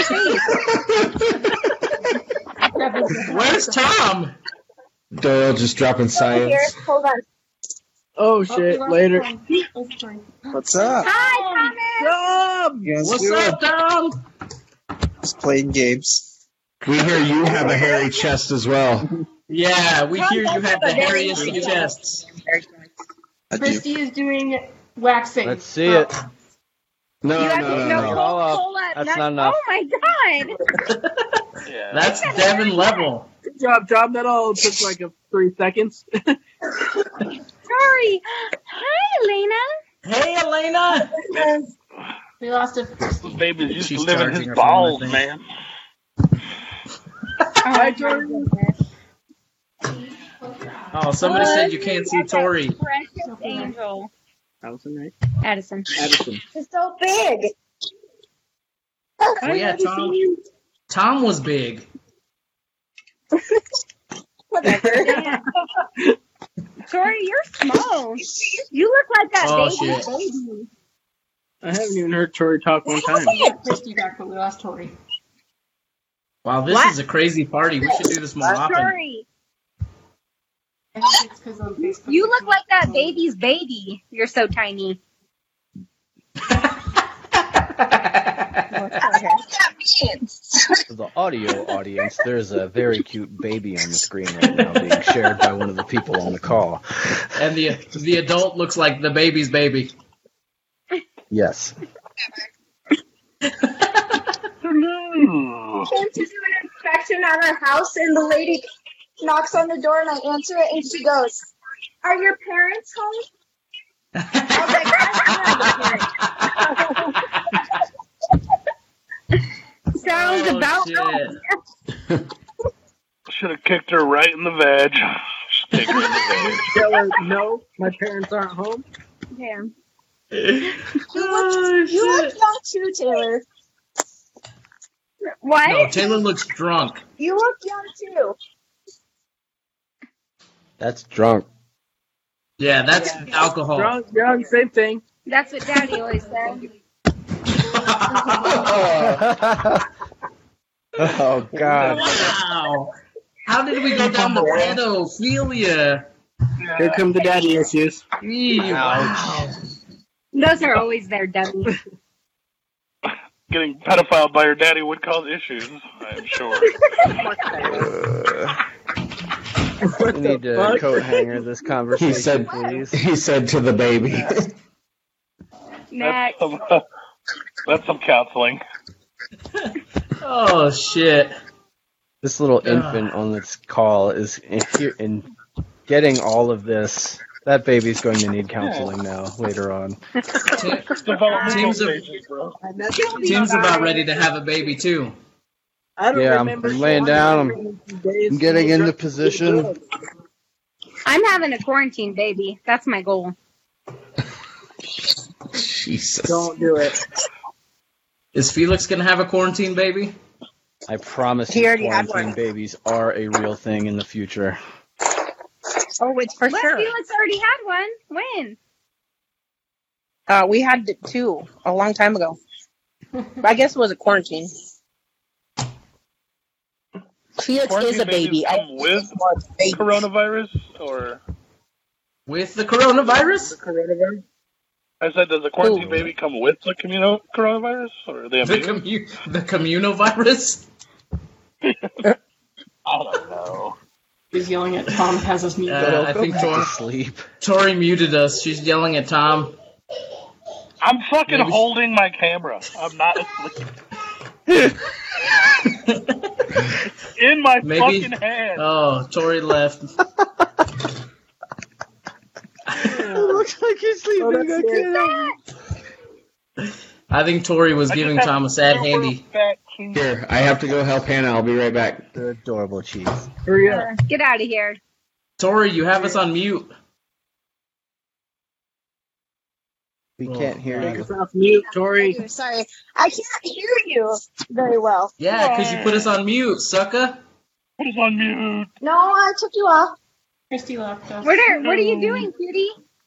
Speaker 9: my face.
Speaker 5: Where's Tom?
Speaker 4: Doyle just dropping
Speaker 9: Here,
Speaker 4: science.
Speaker 9: hold on.
Speaker 8: Oh shit, later.
Speaker 15: What's up?
Speaker 9: Hi, Thomas.
Speaker 15: Yes,
Speaker 5: What's
Speaker 15: we
Speaker 5: up, Tom?
Speaker 15: Just playing games.
Speaker 4: We hear you have a hairy chest as well.
Speaker 5: Yeah, we hear you have the hairiest of chests.
Speaker 15: I do.
Speaker 10: Christy is doing waxing.
Speaker 3: Let's see it.
Speaker 4: No,
Speaker 9: You
Speaker 4: no,
Speaker 9: have
Speaker 4: no,
Speaker 9: to
Speaker 4: no.
Speaker 9: no,
Speaker 3: no. All up.
Speaker 9: pull up.
Speaker 3: That's
Speaker 9: Not-
Speaker 3: not enough.
Speaker 9: Oh my god.
Speaker 6: Yeah.
Speaker 5: That's Devin level.
Speaker 8: Good job, John. That all took like a three seconds.
Speaker 9: Sorry. Hi, Elena.
Speaker 5: Hey, Elena.
Speaker 10: We lost a
Speaker 6: This baby's used
Speaker 5: She's
Speaker 6: to living
Speaker 5: charging
Speaker 6: his
Speaker 5: her phone, I
Speaker 6: balls,
Speaker 5: think.
Speaker 6: man.
Speaker 8: Hi, Jordan.
Speaker 5: Oh, somebody said you can't see Tori.
Speaker 9: Precious angel.
Speaker 8: Allison, right?
Speaker 9: Addison.
Speaker 8: Addison.
Speaker 9: It's so big.
Speaker 5: Oh, yeah, Tom. Tom was big.
Speaker 9: Whatever. Tori, you're small. You look like that
Speaker 5: Oh,
Speaker 9: baby
Speaker 5: shit.
Speaker 9: baby.
Speaker 8: I haven't even heard Tori talk one time.
Speaker 10: We get Christy back, but we lost Tori.
Speaker 5: Wow, this
Speaker 9: What?
Speaker 5: is a crazy party. We should do this more often.
Speaker 9: Tori,
Speaker 10: I think it's because on Facebook.
Speaker 9: you look like that baby's baby. You're so tiny.
Speaker 3: For the audio audience, there's a very cute baby on the screen right now being shared by one of the people on the call.
Speaker 5: And the the adult looks like the baby's baby.
Speaker 3: Yes.
Speaker 7: Came to do an inspection at our house, and the lady knocks on the door, and I answer it, and she goes, "Are your parents home?" I was like, "I'm not here."
Speaker 9: Sounds
Speaker 5: Oh,
Speaker 9: about
Speaker 5: shit.
Speaker 9: right.
Speaker 6: Should have kicked her right in the veg. Should kick her in the
Speaker 8: Tell her, no, my parents aren't home.
Speaker 9: Damn.
Speaker 7: You
Speaker 5: Oh,
Speaker 7: look, you look
Speaker 5: shit.
Speaker 7: young too, Taylor.
Speaker 9: What?
Speaker 5: No, Taylor looks drunk.
Speaker 7: You look young too.
Speaker 3: That's drunk.
Speaker 5: Yeah, that's alcohol.
Speaker 8: Drunk, young, same thing.
Speaker 9: That's what Daddy always said.
Speaker 3: Oh, God.
Speaker 5: Wow. How did we go down the pedophilia?
Speaker 6: veg.
Speaker 8: Here come the daddy issues.
Speaker 5: Eee, wow.
Speaker 9: Those are always there, dummy.
Speaker 6: Getting pedophiled by your daddy would cause issues, I'm sure.
Speaker 3: We need to
Speaker 8: fuck?
Speaker 3: coat hanger this conversation,
Speaker 4: He said,
Speaker 3: please.
Speaker 4: he said to the baby.
Speaker 6: That's
Speaker 9: Next.
Speaker 6: some, that's some counseling.
Speaker 5: Oh, shit.
Speaker 3: This little infant on this call is in, in getting all of this. That baby's going to need counseling now later on.
Speaker 5: Tim's, a, Tim's about ready to have a baby, too.
Speaker 8: I don't
Speaker 3: Yeah, I'm,
Speaker 8: remember
Speaker 3: I'm laying down. I'm, I'm getting into position.
Speaker 9: I'm having a quarantine baby. That's my goal.
Speaker 4: Jesus.
Speaker 8: Don't do it.
Speaker 5: Is Felix going to have a quarantine baby?
Speaker 3: I promise
Speaker 13: He
Speaker 3: you,
Speaker 13: already had
Speaker 3: quarantine
Speaker 13: one.
Speaker 3: babies are a real thing in the future.
Speaker 13: Oh, it's for
Speaker 9: What?
Speaker 13: sure.
Speaker 9: Felix already had one. When?
Speaker 13: Uh, we had two a long time ago. I guess it was a quarantine. Felix
Speaker 6: Quarantine
Speaker 13: is a baby.
Speaker 6: babies come with coronavirus, or
Speaker 5: With the coronavirus?
Speaker 8: Coronavirus?
Speaker 6: I said, does the quarantine baby come with the communo coronavirus or the
Speaker 5: The, commu- the communovirus?
Speaker 6: I don't know.
Speaker 10: He's yelling at Tom has us muted.
Speaker 5: Uh, I think Tori,
Speaker 3: sleep.
Speaker 5: Tori muted us. She's yelling at Tom.
Speaker 6: I'm fucking
Speaker 5: Maybe-
Speaker 6: holding my camera. I'm not asleep. In my
Speaker 5: Maybe.
Speaker 6: fucking hand.
Speaker 5: Oh, Tori left.
Speaker 3: It looks like he's sleeping again.
Speaker 5: I think Tori was
Speaker 6: I
Speaker 5: giving
Speaker 6: just
Speaker 5: Tom a sad handy.
Speaker 4: Here, I have to go help Hannah. I'll be right back.
Speaker 3: They're adorable, cheese.
Speaker 8: Hurry up.
Speaker 9: Get out of here.
Speaker 5: Tori, you have us on mute.
Speaker 3: We can't hear
Speaker 8: Take
Speaker 3: you.
Speaker 8: us off mute, Tori.
Speaker 7: Sorry, I can't hear you very well.
Speaker 5: Yeah, because you put us on mute, sucker.
Speaker 6: Put us on mute.
Speaker 7: No, I took you off.
Speaker 10: Christy left us.
Speaker 9: What are What are you doing, cutie?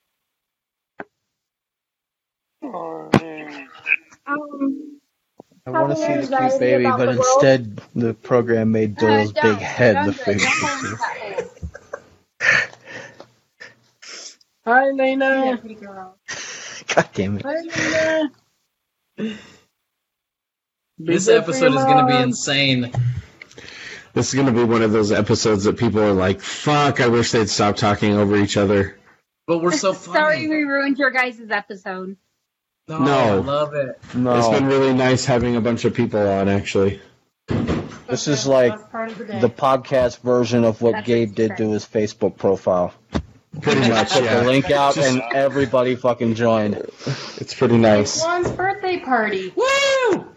Speaker 7: Um,
Speaker 3: I want to see the
Speaker 7: Having
Speaker 3: cute
Speaker 7: anxiety
Speaker 3: baby,
Speaker 7: about
Speaker 3: but
Speaker 7: the world?
Speaker 3: instead the program made Doyle's
Speaker 9: don't.
Speaker 3: big head
Speaker 9: Don't
Speaker 3: the
Speaker 9: do it.
Speaker 3: favorite
Speaker 9: Don't hold
Speaker 3: picture.
Speaker 9: that hole.
Speaker 8: Hi, Lena.
Speaker 10: Pretty girl.
Speaker 3: God damn it.
Speaker 8: Hi, Lena.
Speaker 5: This
Speaker 8: Be good for
Speaker 5: episode
Speaker 8: your
Speaker 5: is going to be
Speaker 8: mom.
Speaker 5: insane.
Speaker 4: This is going to be one of those episodes that people are like, fuck, I wish they'd stop talking over each other.
Speaker 5: But we're so funny.
Speaker 9: Sorry we ruined your guys' episode.
Speaker 5: No,
Speaker 4: No.
Speaker 5: I love it.
Speaker 4: It's
Speaker 3: No,
Speaker 4: been really nice having a bunch of people on, actually.
Speaker 3: this is like
Speaker 10: Best part of the day.
Speaker 3: the podcast version of what
Speaker 9: That's
Speaker 3: Gabe
Speaker 9: what
Speaker 3: did
Speaker 9: she
Speaker 3: to his Facebook profile.
Speaker 4: Pretty much,
Speaker 3: Put
Speaker 4: yeah.
Speaker 3: the link out
Speaker 4: Just-
Speaker 3: and everybody fucking joined.
Speaker 4: It's pretty nice.
Speaker 10: Juan's birthday party.
Speaker 5: Woo!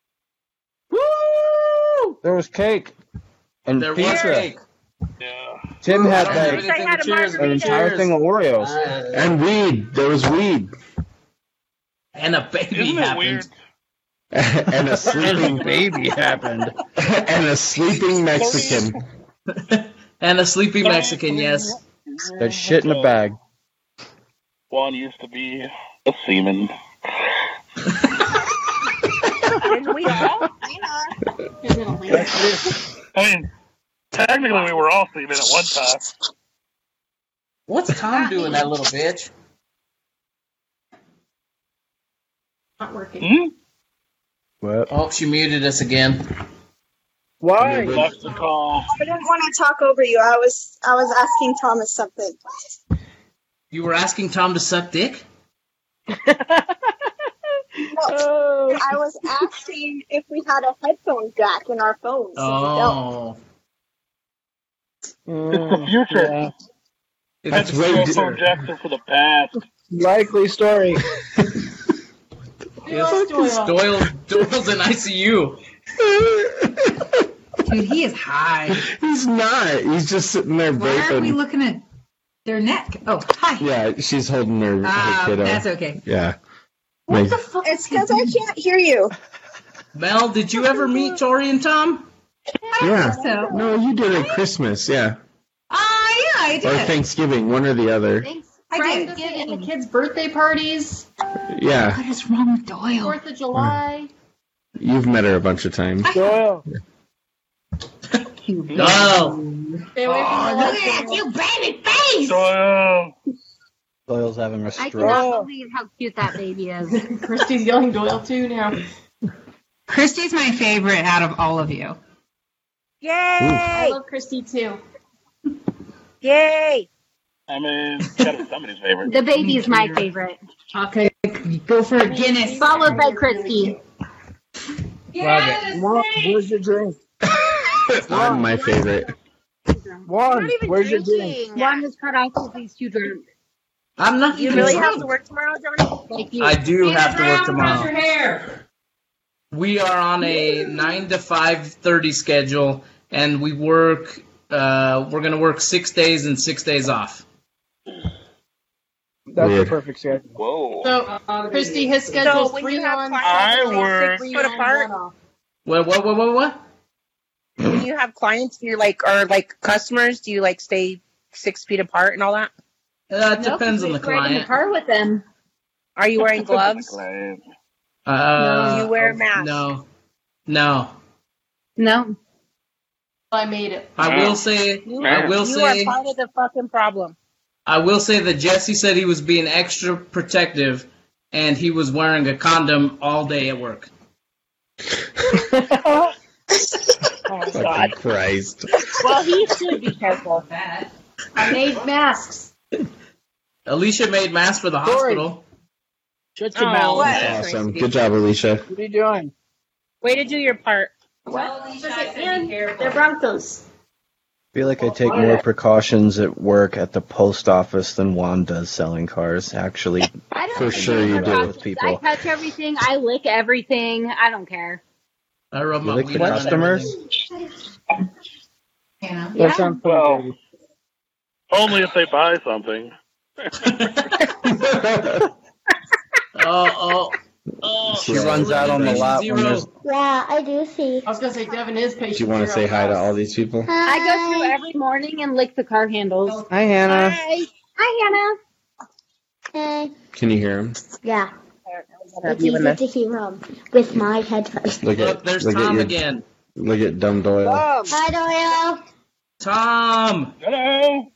Speaker 3: Woo! There was cake and
Speaker 5: There was
Speaker 3: pizza.
Speaker 5: cake.
Speaker 6: Yeah.
Speaker 3: Tim had
Speaker 5: I don't have
Speaker 3: like
Speaker 5: anything
Speaker 9: had
Speaker 5: to
Speaker 9: a
Speaker 5: cheers.
Speaker 3: an entire thing of Oreos.
Speaker 4: And weed. There was weed.
Speaker 5: And a baby
Speaker 6: Isn't it
Speaker 5: happened.
Speaker 6: weird?
Speaker 4: And a sleeping
Speaker 3: Baby happened.
Speaker 4: and a sleeping Mexican.
Speaker 5: And a sleepy Mexican, yes.
Speaker 3: That shit in a bag.
Speaker 6: Juan used to be a seaman.
Speaker 7: Didn't we all?
Speaker 10: Is it a link?
Speaker 6: I mean, technically we were all seamen at one time.
Speaker 5: What's Tom doing, that little bitch?
Speaker 10: Not working.
Speaker 6: Hmm?
Speaker 3: What?
Speaker 5: Oh, she muted us again.
Speaker 8: Why?
Speaker 6: Left the call.
Speaker 7: I didn't want to talk over you. I was I was asking Thomas something.
Speaker 5: You were asking Tom to suck dick?
Speaker 7: No, I was asking if we had a headphone jack in our phones.
Speaker 5: Oh.
Speaker 6: It's the future.
Speaker 8: Yeah.
Speaker 4: That's
Speaker 6: the
Speaker 4: way
Speaker 6: cell phone jacks are for the past.
Speaker 8: Likely story.
Speaker 10: Yes, Doyle.
Speaker 5: Doyle, Doyle's in I C U.
Speaker 11: Dude, he is high.
Speaker 4: He's not. He's just sitting there
Speaker 11: Why are we
Speaker 4: vaping.
Speaker 11: looking at their neck? Oh, hi.
Speaker 4: Yeah, she's holding her, her
Speaker 11: Ah,
Speaker 4: kiddo.
Speaker 11: that's okay.
Speaker 4: Yeah.
Speaker 10: What
Speaker 4: Like-
Speaker 10: the fuck?
Speaker 7: It's because I can't hear you.
Speaker 5: Mel, did you ever meet Tori and Tom?
Speaker 4: yeah.
Speaker 11: So,
Speaker 4: No, you did at Christmas, yeah.
Speaker 11: ah, yeah, I
Speaker 4: Or
Speaker 11: did.
Speaker 4: Thanksgiving, one or the other.
Speaker 10: Thanks.
Speaker 11: I did.
Speaker 10: Friendsgiving, the kids' birthday parties,
Speaker 4: Yeah,
Speaker 11: What is wrong with Doyle?
Speaker 10: Fourth of July.
Speaker 4: you've met her a bunch of times.
Speaker 8: Doyle.
Speaker 5: No.
Speaker 10: Stay away from
Speaker 11: Look
Speaker 10: the
Speaker 11: at you, baby face!
Speaker 6: Doyle.
Speaker 3: Doyle's having a
Speaker 9: I
Speaker 3: stroke.
Speaker 9: cannot believe how cute that baby is.
Speaker 10: Christy's yelling Doyle too now.
Speaker 11: Christy's my favorite out of all of you.
Speaker 10: I
Speaker 7: Yay!
Speaker 10: love Christy too.
Speaker 7: Yay!
Speaker 6: I mean, gotta be somebody's favorite.
Speaker 9: The baby is my favorite,
Speaker 11: Okay, go for a Guinness.
Speaker 9: followed by Christy.
Speaker 8: Mom, where's your drink?
Speaker 4: I'm my favorite.
Speaker 8: Juan, where's your drink?
Speaker 9: One is cut off because he's too drunk.
Speaker 5: I'm not
Speaker 7: You
Speaker 5: even
Speaker 7: really
Speaker 5: drunk.
Speaker 7: have to work tomorrow, Johnny?
Speaker 9: Like you.
Speaker 5: I do have to work
Speaker 10: How's
Speaker 5: tomorrow.
Speaker 10: your hair?
Speaker 5: We are on a nine to five thirty schedule, and we work. Uh, we're gonna work six days and six days off.
Speaker 8: That's
Speaker 4: Weird.
Speaker 8: the perfect schedule.
Speaker 6: Whoa.
Speaker 10: So, Christy, his schedule's
Speaker 7: So when
Speaker 10: three
Speaker 7: you have
Speaker 10: on,
Speaker 7: clients,
Speaker 6: I
Speaker 7: you like
Speaker 6: work-
Speaker 7: six foot apart.
Speaker 10: one off.
Speaker 5: What? What? What? What? What?
Speaker 13: When you have clients, you like or like customers, do you like stay six feet apart and all that?
Speaker 5: Uh, it
Speaker 9: No,
Speaker 5: depends
Speaker 9: 'cause
Speaker 5: on the
Speaker 9: he's right in the
Speaker 5: client.
Speaker 9: car with them.
Speaker 13: Are you wearing gloves?
Speaker 5: Uh,
Speaker 13: Do you wear a mask?
Speaker 5: No, no.
Speaker 9: No.
Speaker 10: I made it.
Speaker 5: I will say. I will
Speaker 13: You
Speaker 5: say.
Speaker 13: are part of the fucking problem.
Speaker 5: I will say that Jesse said he was being extra protective and he was wearing a condom all day at work.
Speaker 4: Oh, God. Christ.
Speaker 13: Well, he should be careful of that.
Speaker 10: I made masks.
Speaker 5: Alicia made masks for the hospital.
Speaker 8: Shut
Speaker 13: your mouth.
Speaker 4: That's awesome. Good job, Alicia.
Speaker 8: What are you doing?
Speaker 13: Way to do your part.
Speaker 10: Well, they're Broncos.
Speaker 3: I feel like I take more precautions at work at the post office than Juan does selling cars. Actually,
Speaker 9: I don't
Speaker 3: for
Speaker 9: take
Speaker 3: sure you do
Speaker 9: precautions.
Speaker 3: with people.
Speaker 9: I touch everything. I lick everything. I don't care.
Speaker 5: I rub
Speaker 3: You
Speaker 5: my
Speaker 3: lick
Speaker 5: weed
Speaker 3: the
Speaker 5: on
Speaker 3: customers?
Speaker 9: Yeah.
Speaker 8: That sounds
Speaker 6: Well,
Speaker 8: funny.
Speaker 6: only if they buy something.
Speaker 5: Oh, oh, oh.
Speaker 3: She runs out on the lot when there's.
Speaker 7: Yeah, I do see.
Speaker 10: I was gonna say Devin is patient.
Speaker 4: Do you want to say hi to all these people?
Speaker 9: I go through every morning and lick the car handles.
Speaker 3: Hi, Hannah.
Speaker 9: Hi. Hi, Hannah.
Speaker 7: Hey.
Speaker 4: Can you hear him?
Speaker 7: Yeah. It's easy to hear them with my headphones.
Speaker 4: Look
Speaker 5: Look,
Speaker 4: at,
Speaker 5: there's
Speaker 4: look
Speaker 5: Tom
Speaker 4: at your,
Speaker 5: again.
Speaker 4: Look at Dumb Doyle.
Speaker 7: Hi, Doyle.
Speaker 5: Tom!
Speaker 6: Hello.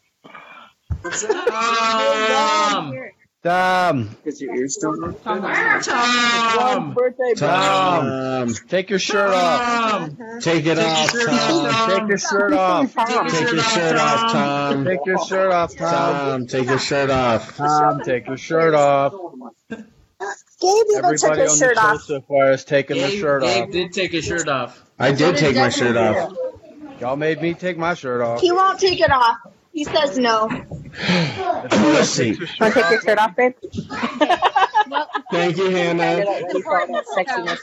Speaker 5: Tom!
Speaker 3: Tom.
Speaker 15: Because your ears don't work.
Speaker 5: Tom!
Speaker 8: Birthday,
Speaker 4: Tom,
Speaker 3: Take your shirt off.
Speaker 5: Tom!
Speaker 4: take it
Speaker 5: Take
Speaker 4: off,
Speaker 5: your shirt off,
Speaker 4: Tom.
Speaker 5: Tom.
Speaker 3: Take your shirt off.
Speaker 4: Take your shirt off, Tom.
Speaker 3: Take your shirt off, Tom.
Speaker 4: Tom, take your shirt off.
Speaker 3: Tom, take your shirt off.
Speaker 13: Gabe even took
Speaker 3: Everybody
Speaker 13: his
Speaker 3: on the
Speaker 13: shirt
Speaker 3: show
Speaker 13: off.
Speaker 3: so far is taking their
Speaker 5: Gabe,
Speaker 3: shirt
Speaker 5: Gabe
Speaker 3: off.
Speaker 5: did take his shirt off.
Speaker 4: I did take my shirt off.
Speaker 3: Y'all made me take my shirt off.
Speaker 7: He won't take it off. He says no.
Speaker 4: Pussy.
Speaker 13: Want to take your shirt off, babe?
Speaker 4: Thank you, Hannah.
Speaker 13: Sexiness.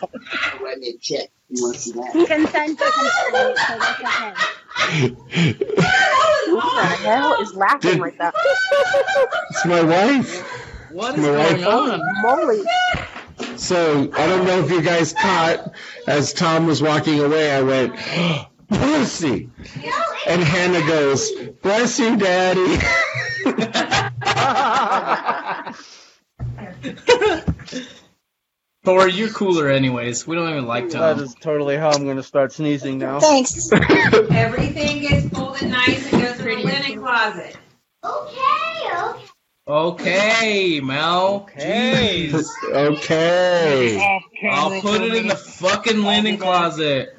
Speaker 9: Consent is important, so that's okay.
Speaker 13: Who the hell is laughing
Speaker 4: Did-
Speaker 13: like that?
Speaker 4: It's my wife.
Speaker 5: What is
Speaker 4: My wife.
Speaker 5: going on?
Speaker 13: Moly.
Speaker 4: So, I don't know if you guys caught, as Tom was walking away, I went, pussy. And Hannah goes, bless you, Daddy.
Speaker 5: Thor, you're cooler anyways. We don't even like
Speaker 3: That
Speaker 5: Tom.
Speaker 3: is totally how I'm going to start sneezing now.
Speaker 13: Thanks.
Speaker 10: Everything gets folded nice and goes in the linen closet.
Speaker 5: Okay, Mel.
Speaker 3: Hey.
Speaker 5: Jeez.
Speaker 4: Okay.
Speaker 5: I'll put it in the fucking linen closet.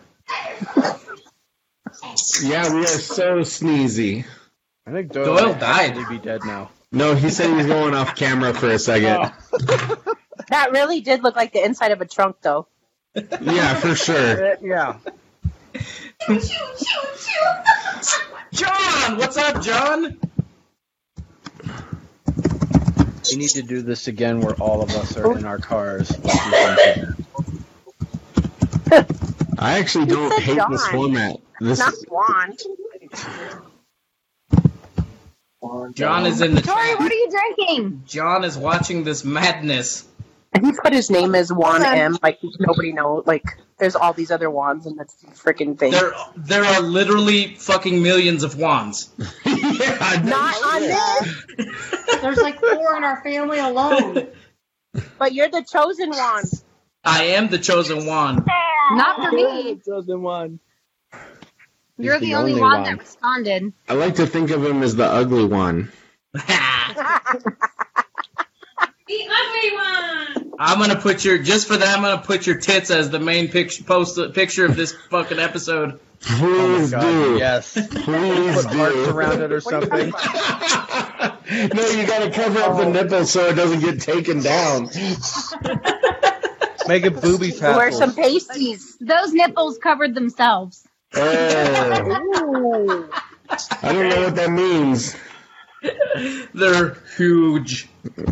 Speaker 4: Yeah, we are so sneezy.
Speaker 3: I think Doyle,
Speaker 5: Doyle
Speaker 3: might
Speaker 5: died.
Speaker 3: actually be dead now.
Speaker 4: No, he said he was going off camera for a second.
Speaker 13: That really did look like the inside of a trunk, though.
Speaker 4: Yeah, for sure.
Speaker 3: Uh, yeah.
Speaker 5: John, what's up, John?
Speaker 3: We need to do this again where all of us are in our cars.
Speaker 4: I actually don't
Speaker 13: said
Speaker 4: hate
Speaker 13: John.
Speaker 4: this format. This
Speaker 13: Not Juan.
Speaker 5: John is in the
Speaker 9: Tori,
Speaker 5: chat.
Speaker 9: what are you drinking?
Speaker 5: John is watching this madness.
Speaker 13: And he put his name as Juan M. Like nobody knows. Like there's all these other Juans, and that's freaking thing.
Speaker 5: There, there are literally fucking millions of wands.
Speaker 4: yeah,
Speaker 13: Not on this.
Speaker 10: There's like four in our family alone.
Speaker 13: But you're the chosen one.
Speaker 5: I am the chosen one.
Speaker 9: Not for me.
Speaker 8: Chosen one.
Speaker 9: You're
Speaker 3: the
Speaker 9: the, only,
Speaker 3: only
Speaker 9: one,
Speaker 3: one.
Speaker 9: that responded.
Speaker 4: I like to think of him as the ugly one.
Speaker 10: The ugly one.
Speaker 5: I'm gonna put your just for that. I'm gonna put your tits as the main picture, post picture of this fucking episode.
Speaker 4: Please
Speaker 3: God,
Speaker 4: do.
Speaker 3: yes.
Speaker 4: Please
Speaker 3: Put hearts
Speaker 4: do.
Speaker 3: around it or something.
Speaker 4: No, you gotta cover up the nipples so it doesn't get taken down.
Speaker 3: Make it booby tassels.
Speaker 13: Wear some pasties.
Speaker 9: Those nipples covered themselves.
Speaker 4: Oh. I don't know what that means.
Speaker 5: They're huge.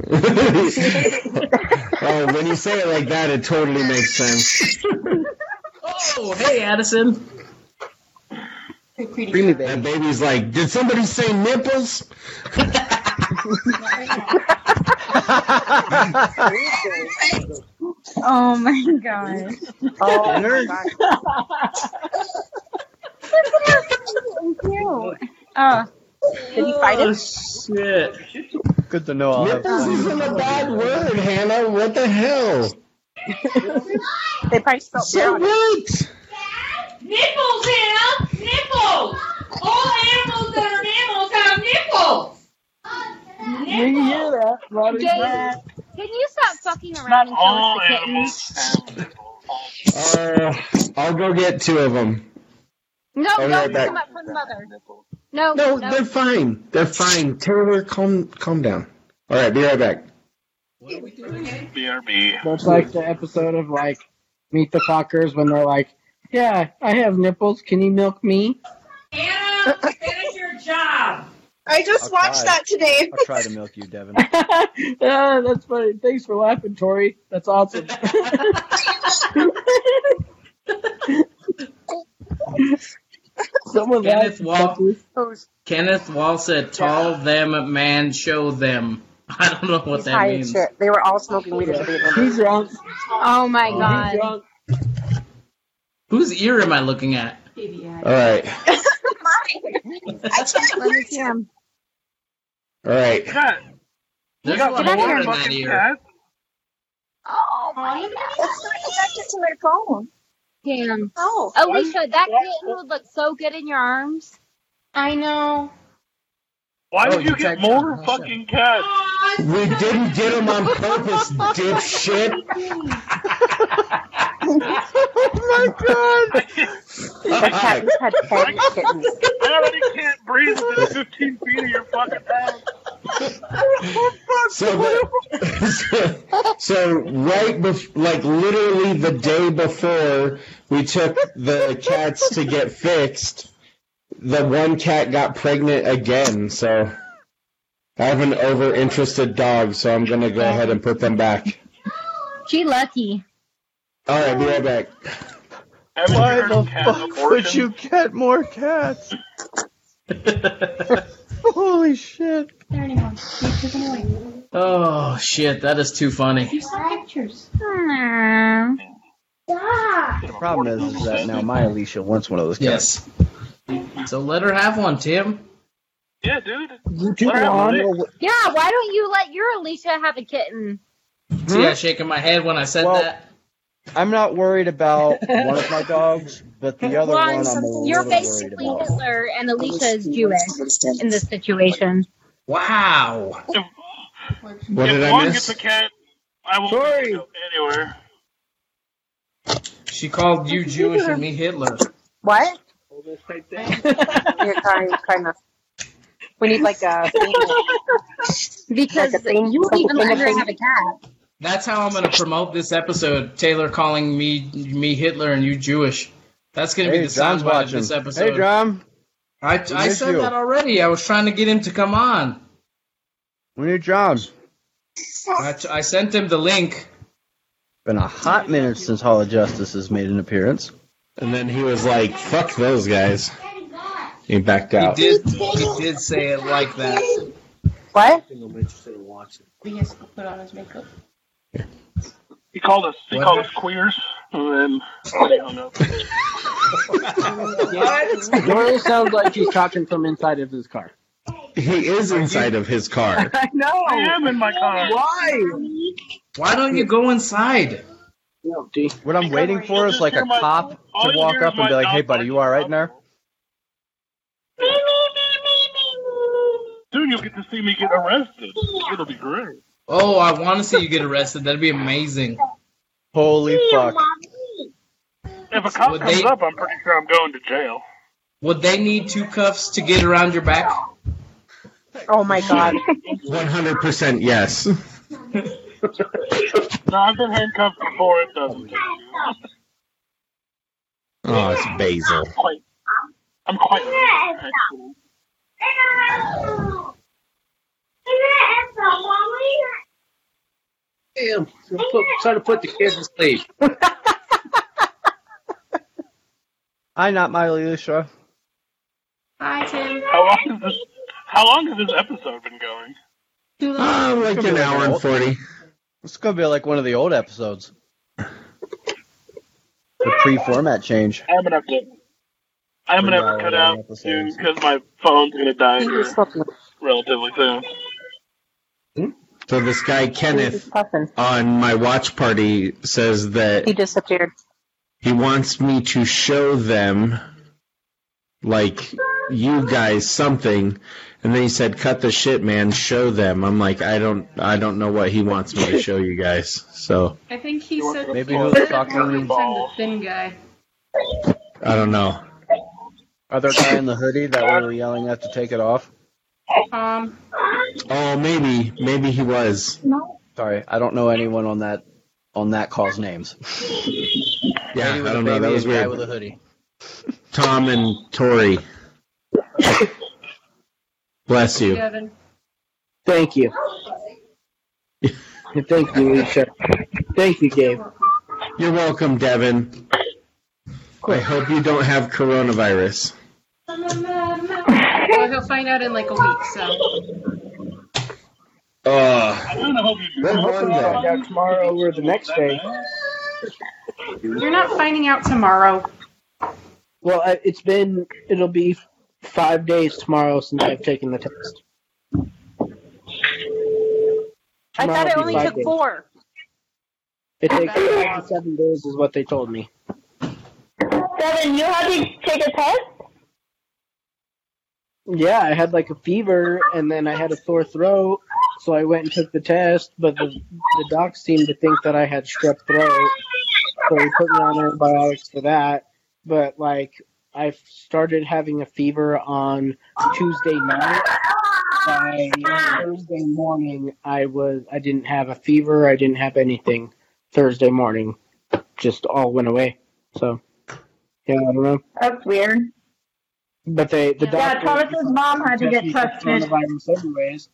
Speaker 4: Oh, when you say it like that, it totally makes sense.
Speaker 5: Oh, hey, Addison.
Speaker 4: That baby's like, did somebody say nipples?
Speaker 9: Oh my god.
Speaker 13: Oh, my God.
Speaker 9: Oh.
Speaker 13: Did he fight
Speaker 5: Oh,
Speaker 13: him?
Speaker 5: shit.
Speaker 3: Good to know I'll have
Speaker 4: Nipples
Speaker 3: fun.
Speaker 4: isn't a bad word, Hannah. What the hell?
Speaker 13: They probably spelled
Speaker 4: So
Speaker 13: bear on it.
Speaker 4: what?
Speaker 10: Nipples, Hannah! Nipples! All animals that are mammals have nipples!
Speaker 8: You hear that? Robert
Speaker 9: Gabe,
Speaker 8: Pratt.
Speaker 9: hey Can you stop fucking around and show
Speaker 6: all
Speaker 9: us the kittens?
Speaker 4: Uh, I'll go get two of them.
Speaker 9: No,
Speaker 4: I'll be
Speaker 9: no,
Speaker 4: right back.
Speaker 9: come up from the mother. No,
Speaker 4: No,
Speaker 9: no.
Speaker 4: they're fine. They're fine. Taylor, calm, calm down. All right, be right back.
Speaker 6: B R B.
Speaker 8: That's like the episode of like Meet the Fockers when they're like, "Yeah, I have nipples. Can you milk me?"
Speaker 5: Anna, finish your job.
Speaker 7: I just
Speaker 3: I'll
Speaker 7: watched
Speaker 3: try.
Speaker 7: that today.
Speaker 3: I'll try to milk you, Devin.
Speaker 8: Ah, that's funny. Thanks for laughing, Tori. That's awesome. Someone
Speaker 5: Kenneth
Speaker 8: laughed.
Speaker 5: Wall. Kenneth Wall said, "Tall them, man, show them." I don't know what
Speaker 13: He's
Speaker 5: that
Speaker 13: high as
Speaker 5: means.
Speaker 13: shit. They were all smoking weed at the beginning.
Speaker 8: He's drunk.
Speaker 9: Oh my
Speaker 8: He's
Speaker 9: god.
Speaker 8: drunk.
Speaker 5: Whose ear am I looking at?
Speaker 4: All right.
Speaker 9: Let me see him.
Speaker 4: All right.
Speaker 6: Cat.
Speaker 5: There's
Speaker 6: got
Speaker 5: a lot
Speaker 9: Get out
Speaker 5: more
Speaker 9: of
Speaker 5: in
Speaker 9: here.
Speaker 5: that
Speaker 6: Fucking
Speaker 5: ear.
Speaker 6: cat.
Speaker 7: Oh my god. It's not connected to my phone.
Speaker 9: Damn.
Speaker 7: Oh.
Speaker 9: Alicia, that kitten would look so good in your arms.
Speaker 10: I know.
Speaker 6: Why
Speaker 5: Oh,
Speaker 6: did you
Speaker 5: you
Speaker 6: get
Speaker 5: checked-
Speaker 6: more
Speaker 5: oh,
Speaker 6: fucking cats?
Speaker 4: We didn't get them on purpose, dipshit.
Speaker 3: Oh my god!
Speaker 13: That cat just had ten kittens.
Speaker 6: I already can't breathe within fifteen feet of your fucking house.
Speaker 4: So, the, so right bef- like literally the day before we took the cats to get fixed, the one cat got pregnant again. So I have an over-interested dog, so I'm gonna go ahead and put them back.
Speaker 9: She lucky.
Speaker 4: All right, be right back.
Speaker 6: Haven't
Speaker 3: Why
Speaker 6: you heard
Speaker 3: the
Speaker 6: of cat
Speaker 3: fuck
Speaker 6: abortion?
Speaker 3: would you get more cats? Holy shit.
Speaker 10: There anymore. You took them away.
Speaker 5: Oh shit, that is too funny.
Speaker 10: You saw pictures.
Speaker 9: Hmm.
Speaker 3: The problem is, is that now my Alicia wants one of those cats.
Speaker 5: Yes. So let her have one, Tim.
Speaker 6: Yeah, dude.
Speaker 8: You do
Speaker 6: What happened,
Speaker 8: want
Speaker 6: Lee?
Speaker 9: Yeah, why don't you let your Alicia have a kitten?
Speaker 5: See, I shaking my head when I said
Speaker 3: Well,
Speaker 5: that.
Speaker 3: I'm not worried about one of my dogs, but the other
Speaker 9: Well,
Speaker 3: one I'm a
Speaker 9: you're
Speaker 3: little worried
Speaker 9: basically
Speaker 3: about.
Speaker 9: Hitler, and Alicia is Jewish in this situation.
Speaker 5: Wow.
Speaker 4: What
Speaker 6: if
Speaker 4: did I
Speaker 6: one
Speaker 4: miss?
Speaker 6: gets a cat, I won't
Speaker 8: Sorry.
Speaker 6: go anywhere.
Speaker 5: She called you Jewish and me Hitler.
Speaker 13: What?
Speaker 6: Hold this right
Speaker 13: You're trying, trying not. We need like a thing.
Speaker 9: Because
Speaker 13: Like a thing-
Speaker 9: you won't even
Speaker 13: like a
Speaker 9: let her
Speaker 13: thing-
Speaker 9: have a cat.
Speaker 5: That's how I'm going to promote this episode. Taylor calling me me Hitler and you Jewish. That's going to
Speaker 3: Hey,
Speaker 5: be the
Speaker 3: John's
Speaker 5: soundbite of
Speaker 3: watching.
Speaker 5: this episode.
Speaker 3: Hey, John.
Speaker 5: I,
Speaker 3: We
Speaker 5: I
Speaker 3: miss
Speaker 5: said
Speaker 3: you.
Speaker 5: that already. I was trying to get him to come on.
Speaker 3: We need John.
Speaker 5: I, I sent him the link.
Speaker 3: Been a hot minute since Hall of Justice has made an appearance.
Speaker 4: And then he was like, "Fuck those guys." He backed
Speaker 5: He
Speaker 4: out.
Speaker 5: did. He did say it like that.
Speaker 13: What?
Speaker 12: I'm interested in watching.
Speaker 10: He has to put on his makeup.
Speaker 6: He called us. He
Speaker 5: What?
Speaker 6: called us queers, and then he hung up.
Speaker 8: It really sounds like he's talking from inside of his car.
Speaker 4: He is inside of his car.
Speaker 8: I know.
Speaker 6: I am in my car.
Speaker 8: Why?
Speaker 5: Why don't you go inside?
Speaker 8: No, D.
Speaker 3: What I'm waiting for is like a cop
Speaker 6: all
Speaker 3: to
Speaker 6: you
Speaker 3: walk
Speaker 6: hear is
Speaker 3: up and
Speaker 6: my
Speaker 3: be like, "Hey,
Speaker 6: dog
Speaker 3: buddy, you all right in there?"
Speaker 6: Soon you'll get to see me get arrested. It'll be great.
Speaker 5: Oh, I want to see you get arrested. That'd be amazing.
Speaker 3: Holy fuck!
Speaker 6: If a cop
Speaker 5: Would
Speaker 6: comes
Speaker 5: they-
Speaker 6: up, I'm pretty sure I'm going to jail.
Speaker 5: Would they need two cuffs to get around your back?
Speaker 13: Oh my god.
Speaker 4: one hundred percent yes.
Speaker 6: No, I've been handcuffed before. It doesn't.
Speaker 4: Oh, it's Basil.
Speaker 6: Quite. I'm quite. Actually.
Speaker 12: Damn. Trying to put the kids to sleep.
Speaker 3: Hi, not my Alicia.
Speaker 10: Hi, Tim.
Speaker 6: How long is this? How long has this episode been going?
Speaker 4: Oh, like an hour and forty.
Speaker 3: It's gonna be like one of the old episodes. The pre-format change.
Speaker 6: I'm gonna have to. I'm gonna have to cut out soon because my phone's gonna die here relatively soon.
Speaker 4: So this guy Kenneth on my watch party says that
Speaker 13: He disappeared.
Speaker 4: he wants me to show them like you guys something, and then he said, "Cut the shit, man. Show them." I'm like, I don't, I don't know what he wants me to show you guys. So
Speaker 10: I think he said
Speaker 3: Maybe
Speaker 10: he
Speaker 3: he was
Speaker 10: said
Speaker 3: talking
Speaker 10: every
Speaker 3: to
Speaker 10: time the thin guy.
Speaker 4: I don't know.
Speaker 3: Other guy in the hoodie that we were yelling at to take it off.
Speaker 10: Um,
Speaker 4: Oh, maybe, maybe he was.
Speaker 3: Sorry, I don't know anyone on that on that call's names.
Speaker 4: Yeah,
Speaker 3: Lady with
Speaker 4: I don't
Speaker 3: a
Speaker 4: know. That
Speaker 3: baby
Speaker 4: was
Speaker 3: and guy
Speaker 4: weird.
Speaker 3: with a hoodie.
Speaker 4: Tom and Tori. Bless you.
Speaker 10: Devin.
Speaker 8: Thank you. Thank you, Alicia. Thank you, Gabe.
Speaker 4: You're welcome, Devin. I hope you don't have coronavirus.
Speaker 10: Well, he'll find out in like a week, so.
Speaker 4: Uh,
Speaker 6: I hope you
Speaker 4: what
Speaker 8: I'll
Speaker 4: one
Speaker 8: find
Speaker 4: day?
Speaker 8: out tomorrow or the next day.
Speaker 10: You're not finding out tomorrow.
Speaker 8: Well, I- it's been, it'll be five days tomorrow since I've taken the test.
Speaker 13: I thought
Speaker 8: Tomorrow
Speaker 13: it
Speaker 8: will be
Speaker 13: only
Speaker 8: five
Speaker 13: took
Speaker 8: days.
Speaker 13: four.
Speaker 8: It takes five to seven days is what they told me.
Speaker 7: Devin, you had to take a test?
Speaker 8: Yeah, I had like a fever and then I had a sore throat, so I went and took the test, but the, the docs seemed to think that I had strep throat, so they put me on antibiotics for that. But like, I started having a fever on Tuesday night. By Thursday morning, I was I didn't have a fever, I didn't have anything. Thursday morning, just all went away. So, yeah, I don't know.
Speaker 7: That's weird.
Speaker 8: But they, the
Speaker 7: Yeah,
Speaker 8: doctor
Speaker 7: Thomas's mom had to get
Speaker 8: tested for
Speaker 7: tested.
Speaker 8: coronavirus anyways.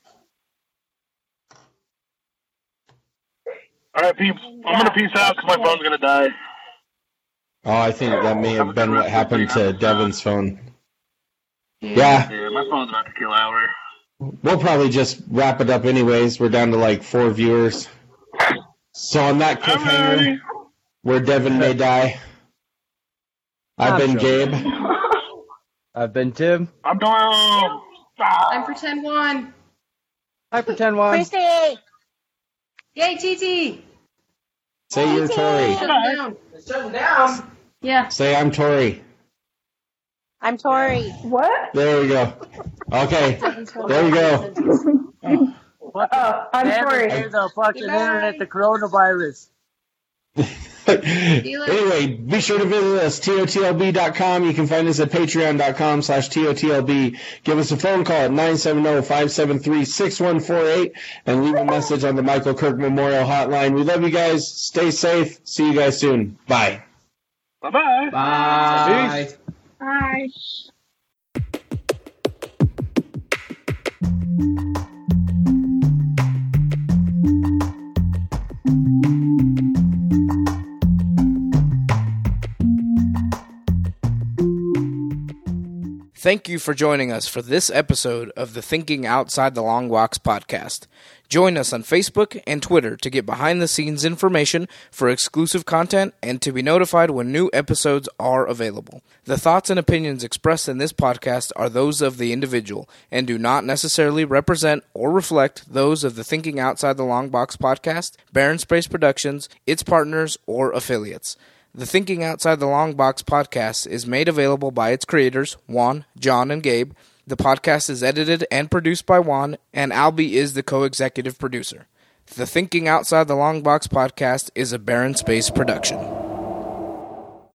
Speaker 6: All right, peeps. I'm gonna peace out because my phone's gonna die.
Speaker 4: Oh, I think that may have been what happened to Devin's phone. Yeah,
Speaker 6: Yeah, my phone's about to kill Hour.
Speaker 4: we'll probably just wrap it up anyways. We're down to like four viewers. So on that cliffhanger, where Devin may die, I've been Gabe.
Speaker 3: I've been Tim.
Speaker 6: I'm Doyle.
Speaker 10: I'm pretend one.
Speaker 3: Hi, pretend one.
Speaker 13: Christy!
Speaker 10: Yay, T T!
Speaker 4: Say you're Tori.
Speaker 10: Shut him down. Shut him down. Yeah.
Speaker 4: Say I'm Tori.
Speaker 13: I'm Tori.
Speaker 7: What?
Speaker 4: There we go. Okay, there we go.
Speaker 7: Oh, I'm sorry.
Speaker 16: The fucking internet, the coronavirus.
Speaker 4: Anyway, be sure to visit us, T O T L B dot com. You can find us at patreon.com slash T O T L B. Give us a phone call at nine seven zero, five seven three, six one four eight and leave a message on the Michael Kirk Memorial Hotline. We love you guys. Stay safe. See you guys soon. Bye.
Speaker 6: Bye-bye.
Speaker 4: Bye.
Speaker 6: Peace.
Speaker 7: Bye.
Speaker 1: Thank you for joining us for this episode of the Thinking Outside the Long Box podcast. Join us on Facebook and Twitter to get behind-the-scenes information for exclusive content and to be notified when new episodes are available. The thoughts and opinions expressed in this podcast are those of the individual and do not necessarily represent or reflect those of the Thinking Outside the Long Box podcast, Barren Space Productions, its partners, or affiliates. The Thinking Outside the Long Box podcast is made available by its creators, Juan, John, and Gabe. The podcast is edited and produced by Juan, and Albie is the co-executive producer. The Thinking Outside the Long Box podcast is a Barren Space production.